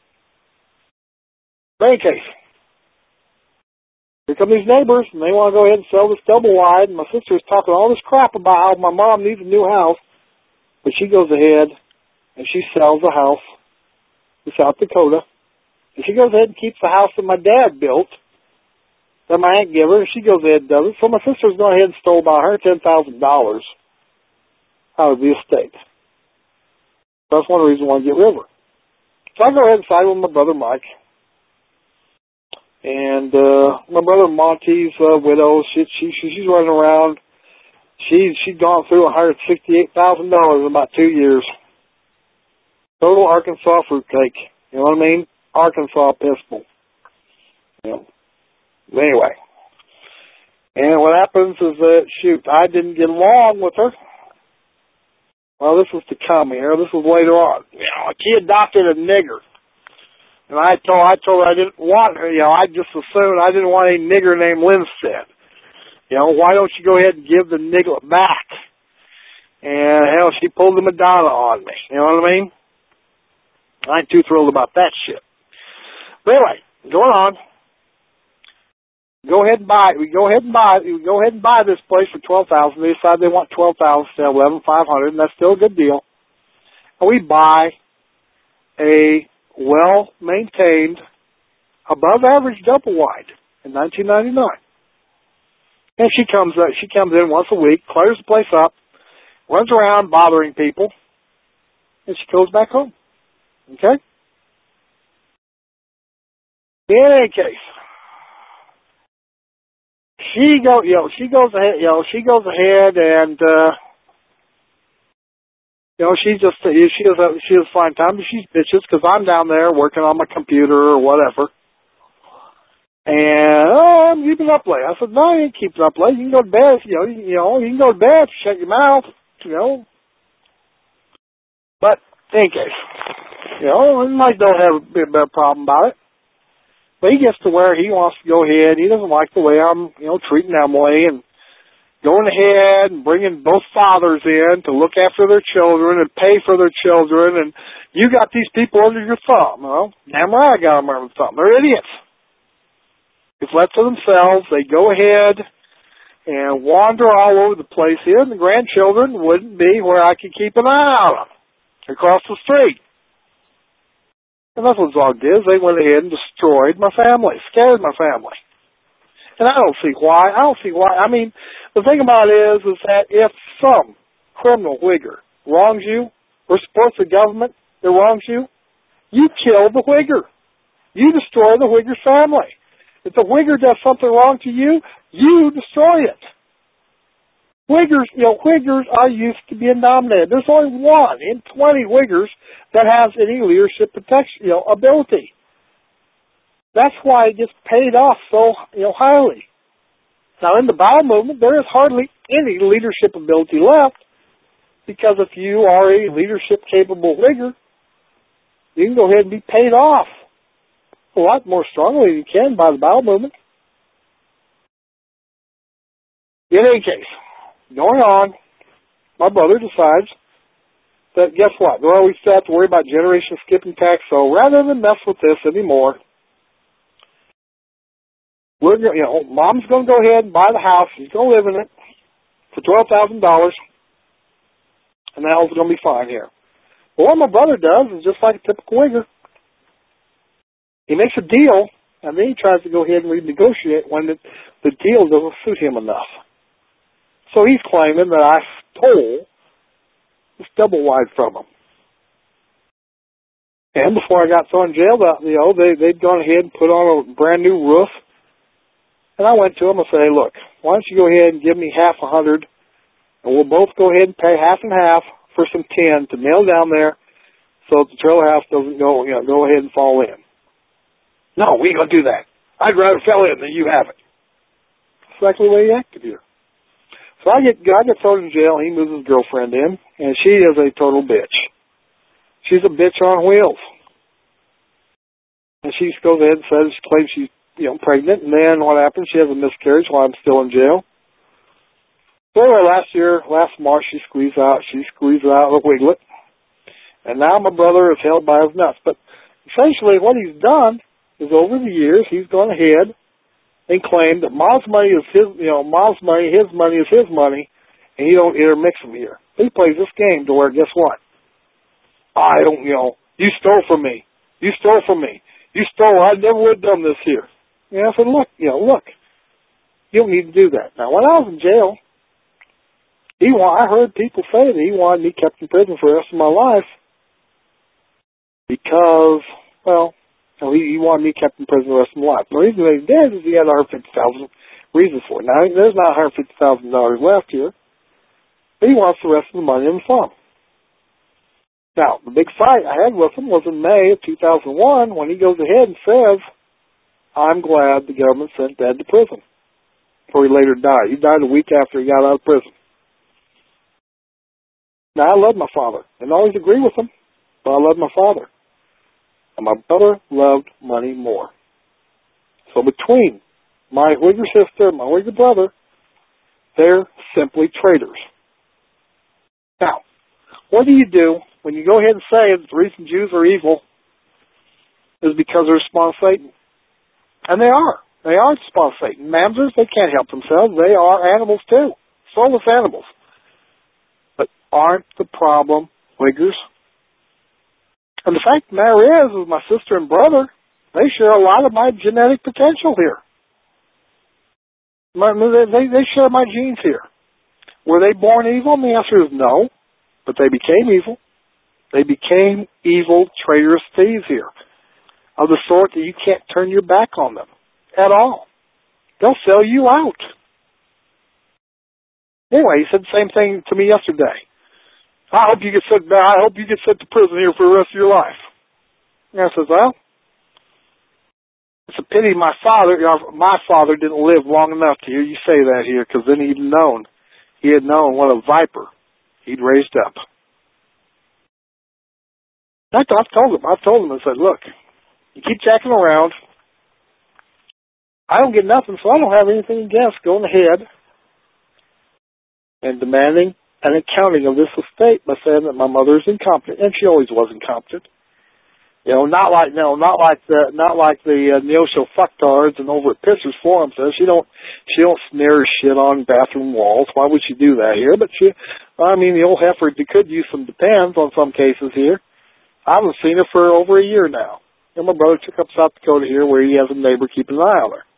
In any case, here come these neighbors, and they want to go ahead and sell this double wide, and my sister is talking all this crap about how my mom needs a new house, but she goes ahead and she sells a house in South Dakota. And she goes ahead and keeps the house that my dad built, that my aunt gave her, and she goes ahead and does it. So my sister's gone ahead and stole about $110,000 out of the estate. That's one of the reasons why I get rid of her. So I go ahead and side with my brother Mike. And my brother Monty's widow, she's running around. She's gone through $168,000 in about 2 years. Total Arkansas fruitcake. You know what I mean? Arkansas pistol. Anyway. And what happens is that, I didn't get along with her. Well, this was to come here. This was later on. She adopted a nigger. And I told her I didn't want her. I just assumed I didn't want a nigger named Lindstedt. Why don't you go ahead and give the nigger back? And, she pulled the Madonna on me. You know what I mean? I ain't too thrilled about that shit. But anyway, going on. We go ahead and buy this place for $12,000. They decide they want $12,000 instead of $11,500, and that's still a good deal. And we buy a well-maintained, above-average double wide in 1999. And she comes in once a week, clears the place up, runs around bothering people, and she goes back home. Okay? In any case, she goes ahead and she has fine time, but she's bitches because I'm down there working on my computer or whatever. And, I'm keeping up late. I said, no, you ain't keeping up late. You can go to bed, you can go to bed, shut your mouth, But, in any case, Mike don't have a bit of a problem about it. But he gets to where he wants to go ahead. He doesn't like the way I'm, treating Emily and going ahead and bringing both fathers in to look after their children and pay for their children. And you got these people under your thumb. Well, damn right I got them under the thumb. They're idiots. If left to themselves, they go ahead and wander all over the place here, and the grandchildren wouldn't be where I could keep an eye on them across the street. And that's what Zog did. They went ahead and destroyed my family, scared my family. And I don't see why. I mean, the thing about it is that if some criminal Whigger wrongs you or supports the government that wrongs you, you kill the Whigger. You destroy the Whigger's family. If the Whigger does something wrong to you, you destroy it. Whiggers are used to being nominated. There's only 1 in 20 Whiggers that has any leadership protection, ability. That's why it gets paid off so, highly. Now, in the bowel movement, there is hardly any leadership ability left, because if you are a leadership-capable Whigger, you can go ahead and be paid off a lot more strongly than you can by the bowel movement. In any case, going on, my brother decides that, guess what? Well, we still have to worry about generation skipping tax, so rather than mess with this anymore, Mom's going to go ahead and buy the house. She's going to live in it for $12,000, and the hell's going to be fine here. But what my brother does is just like a typical Whigger. He makes a deal, and then he tries to go ahead and renegotiate when the deal doesn't suit him enough. So he's claiming that I stole this double wide from him. And before I got thrown in jail, they'd gone ahead and put on a brand new roof. And I went to him and said, hey, look, why don't you go ahead and give me $100, and we'll both go ahead and pay half and half for some tin to nail down there so that the trailer house doesn't go ahead and fall in. No, we ain't going to do that. I'd rather fell in than you have it. That's exactly the way he acted here. So I get thrown in jail. He moves his girlfriend in, and she is a total bitch. She's a bitch on wheels. And she goes ahead and says, she claims she's, pregnant, and then what happens? She has a miscarriage while I'm still in jail. So anyway, last March, she squeezed out a wiglet. And now my brother is held by his nuts. But essentially what he's done is over the years, he's gone ahead and claimed that Mom's money is his money is his money, and he don't intermix them here. He plays this game to where, guess what? You stole from me. You stole from me. You stole. I never would have done this here. And I said, look, you don't need to do that. Now, when I was in jail, I heard people say that he wanted me kept in prison for the rest of my life because, he wanted me kept in prison the rest of my life. The reason that he did is he had $150,000 reasons for it. Now, there's not $150,000 left here, but he wants the rest of the money in the fund. Now, the big fight I had with him was in May of 2001 when he goes ahead and says, I'm glad the government sent Dad to prison before he later died. He died a week after he got out of prison. Now, I love my father. I didn't always agree with him, but I love my father. And my brother loved money more. So between my Whigger sister and my Whigger brother, they're simply traitors. Now, what do you do when you go ahead and say that the reason Jews are evil is because they're spawn of Satan? And they are. They are spawn of Satan. Mamzers, they can't help themselves. They are animals too. Soulless animals. But aren't the problem Whiggers? And the fact of the matter is my sister and brother, they share a lot of my genetic potential here. They share my genes here. Were they born evil? And the answer is no. But they became evil. They became evil, traitorous thieves here. of the sort that you can't turn your back on them at all. They'll sell you out. Anyway, he said the same thing to me yesterday. I hope you get sent to prison here for the rest of your life. And I said, well, it's a pity my father didn't live long enough to hear you say that here, because then he had known what a viper he'd raised up. I've told him, I said, look, you keep jacking around. I don't get nothing, so I don't have anything against going ahead and demanding an accounting of this estate by saying that my mother is incompetent, and she always was incompetent. Not like the neo-show fucktards and over at Pitcher's Forum says. She don't smear shit on bathroom walls. Why would she do that here? But the old heifer could use some depends on some cases here. I haven't seen her for over a year now. And my brother took up South Dakota here where he has a neighbor keeping an eye on her.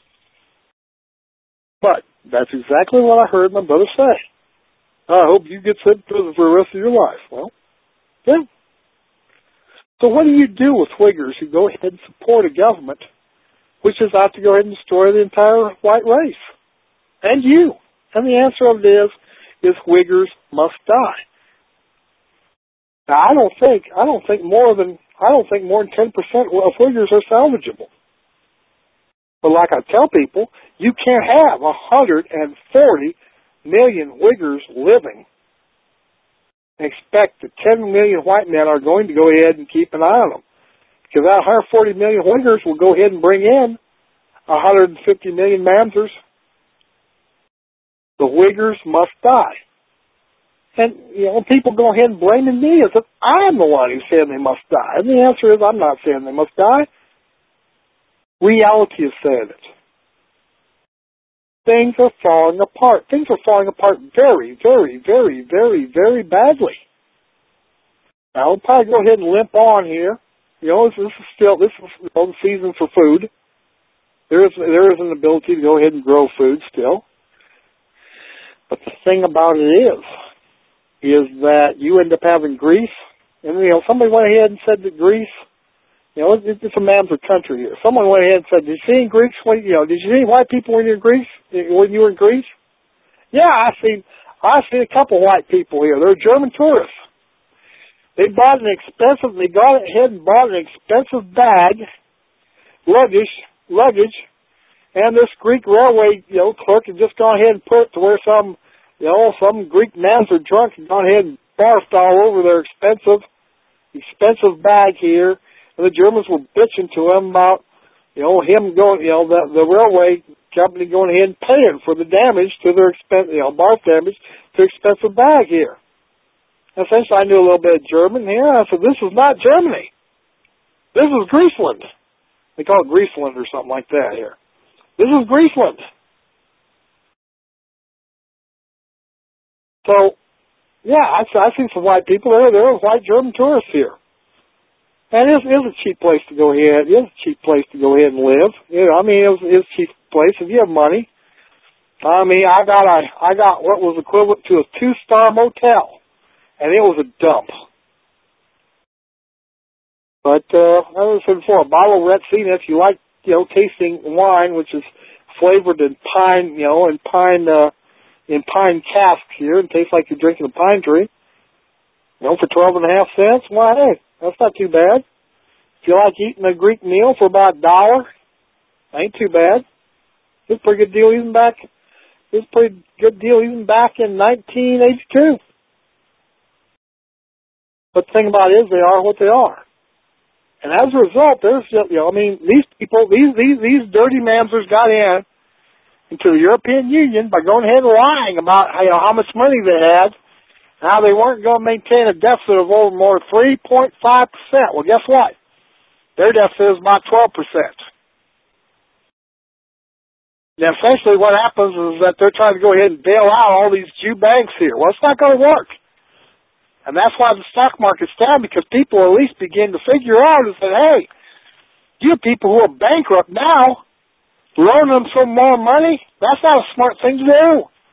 But that's exactly what I heard my brother say. I hope you get sent to prison for the rest of your life. Well, yeah. So what do you do with Wiggers who go ahead and support a government which is out to go ahead and destroy the entire white race? And you. And the answer of it is Wiggers must die. Now, I don't think more than 10% of Wiggers are salvageable. But like I tell people, you can't have 140 million Wiggers living and expect that 10 million white men are going to go ahead and keep an eye on them. Because that 140 million Wiggers will go ahead and bring in 150 million Mamsers. The Wiggers must die. And, people go ahead and blame me as if I'm the one who's saying they must die. And the answer is I'm not saying they must die. Reality is saying it. Things are falling apart. Things are falling apart very, very, very, very, very badly. Now, we'll probably go ahead and limp on here. This is the season for food. There is an ability to go ahead and grow food still. But the thing about it is that you end up having Greece. And, somebody went ahead and said that Greece, it's a Mamzer country here. Someone went ahead and said, did you see in Greece, did you see white people when you were in Greece? Yeah, I seen a couple white people here. They're German tourists. They got ahead and bought an expensive bag, luggage, and this Greek railway, clerk had just gone ahead and put it to where some Greek Mamzer drunk had gone ahead and barfed all over their expensive bag here. And the Germans were bitching to him about, him going, the railway company going ahead and paying for the damage to their barf damage to expensive bag here. And since I knew a little bit of German here, I said, this is not Germany. This is Greeceland. They call it Greeceland or something like that here. This is Greeceland. So, yeah, I seen some white people there. There were white German tourists here. And it is a cheap place to go ahead. It is a cheap place to go ahead and live. It is a cheap place if you have money. I got what was equivalent to a 2-star motel, and it was a dump. But as I said before, a bottle of Retsina, if you like, tasting wine, which is flavored in pine, in pine casks here, and tastes like you're drinking a pine tree. For 12.5 cents. Why, hey, that's not too bad. If you like eating a Greek meal for about $1, ain't too bad. It's a pretty good deal even back in 1982. But the thing about it is they are what they are. And as a result, these people, these dirty Mamsers got into the European Union by going ahead and lying about how much money they had. Now, they weren't going to maintain a deficit of over more 3.5%. Well, guess what? Their deficit is about 12%. Now, essentially what happens is that they're trying to go ahead and bail out all these Jew banks here. Well, it's not going to work. And that's why the stock market's down, because people at least begin to figure out and say, hey, you people who are bankrupt now, loan them some more money, that's not a smart thing to do.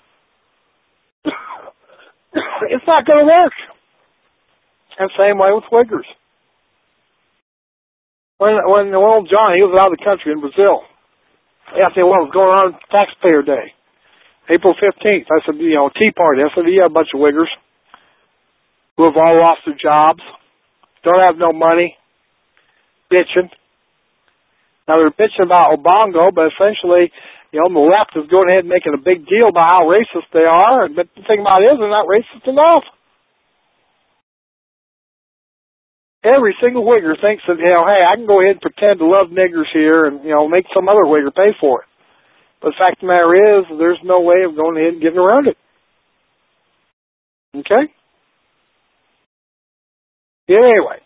It's not going to work. And same way with Wiggers. when old John, he was out of the country in Brazil. They asked me what was going on Taxpayer Day, April 15th. I said, Tea Party. I said, yeah, a bunch of Wiggers who have all lost their jobs, don't have no money, bitching. Now, they're bitching about Obongo, but essentially, the left is going ahead and making a big deal about how racist they are, but the thing about it is they're not racist enough. Every single Wigger thinks that, hey, I can go ahead and pretend to love niggers here and, make some other Wigger pay for it. But the fact of the matter is, there's no way of going ahead and getting around it. Okay? Yeah, anyway.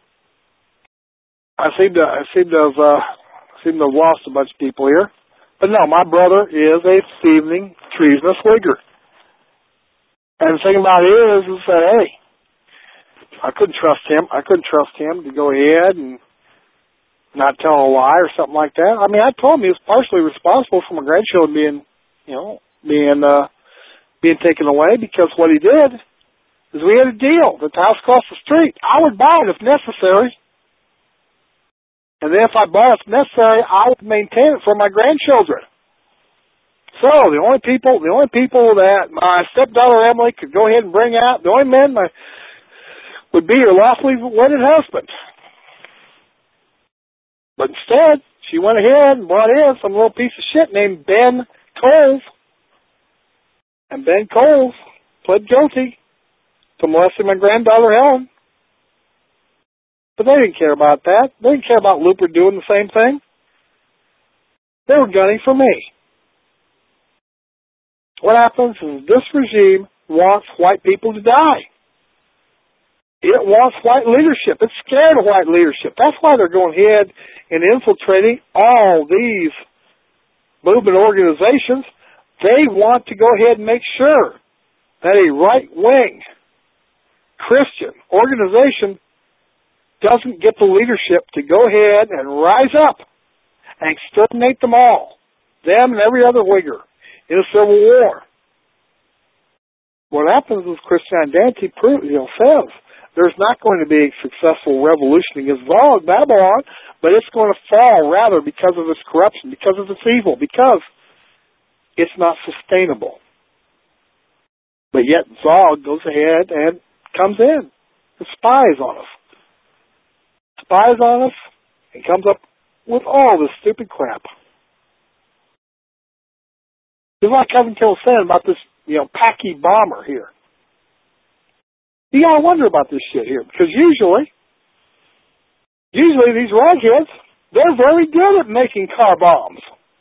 I seem to have lost a bunch of people here. But no, my brother is a thieving, treasonous Wigger. And the thing about it is that, hey, I couldn't trust him. I couldn't trust him to go ahead and not tell a lie or something like that. I mean, I told him he was partially responsible for my grandchildren being taken away, because what he did is we had a deal that the house across the street, I would buy it if necessary. And then if I bought it if necessary, I would maintain it for my grandchildren. So the only people that my stepdaughter Emily could go ahead and bring out, the only men would be her lawfully wedded husband. But instead, she went ahead and brought in some little piece of shit named Ben Coles. And Ben Coles pled guilty to molesting my granddaughter Helen. But they didn't care about that. They didn't care about Looper doing the same thing. They were gunning for me. What happens is this regime wants white people to die. It wants white leadership. It's scared of white leadership. That's why they're going ahead and infiltrating all these movement organizations. They want to go ahead and make sure that a right-wing Christian organization doesn't get the leadership to go ahead and rise up and exterminate them all, them and every other Wigger, in a civil war. What happens is Christian identity says there's not going to be a successful revolution against Babylon, but it's going to fall rather because of its corruption, because of its evil, because it's not sustainable. But yet Zog goes ahead and comes in and spies on us. Spies on us and comes up with all this stupid crap. Just like Kevin Till said about this, Packy bomber here. You gotta wonder about this shit here, because usually these ragheads, they're very good at making car bombs.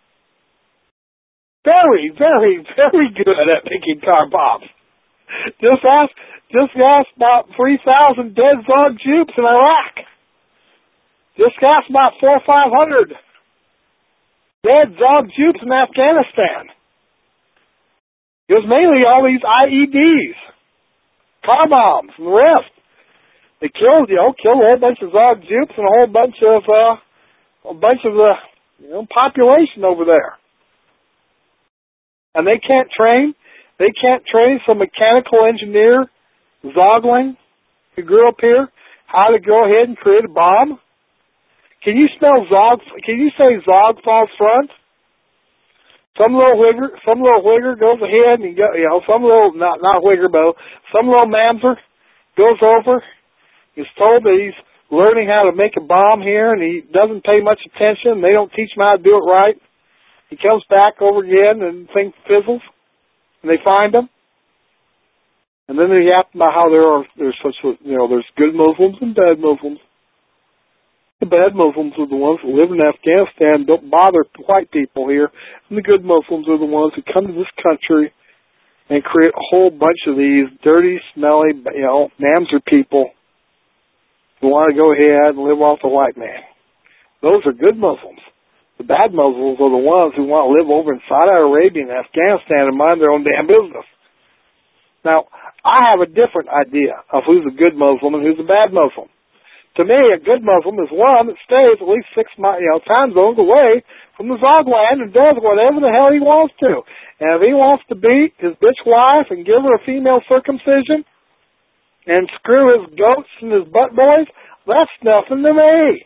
Very, very, very good at making car bombs. Just ask about 3,000 dead Zog Jupes in Iraq. Just ask about 400 or 500 dead Zog Jupes in Afghanistan. It was mainly all these IEDs, car bombs, and the rest. They killed a whole bunch of Zog Jupes and a whole bunch of the population over there. And they can't train some mechanical engineer, Zogling, who grew up here, how to go ahead and create a bomb. Can you smell Zog? Can you say Zog falls front? Some little Wigger goes ahead and some little not Wigger, but some little mamzer goes over. He's told that he's learning how to make a bomb here, and he doesn't pay much attention. They don't teach him how to do it right. He comes back over again, and things fizzles, and they find him. And then they yap about how there's good Muslims and bad Muslims. The bad Muslims are the ones that live in Afghanistan, don't bother white people here. And the good Muslims are the ones who come to this country and create a whole bunch of these dirty, smelly, mamzer people who want to go ahead and live off the white man. Those are good Muslims. The bad Muslims are the ones who want to live over in Saudi Arabia and Afghanistan and mind their own damn business. Now, I have a different idea of who's a good Muslim and who's a bad Muslim. To me, a good Muslim is one that stays at least 6 time zones away from the Zog land and does whatever the hell he wants to. And if he wants to beat his bitch wife and give her a female circumcision and screw his goats and his butt boys, that's nothing to me.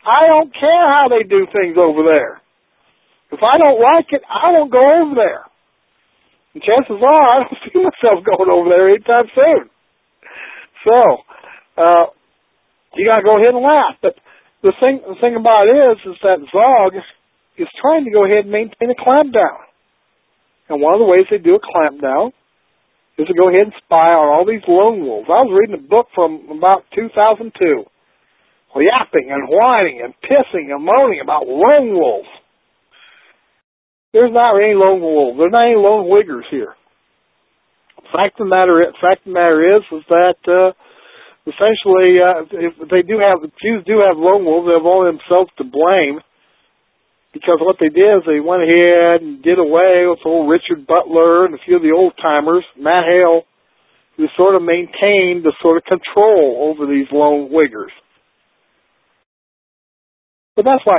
I don't care how they do things over there. If I don't like it, I won't go over there. And chances are I don't see myself going over there anytime soon. So, you got to go ahead and laugh. But the thing about it is that Zog is trying to go ahead and maintain a clampdown. And one of the ways they do a clampdown is to go ahead and spy on all these lone wolves. I was reading a book from about 2002, yapping and whining and pissing and moaning about lone wolves. There's not any lone wolves. There's not any lone wiggers here. Fact of the matter is that essentially, if the Jews do have lone wolves, they have only themselves to blame, because what they did is they went ahead and did away with old Richard Butler and a few of the old timers, Matt Hale, who sort of maintained the sort of control over these lone wiggers. But that's why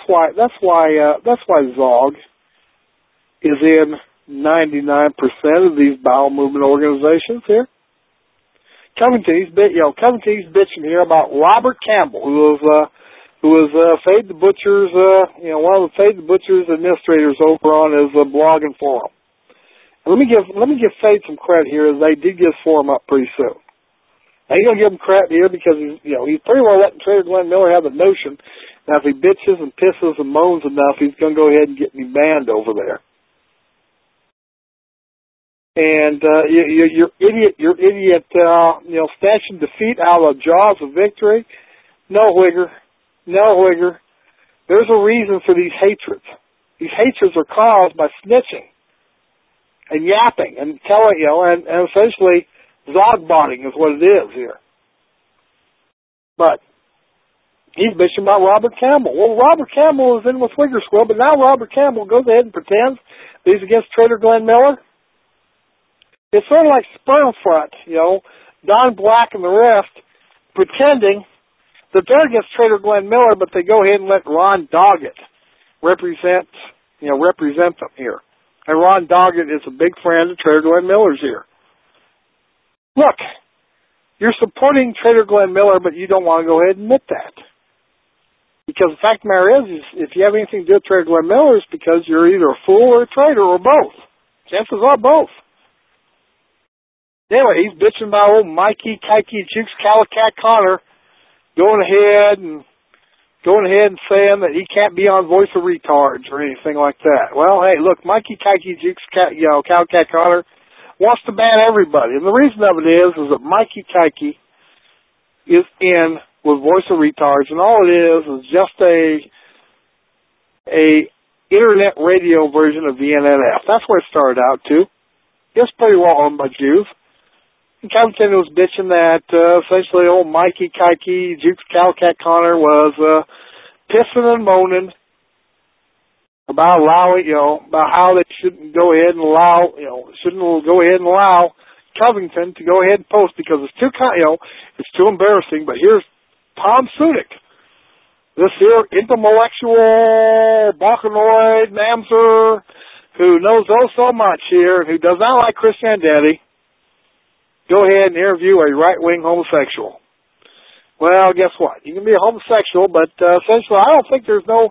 Zog is in 99% of these bowel movement organizations here. Covington, he's bitching here about Robert Campbell, who was Fade the Butcher's, one of the Fade the Butcher's administrators over on his blogging forum. And let me give Fade some credit here, as they did get his forum up pretty soon. I ain't gonna give him credit here because he's pretty well letting Trader Glenn Miller have the notion that if he bitches and pisses and moans enough, he's gonna go ahead and get me banned over there. And your idiot, snatching defeat out of the jaws of victory. No, Wigger. There's a reason for these hatreds. These hatreds are caused by snitching and yapping and telling, and essentially Zogbotting is what it is here. But he's bitching about Robert Campbell. Well, Robert Campbell is in with Wigger Squill, but now Robert Campbell goes ahead and pretends that he's against Trader Glenn Miller. It's sort of like Sperm Front, Don Black and the rest, pretending that they're against Trader Glenn Miller, but they go ahead and let Ron Doggett represent them here. And Ron Doggett is a big friend of Trader Glenn Miller's here. Look, you're supporting Trader Glenn Miller, but you don't want to go ahead and admit that. Because the fact of the matter is if you have anything to do with Trader Glenn Miller, it's because you're either a fool or a traitor or both. Chances are both. Anyway, he's bitching about old Mikey, Kikey, Jukes, Calicat Connor going ahead and saying that he can't be on Voice of Retards or anything like that. Well, hey, look, Mikey, Kikey, Jukes, Calicat Connor wants to ban everybody. And the reason of it is that Mikey Kikey is in with Voice of Retards, and all it is just a internet radio version of the NNF. That's where it started out, too. It's pretty well owned by Jews. And Covington was bitching that essentially old Mikey Kikey, Jukes Calicat Connor was pissing and moaning about about how they shouldn't go ahead and allow Covington to go ahead and post because it's too embarrassing. But here's Tom Sudik, this here intellectual Balkanoid mamzer who knows so much here and who does not like Christianity. Go ahead and interview a right-wing homosexual. Well, guess what? You can be a homosexual, but essentially, I don't think, I don't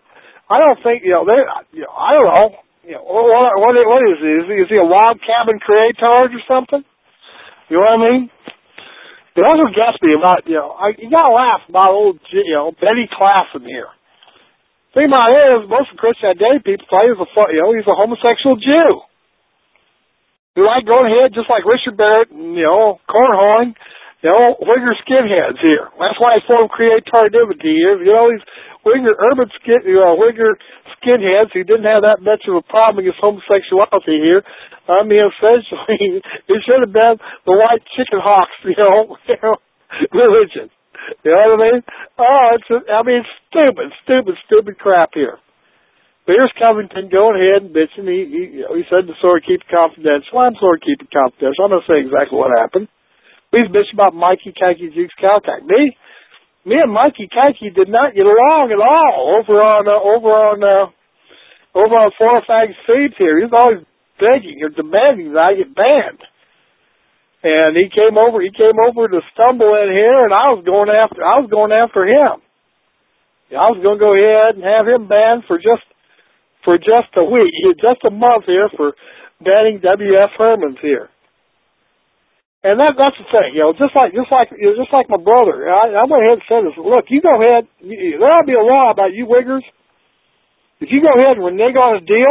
know, what is he? Is he a log cabin creator or something? You know what I mean? It also gets me about, you gotta laugh about old, Betty Classen here. The thing about it is, most of the Christian Identity people thought he's a homosexual Jew. Who like going ahead, just like Richard Barrett, cornhorn, Wigger skinheads here. That's why I formed Creativity here. These Wigger skinheads who didn't have that much of a problem against homosexuality here. I mean, essentially, it should have been the white chicken hawks, religion. You know what I mean? It's stupid crap here. But here's Covington going ahead and bitching. He said to sort of keep it confidential. Well, I'm sort of keeping it confidential. I'm going to say exactly what happened. He's bitching about Mikey, Kikey, Jukes, Calcac. Me and Mikey Kikey did not get along at all over on Four Fags Feeds here. He's always begging or demanding that I get banned. And he came over to stumble in here, and I was going after him. I was going to go ahead and have him banned for just a week, just a month here for banning W.F. Herman's here. And that's the thing, just like my brother. I went ahead and said this. Look, you go ahead. There'll be a law about you Wiggers. If you go ahead and renege on a deal,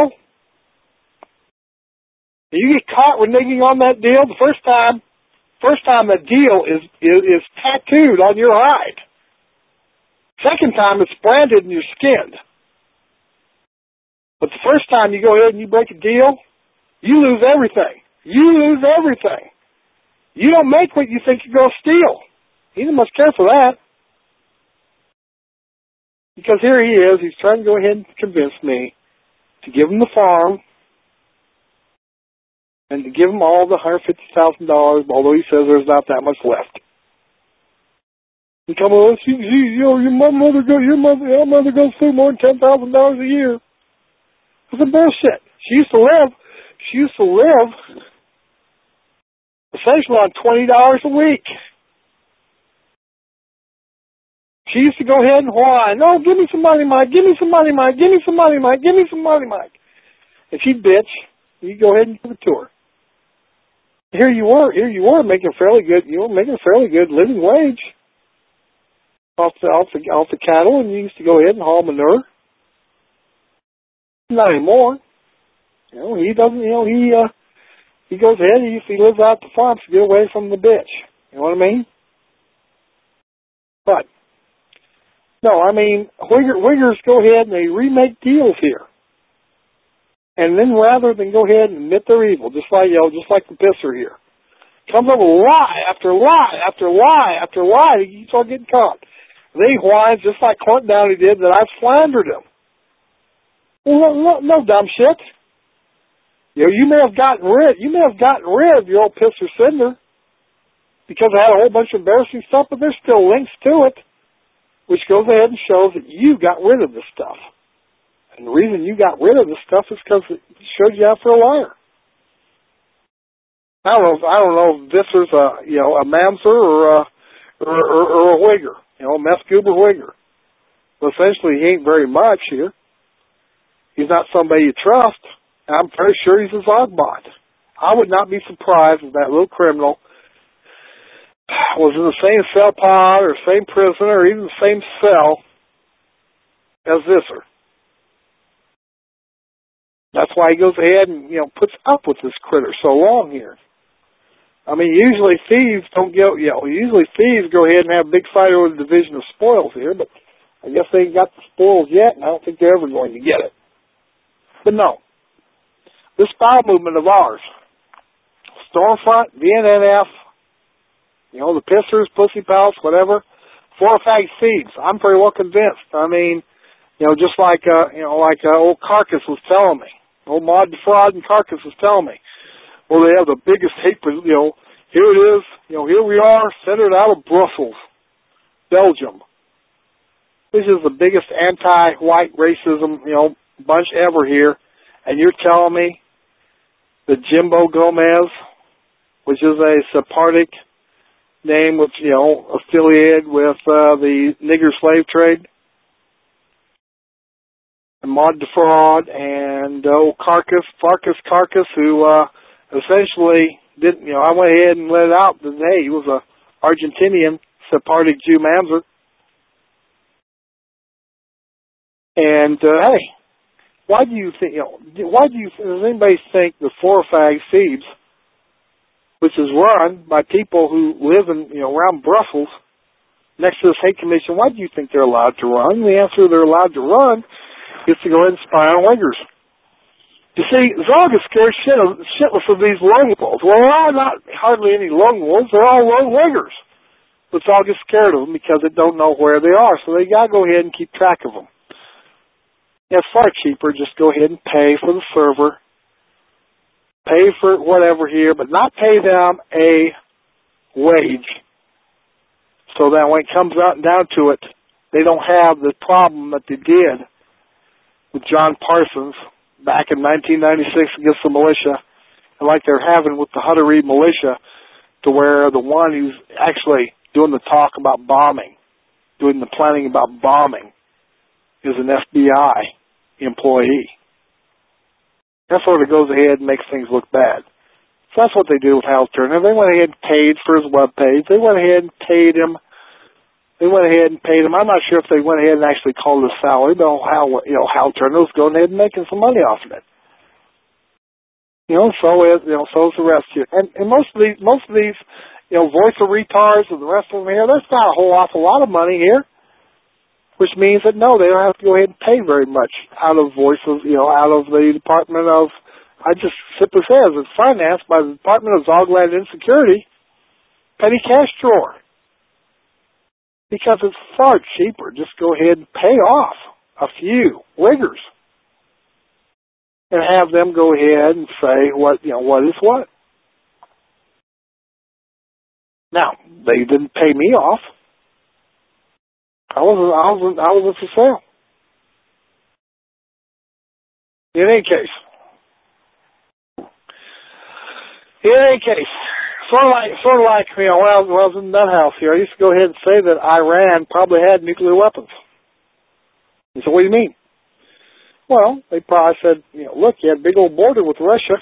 and you get caught reneging on that deal, the first time the deal is tattooed on your hide. Second time, it's branded in your skin. But the first time you go ahead and you break a deal, you lose everything. You lose everything. You don't make what you think you're going to steal. You must care for that. Because here he is. He's trying to go ahead and convince me to give him the farm and to give him all the $150,000, although he says there's not that much left. You come on, your mother goes through more than $10,000 a year. That's a bullshit. She used to live essentially on $20 a week. She used to go ahead and whine, "Oh, give me some money, Mike. Give me some money, Mike. Give me some money, Mike. Give me some money, Mike." And she'd bitch. You go ahead and give it to her. Here you were making fairly good. You were making a fairly good living wage off the cattle, and you used to go ahead and haul manure. Not anymore. He doesn't. He goes ahead. He lives out the farm to get away from the bitch. You know what I mean? But no, I mean Wiggers go ahead and they remake deals here, and then rather than go ahead and admit their evil, just like the pisser here, comes up with lie after lie after lie after lie. You start getting caught. They whine just like Clint Downey did that I slandered him. Well, no dumb shit. You may have gotten rid of your old pisser Cinder because I had a whole bunch of embarrassing stuff, but there's still links to it, which goes ahead and shows that you got rid of this stuff. And the reason you got rid of this stuff is because it showed you out for a liar. I don't know if this is a Mamser or a Wigger, a meth goober Wigger. But essentially, he ain't very much here. He's not somebody you trust. I'm pretty sure he's a Zogbot. I would not be surprised if that little criminal was in the same cell pod or same prison or even the same cell as Visser. That's why he goes ahead and, puts up with this critter so long here. I mean, usually thieves go ahead and have a big fight over the division of spoils here, but I guess they ain't got the spoils yet, and I don't think they're ever going to get it. But no, this file movement of ours, Stormfront, VNNF, the pissers, pussy pals, whatever, four-fag thieves. I'm pretty well convinced. I mean, just like old Carcass was telling me, old Maud Defraud and Carcass was telling me. Well, they have the biggest hate for, here it is, here we are, centered out of Brussels, Belgium. This is the biggest anti-white racism, bunch ever here. And you're telling me that Jimbo Gomez, which is a Sephardic name, which, affiliated with the nigger slave trade, and Maud Defraud, and Farkas, who essentially didn't, I went ahead and let it out that, hey, he was a Argentinian Sephardic Jew Mamzer. And, hey, does anybody think the four-fag thieves, which is run by people who live in, around Brussels, next to this hate commission, why do you think they're allowed to run? The answer they're allowed to run is to go ahead and spy on Wiggers. You see, Zog is scared shitless of these lone wolves. Well, they're not hardly any lone wolves. They're all lone Wiggers. But Zog is scared of them because they don't know where they are. So they got to go ahead and keep track of them. It's far cheaper. Just go ahead and pay for the server. Pay for whatever here, but not pay them a wage. So that when it comes out and down to it, they don't have the problem that they did with John Parsons back in 1996 against the militia, and like they're having with the Hutter Reed militia, to where the one who's actually doing the talk about bombing, doing the planning about bombing, is an FBI employee. That sort of goes ahead and makes things look bad. So that's what they do with Hal Turner. They went ahead and paid for his webpage. They went ahead and paid him. I'm not sure if they went ahead and actually called it a salary, but Hal Turner was going ahead and making some money off of it. So is the rest here. And most of these, voice of retards and the rest of them here, there's not a whole awful lot of money here, which means that no, they don't have to go ahead and pay very much out of out of the Department of, I just simply says it's financed by the Department of Zogland Insecurity petty cash drawer. Because it's far cheaper. Just go ahead and pay off a few riggers and have them go ahead and say what is what. Now, they didn't pay me off. I wasn't for sale. In any case, sort of like when I was in that house here, I used to go ahead and say that Iran probably had nuclear weapons. And so what do you mean? Well, they probably said, look, you had a big old border with Russia.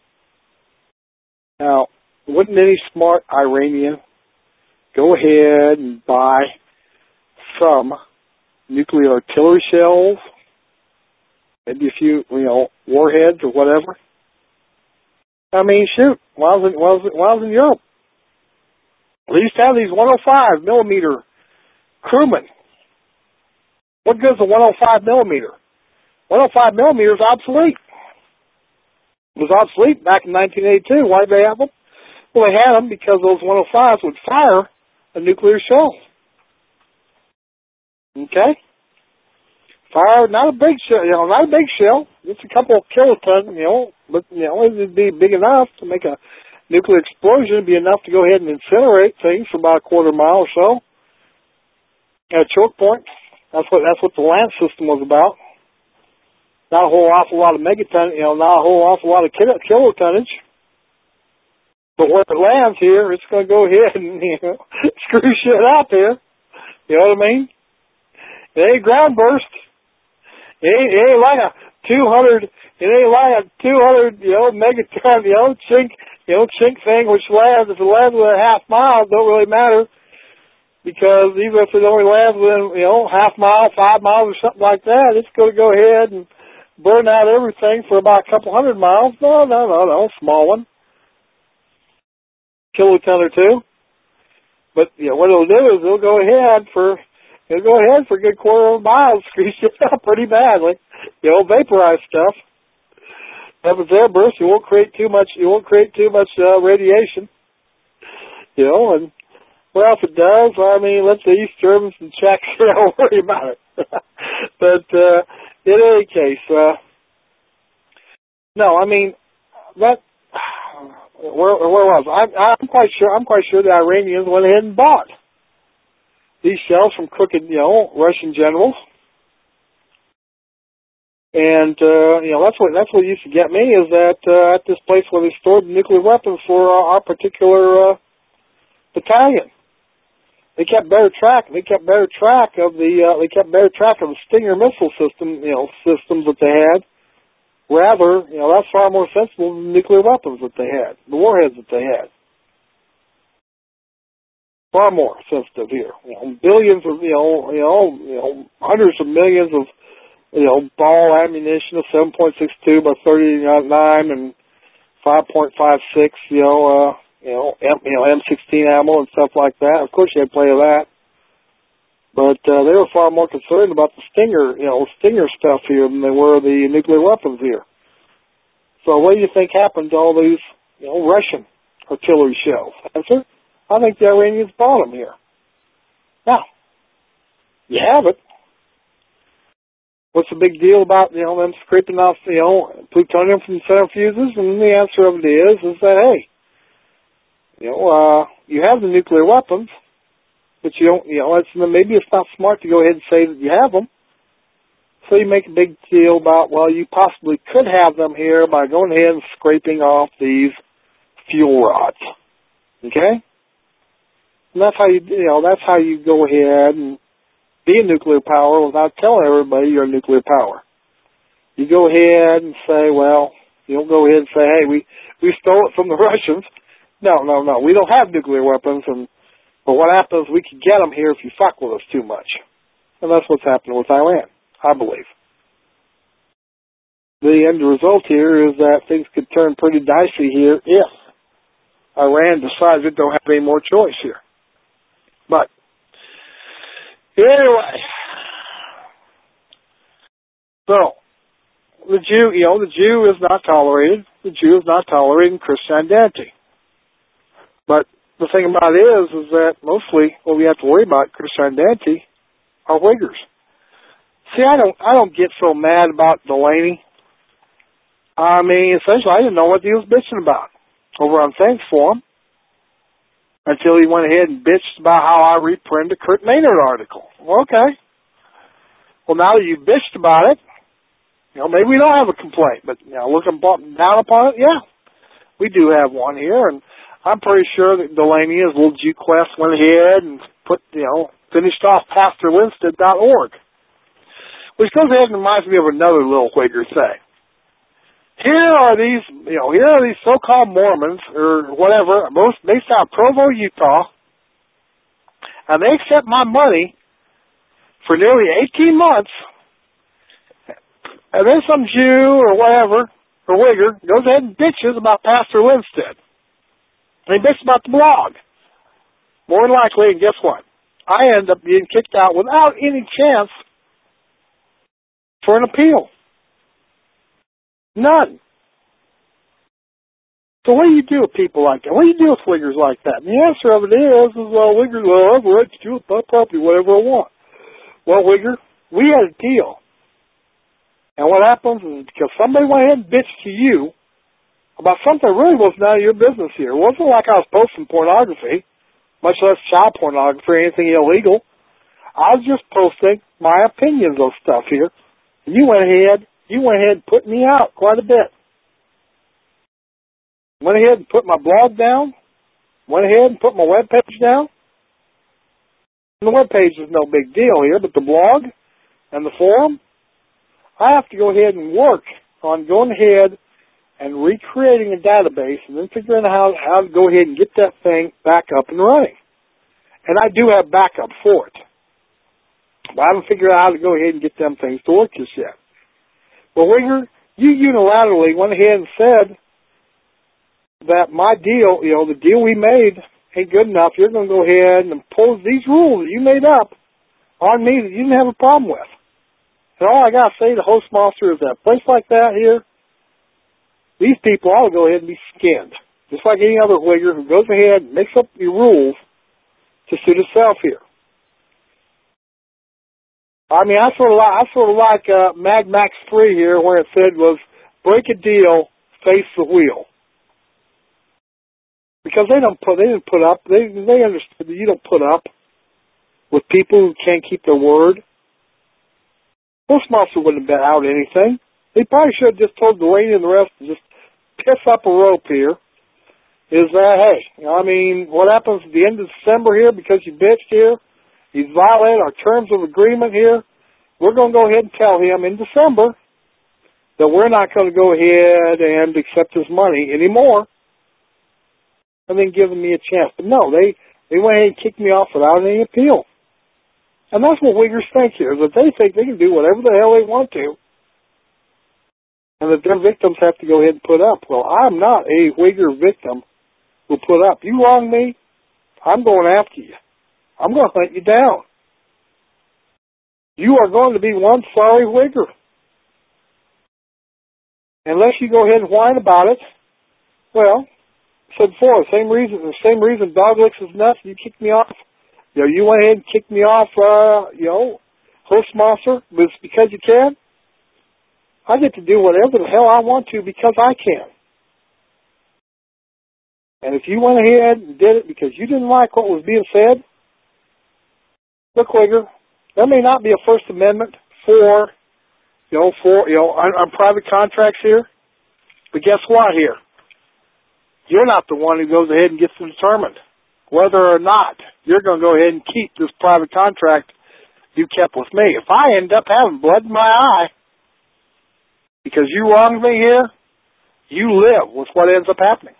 Now, wouldn't any smart Iranian go ahead and buy some nuclear artillery shells, maybe a few, warheads or whatever? I mean, shoot, while I was in Europe, they used to have these 105 millimeter crewmen. What good's a 105 millimeter? 105 millimeter is obsolete. It was obsolete back in 1982. Why did they have them? Well, they had them because those 105s would fire a nuclear shell. Okay? Fire, not a big shell, just a couple of kilotons, but it'd be big enough to make a nuclear explosion. It'd be enough to go ahead and incinerate things for about a quarter mile or so. At a choke point, that's what the Lance system was about. Not a whole awful lot of megaton, not a whole awful lot of kilotonnage. But where it lands here, it's going to go ahead and screw shit out there. You know what I mean? It ain't ground burst. It ain't like a 200. It ain't like a 200, megaton, chink thing which lands. If it lands within a half mile, it don't really matter, because even if it only lands within half mile, 5 miles, or something like that, it's going to go ahead and burn out everything for about a couple hundred miles. No, small one, kiloton or two. But what it'll do is it'll go ahead for a good quarter of a mile, screech it out pretty badly. Vaporize stuff. If it's airburst, you won't create too much radiation. And well, if it does, let the East Germans and Czechs don't worry about it. But in any case, that. Where was I? I'm quite sure the Iranians went ahead and bought these shells from crooked, Russian generals. And, that's what used to get me, is that, at this place where they stored the nuclear weapons for our particular, battalion. They kept better track of the Stinger missile system, systems that they had. Rather, that's far more sensible than the nuclear weapons that they had, the warheads that they had. Far more sensitive here. Billions of, hundreds of millions of, ball ammunition of 7.62 by 39 and 5.56, M16 ammo and stuff like that. Of course, you had plenty of that. But they were far more concerned about the Stinger stuff here than they were the nuclear weapons here. So what do you think happened to all these, Russian artillery shells? Answer: I think the Iranians bought them here. Now, you have it. What's the big deal about, them scraping off, plutonium from centrifuges? And the answer of it is that, hey, you have the nuclear weapons, but you don't, maybe it's not smart to go ahead and say that you have them. So you make a big deal about, well, you possibly could have them here by going ahead and scraping off these fuel rods. Okay? And that's how you go ahead and be a nuclear power without telling everybody you're a nuclear power. You go ahead and say, well, you don't go ahead and say, hey, we stole it from the Russians. No. We don't have nuclear weapons, but what happens, we can get them here if you fuck with us too much. And that's what's happening with Iran, I believe. The end result here is that things could turn pretty dicey here if Iran decides it don't have any more choice here. But anyway, so the Jew is not tolerated. The Jew is not tolerated in Christianity. But the thing about it is that mostly what we have to worry about in Christianity are Uyghurs. See, I don't get so mad about Delaney. I mean, essentially, I didn't know what he was bitching about over on Thanks Forum until he went ahead and bitched about how I reprinted a Kurt Maynard article. Well, okay. Well, now that you bitched about it, maybe we don't have a complaint, but, looking down upon it, yeah, we do have one here, and I'm pretty sure that Delaney, his little Jew Quest, went ahead and finished off PastorWinstead.org, which goes ahead and reminds me of another little Uyghur thing. Here are these so-called Mormons, or whatever, most based out of Provo, Utah, and they accept my money for nearly 18 months, and then some Jew or whatever, or Uyghur, goes ahead and bitches about Pastor Winstead. And he bitches about the blog. More than likely, and guess what? I end up being kicked out without any chance for an appeal. None. So what do you do with people like that? What do you do with Uyghurs like that? And the answer of it is well, Uyghurs, I have a right to do with my property, whatever I want. Well, Uyghur, we had a deal. And what happens is because somebody went ahead and bitched to you about something that really wasn't none of your business here. It wasn't like I was posting pornography, much less child pornography or anything illegal. I was just posting my opinions of stuff here. And you went ahead and put me out quite a bit. Went ahead and put my blog down. Went ahead and put my webpage down. And the webpage is no big deal here, but the blog and the forum, I have to go ahead and work on going ahead and recreating a database and then figuring out how to go ahead and get that thing back up and running. And I do have backup for it. But I haven't figured out how to go ahead and get them things to work just yet. Well, Uyghur, you unilaterally went ahead and said that my deal, the deal we made ain't good enough. You're going to go ahead and impose these rules that you made up on me that you didn't have a problem with. And all I got to say to Host Monster is that a place like that here, these people ought to go ahead and be skinned. Just like any other Uyghur who goes ahead and makes up the rules to suit itself here. I mean, I sort of like Mad Max 3 here, where it said was break a deal, face the wheel. Because they didn't put up. They understood that you don't put up with people who can't keep their word. Postmaster wouldn't have bet out anything. They probably should have just told Delaney and the rest to just piss up a rope here. Is that, hey, what happens at the end of December here because you bitched here? He's violated our terms of agreement here. We're going to go ahead and tell him in December that we're not going to go ahead and accept his money anymore, and then giving me a chance. But no, they went ahead and kicked me off without any appeal. And that's what Uyghurs think here, that they think they can do whatever the hell they want to, and that their victims have to go ahead and put up. Well, I'm not a Uyghur victim who put up. You wrong me, I'm going after you. I'm going to hunt you down. You are going to be one sorry Uyghur. Unless you go ahead and whine about it, well, I said before, the same reason dog licks his nuts, you kicked me off. You went ahead and kicked me off, Host Monster, but it's because you can. I get to do whatever the hell I want to because I can. And if you went ahead and did it because you didn't like what was being said, look, Uyghur, there may not be a First Amendment for on private contracts here, but guess what here? You're not the one who goes ahead and gets to determine whether or not you're going to go ahead and keep this private contract you kept with me. If I end up having blood in my eye because you wronged me here, you live with what ends up happening.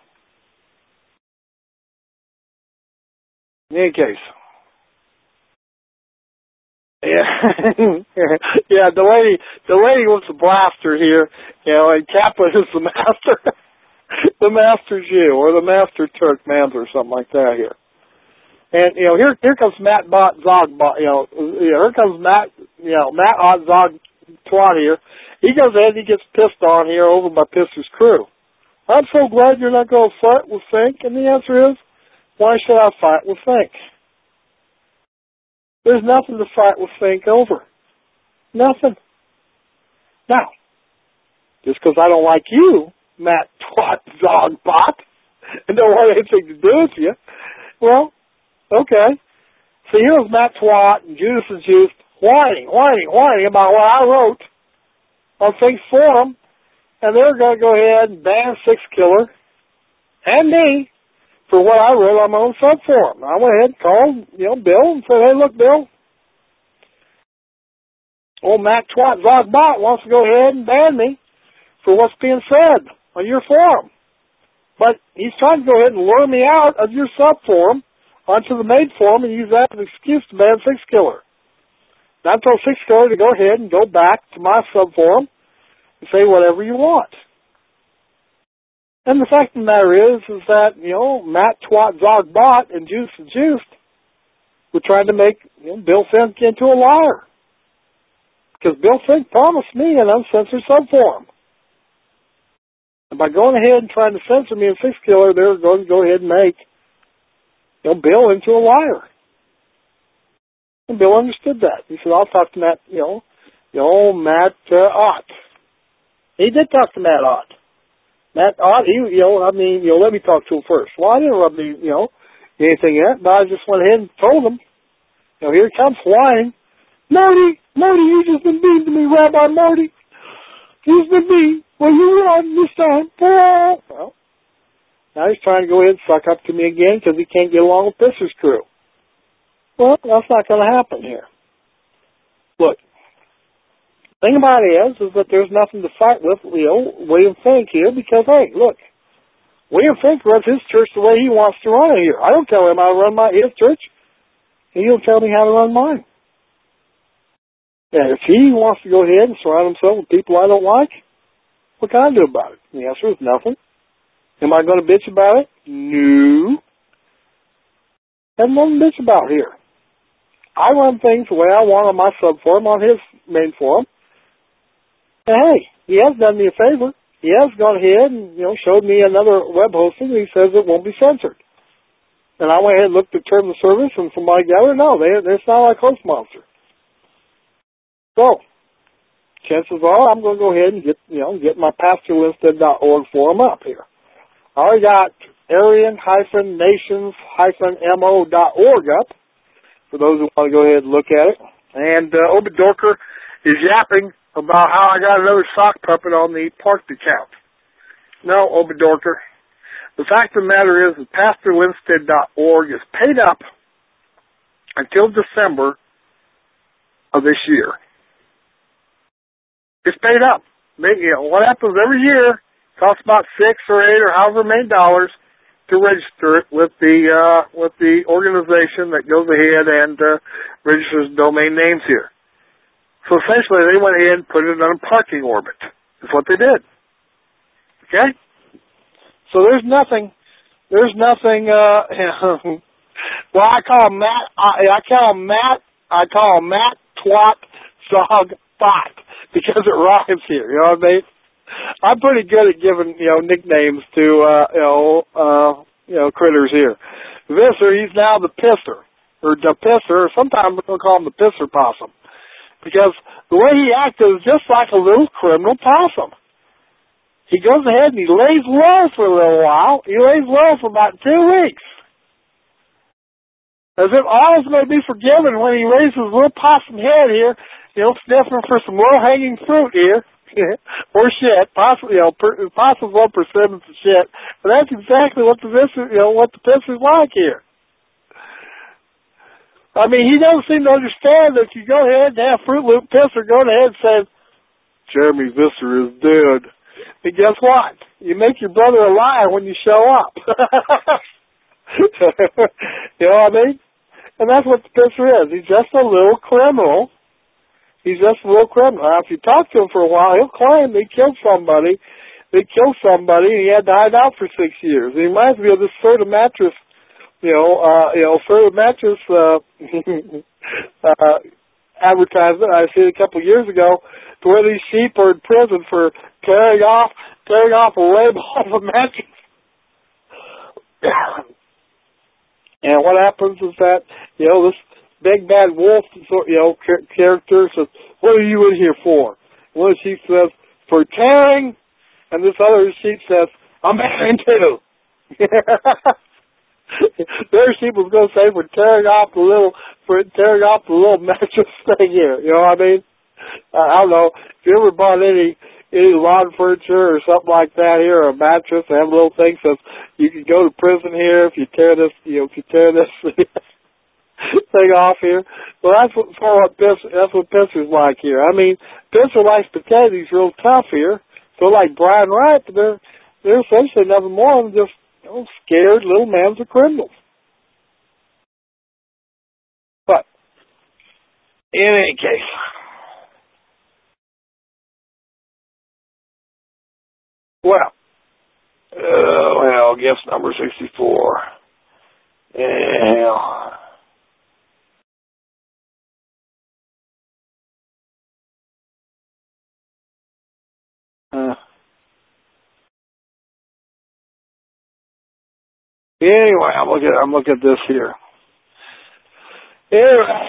In any case. Yeah, yeah. The lady was the blaster here, and Kaplan is the master, the master Jew or the master Turkmans or something like that here. And here comes Matt Bot Zogbot. Here comes Matt. Matt Ott Zog Twat here. He goes ahead and he gets pissed on here over by Pisser's crew. I'm so glad you're not going to fight with Fink. And the answer is, why should I fight with Fink? There's nothing to fight with Fink over. Nothing. Now, just because I don't like you, Matt Twat Zogbot, and don't want anything to do with you, well, okay. So here's Matt Twat and Judas and Juice whining about what I wrote on Fink's forum, and they're going to go ahead and ban Six Killer and me for what I wrote on my own subforum. I went ahead and called, Bill and said, hey, look, Bill, old Matt Twat Zogbot wants to go ahead and ban me for what's being said on your forum. But he's trying to go ahead and lure me out of your subforum onto the main forum and use that as an excuse to ban Six Killer. And I told Six Killer to go ahead and go back to my subforum and say whatever you want. And the fact of the matter is that, Matt Twat Zogbot and Juice and Juice were trying to make Bill Fink into a liar. Because Bill Fink promised me an uncensored subforum. And by going ahead and trying to censor me in Six Killer, they're going to go ahead and make Bill into a liar. And Bill understood that. He said, I'll talk to Matt, Matt Ott. He did talk to Matt Ott. Matt Ott, let me talk to him first. Well, I didn't rub anything yet, but I just went ahead and told him, here he comes flying. Marty, you just been mean to me, Rabbi Marty. You've been mean. Well, you won this time. Well, now he's trying to go ahead and suck up to me again because he can't get along with Pisser's crew. Well, that's not going to happen here. Look, the thing about it is that there's nothing to fight with, William Fink here because, hey, look, William Fink runs his church the way he wants to run it here. I don't tell him how to run his church, and he'll tell me how to run mine. And if he wants to go ahead and surround himself with people I don't like, what can I do about it? The answer is nothing. Am I going to bitch about it? No. There's nothing to bitch about here. I run things the way I want on my subforum, on his main forum. And hey, he has done me a favor. He has gone ahead and, showed me another web hosting, and he says it won't be censored. And I went ahead and looked at terms of service, and from what I gather, no, it's not like Host Monster. So, chances are I'm going to go ahead and get my PastorWinstead.org forum up here. I already got Aryan-Nations-MO.org up, for those who want to go ahead and look at it. And Obed Dorker is yapping about how I got another sock puppet on the parked account. No, Obed Dorker. The fact of the matter is that PastorWinstead.org is paid up until December of this year. It's paid up. What happens every year costs about $6 or $8 or however many dollars to register it with the organization that goes ahead and registers domain names here. So essentially, they went ahead and put it on a parking orbit. That's what they did. Okay? So there's nothing. Well, I call him Matt Twat Zogbot because it rhymes here. You know what I mean? I'm pretty good at giving nicknames to critters here. Visser, he's now the Pisser or the Pisser. Or sometimes we're going to call him the Pisser Possum because the way he acted is just like a little criminal possum. He goes ahead and he lays low for a little while. He lays low for about 2 weeks. As if all is going to be forgiven when he raises his little possum head here, sniffing for some low-hanging fruit here. Or shit. Possums love persimmons and shit. But that's exactly what the Pisser's like here. I mean, he doesn't seem to understand that you go ahead and have Fruit Loop Pisser go ahead and say, Jeremy Visser is dead. And guess what? You make your brother a liar when you show up. You know what I mean? And that's what the Pisser is. He's just a little criminal. He's just a little criminal. Now, if you talk to him for a while, he'll claim he killed somebody. They killed somebody, and he had to hide out for 6 years. He reminds me of this Serta mattress, Serta mattress advertisement I seen a couple of years ago, to where these sheep are in prison for tearing off a limb off a mattress. And what happens is that, this big bad wolf, character says, what are you in here for? One sheep says, for tearing, and this other sheep says, I'm marrying too. The other sheep was going to say for tearing off the little mattress thing here. You know what I mean? I don't know. If you ever bought any lawn furniture or something like that here, or a mattress, they have a little thing that says you can go to prison here if you tear this, thing off here. Well, that's what Pisser's like here. I mean, Pisser likes to pretend he's real tough here. So like Brian Wright, but they're essentially nothing more than just scared little mans of criminals. But in any case, guess number 64. Yeah. Anyway, I'm looking at this here. Anyway,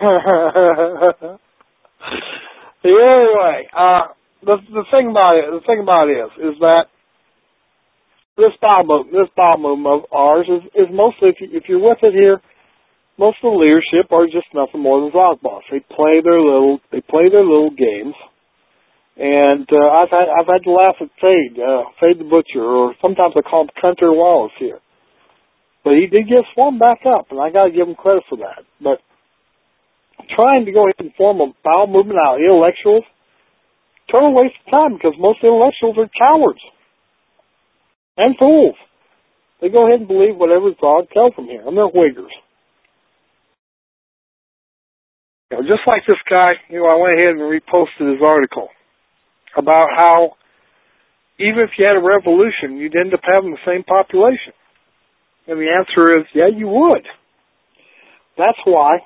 the thing about it is that this bowel movement of ours is mostly, if you're with it here, most of the leadership are just nothing more than Zog Boss. They play their little games. And I've had to laugh at Fade the Butcher, or sometimes I call him Hunter Wallace here. But he did get swarmed back up, and I got to give him credit for that. But trying to go ahead and form a bowel movement out of intellectuals, total waste of time, because most intellectuals are cowards and fools. They go ahead and believe whatever Zog tells them here, and they're Wiggers. Just like this guy, I went ahead and reposted his article about how even if you had a revolution, you'd end up having the same population. And the answer is, yeah, you would. That's why,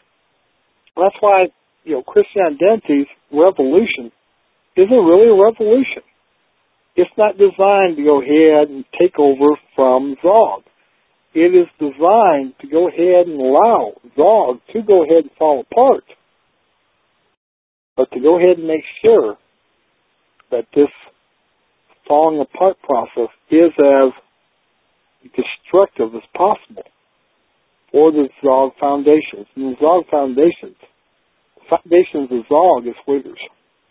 Christian Identity's revolution isn't really a revolution. It's not designed to go ahead and take over from Zog. It is designed to go ahead and allow Zog to go ahead and fall apart. But to go ahead and make sure that this falling apart process is as destructive as possible for the Zog foundations. And the Zog foundations of Zog is Wiggers.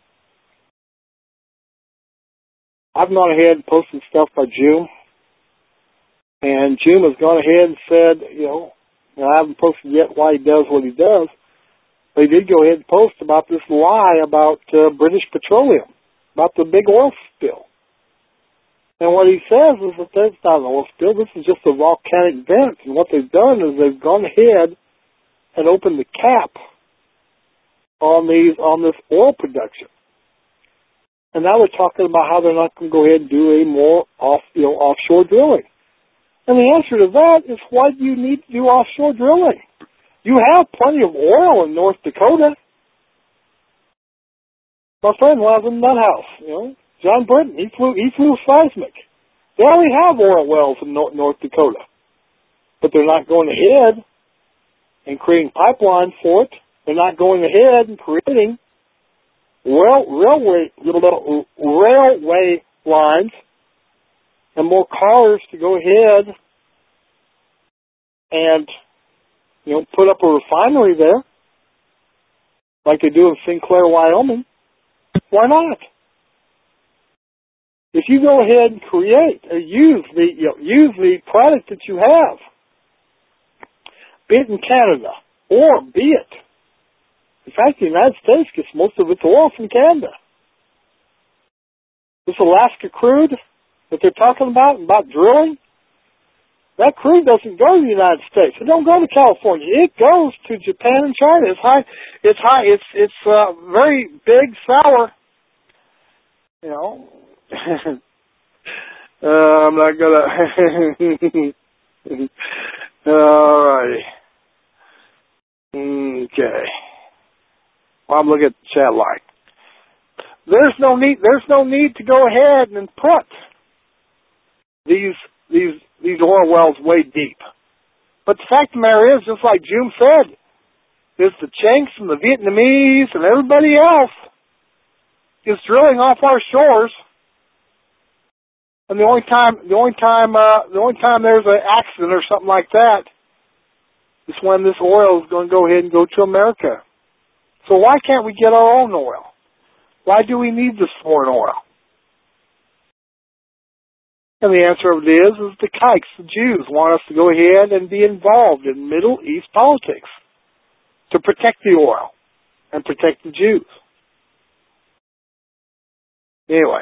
I've gone ahead and posted stuff by June. And June has gone ahead and said, I haven't posted yet why he does what he does, but he did go ahead and post about this lie about British Petroleum, about the big oil spill. And what he says is that that's not an oil spill, this is just a volcanic vent. And what they've done is they've gone ahead and opened the cap on this oil production. And now they're talking about how they're not going to go ahead and do any more offshore drilling. And the answer to that is, why do you need to do offshore drilling? You have plenty of oil in North Dakota. My friend was in that house, John Britton, he flew seismic. They already have oil wells in North Dakota. But they're not going ahead and creating pipelines for it. They're not going ahead and creating railway lines and more cars to go ahead and, put up a refinery there, like they do in Sinclair, Wyoming. Why not? If you go ahead and create or use the product that you have, be it in Canada, Or be it. In fact, the United States gets most of its oil from Canada. This Alaska crude that they're talking about drilling, that crude doesn't go to the United States. It don't go to California. It goes to Japan and China. It's very big, sour. You know. I'm not gonna. All righty. Okay. Well, I'm looking at the chat line. There's no need to go ahead and put these oil wells way deep. But the fact of the matter is, just like June said, is the Chinks and the Vietnamese and everybody else is drilling off our shores. And the only time there's an accident or something like that is when this oil is going to go ahead and go to America. So why can't we get our own oil? Why do we need this foreign oil? And the answer of it is the kikes, the Jews, want us to go ahead and be involved in Middle East politics to protect the oil and protect the Jews. Anyway.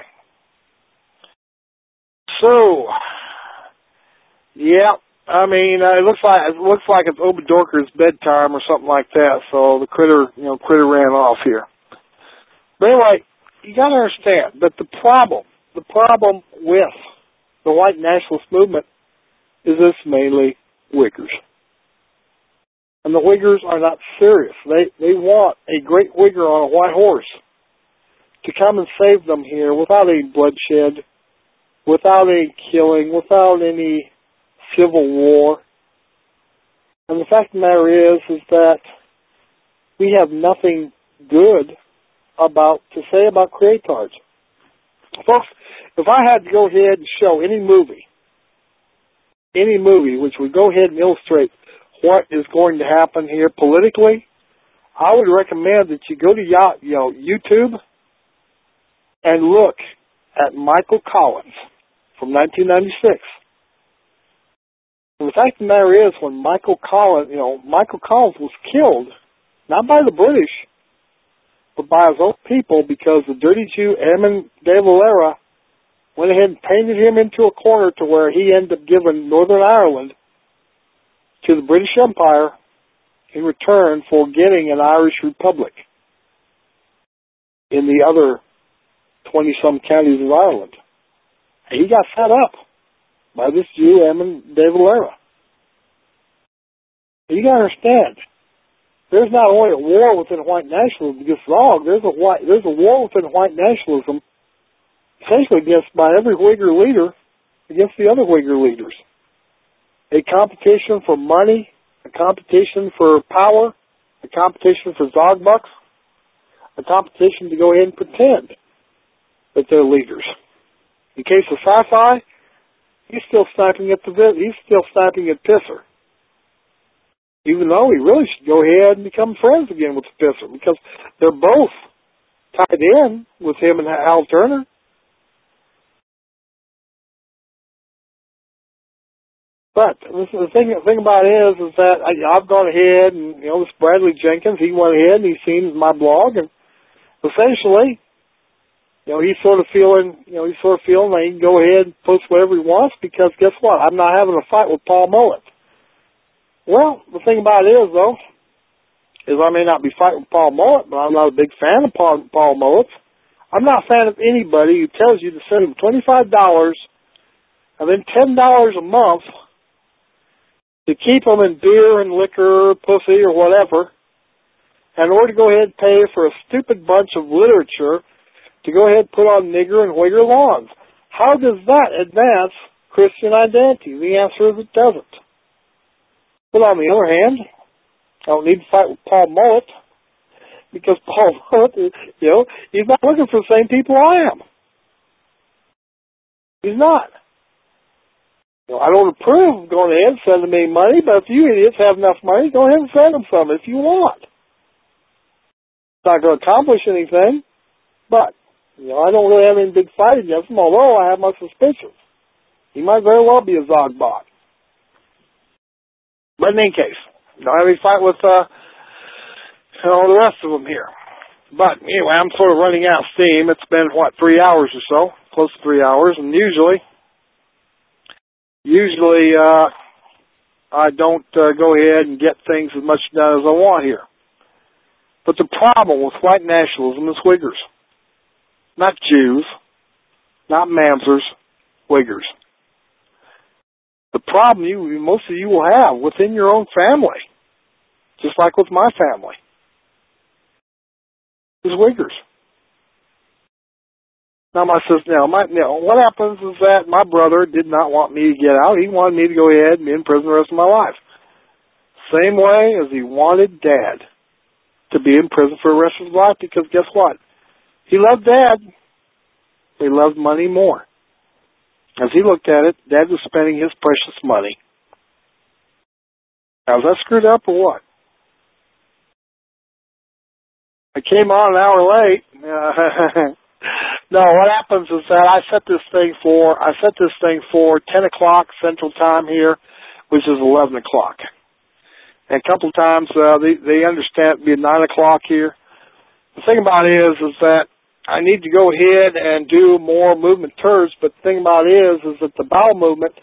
So, yeah, I mean, it looks like it's Obadorker's bedtime or something like that. So the critter ran off here. But anyway, you got to understand that the problem with the white nationalist movement is this mainly Uyghurs. And the Uyghurs are not serious. They want a great Uyghur on a white horse to come and save them here without any bloodshed, without any killing, without any civil war. And the fact of the matter is that we have nothing good to say about creatards. Folks, if I had to go ahead and show any movie which would go ahead and illustrate what is going to happen here politically, I would recommend that you go to YouTube and look at Michael Collins from 1996. And the fact of the matter is, when Michael Collins was killed, not by the British, but by his own people, because the dirty Jew, Eamon de Valera, went ahead and painted him into a corner to where he ended up giving Northern Ireland to the British Empire in return for getting an Irish Republic in the other 20-some counties of Ireland. And he got set up by this Jew, Eamon de Valera. You got to understand, there's not only a war within white nationalism against Zog, there's a war within white nationalism essentially by every Uyghur leader against the other Uyghur leaders. A competition for money, a competition for power, a competition for Zog bucks, a competition to go ahead and pretend that they're leaders. In case of Sci-Fi, he's still sniping at Pisser. Even though he really should go ahead and become friends again with the Pisser, because they're both tied in with him and Hal Turner. But the thing about it is that I've gone ahead and, this Bradley Jenkins, he went ahead and he's seen my blog, and essentially, he's sort of feeling that he can go ahead and post whatever he wants, because guess what? I'm not having a fight with Paul Mullet. Well, the thing about it is, though, is I may not be fighting with Paul Mullet, but I'm not a big fan of Paul Mullet. I'm not a fan of anybody who tells you to send him $25 and then $10 a month to keep them in beer and liquor, pussy, or whatever, in order to go ahead and pay for a stupid bunch of literature to go ahead and put on nigger and Uyghur lawns. How does that advance Christian identity? The answer is it doesn't. But on the other hand, I don't need to fight with Paul Mullet, because Paul Mullet, he's not looking for the same people I am. He's not. I don't approve of going ahead and sending me money, but if you idiots have enough money, go ahead and send them some if you want. It's not going to accomplish anything, but, I don't really have any big fight against him, although I have my suspicions. He might very well be a Zogbot. But in any case, Don't have any fight with the rest of them here. But anyway, I'm sort of running out of steam. It's been, 3 hours or so, close to 3 hours, and usually I don't go ahead and get things as much done as I want here. But the problem with white nationalism is Uyghurs. Not Jews, not Mamzers, Uyghurs. The problem most of you will have within your own family, just like with my family, is Uyghurs. Now, what happens is that my brother did not want me to get out. He wanted me to go ahead and be in prison the rest of my life. Same way as he wanted Dad to be in prison for the rest of his life, because guess what? He loved Dad, but he loved money more. As he looked at it, Dad was spending his precious money. Now, is that screwed up or what? I came on an hour late. No, what happens is that I set this thing for 10 o'clock Central Time here, which is 11 o'clock. And a couple of times they understand it be 9 o'clock here. The thing about it is that I need to go ahead and do more movement tours, but the thing about it is that the bowel movement,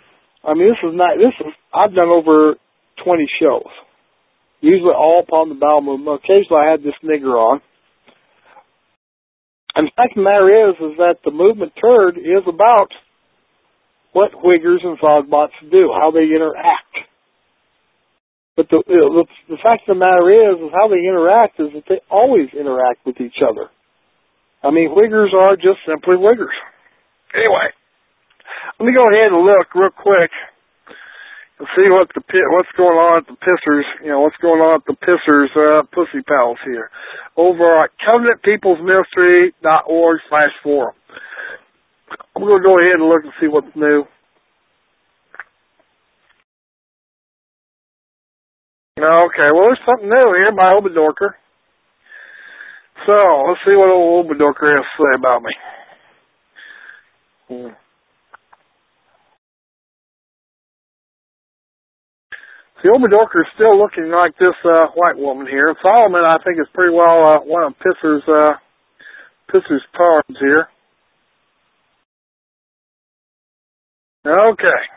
I've done over 20 shows, usually all upon the bowel movement. Occasionally I had this nigger on. And the fact of the matter is that the movement turd is about what Uyghurs and Zogbots do, how they interact. But the fact of the matter is how they interact is that they always interact with each other. Uyghurs are just simply Uyghurs. Anyway, let me go ahead and look real quick and see what's going on at the Pissers, what's going on at the Pissers Pussy Pals here over at covenantpeoplesministry.org/forum. I'm going to go ahead and look and see what's new. Okay, well, there's something new here by Obadorker. So, let's see what old Obadorker has to say about me. See, Obadorker is still looking like this white woman here. Solomon, I think, is pretty well one of Pisser's cards here. Okay.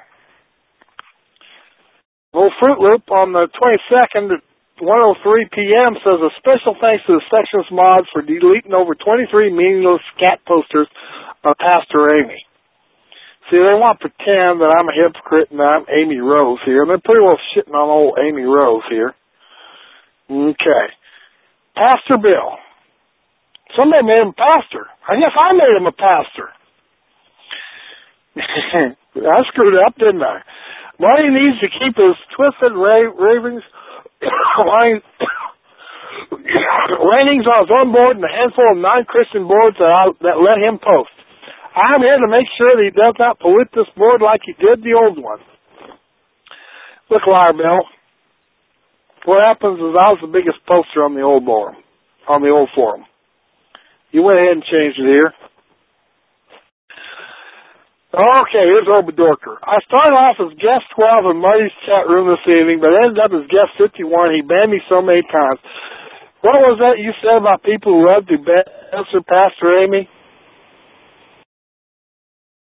Little Fruit Loop on the 22nd at 1:03 p.m. says a special thanks to the Sectionist mods for deleting over 23 meaningless scat posters of Pastor Amy. See, they want to pretend that I'm a hypocrite and I'm Amy Rose here. And they're pretty well shitting on old Amy Rose here. Okay. Pastor Bill. Somebody made him pastor. I guess I made him a pastor. I screwed up, didn't I? Money needs to keep his twisted ravings ratings on his own board and a handful of non-Christian boards that let him post. I'm here to make sure that he does not pollute this board like he did the old one. Look, Liar Bill, what happens is I was the biggest poster on the old forum. You went ahead and changed it here. Okay, here's Obadorker. I started off as guest 12 in Marty's chat room this evening, but ended up as guest 51. He banned me so many times. What was that you said about people who love to answer Pastor Amy?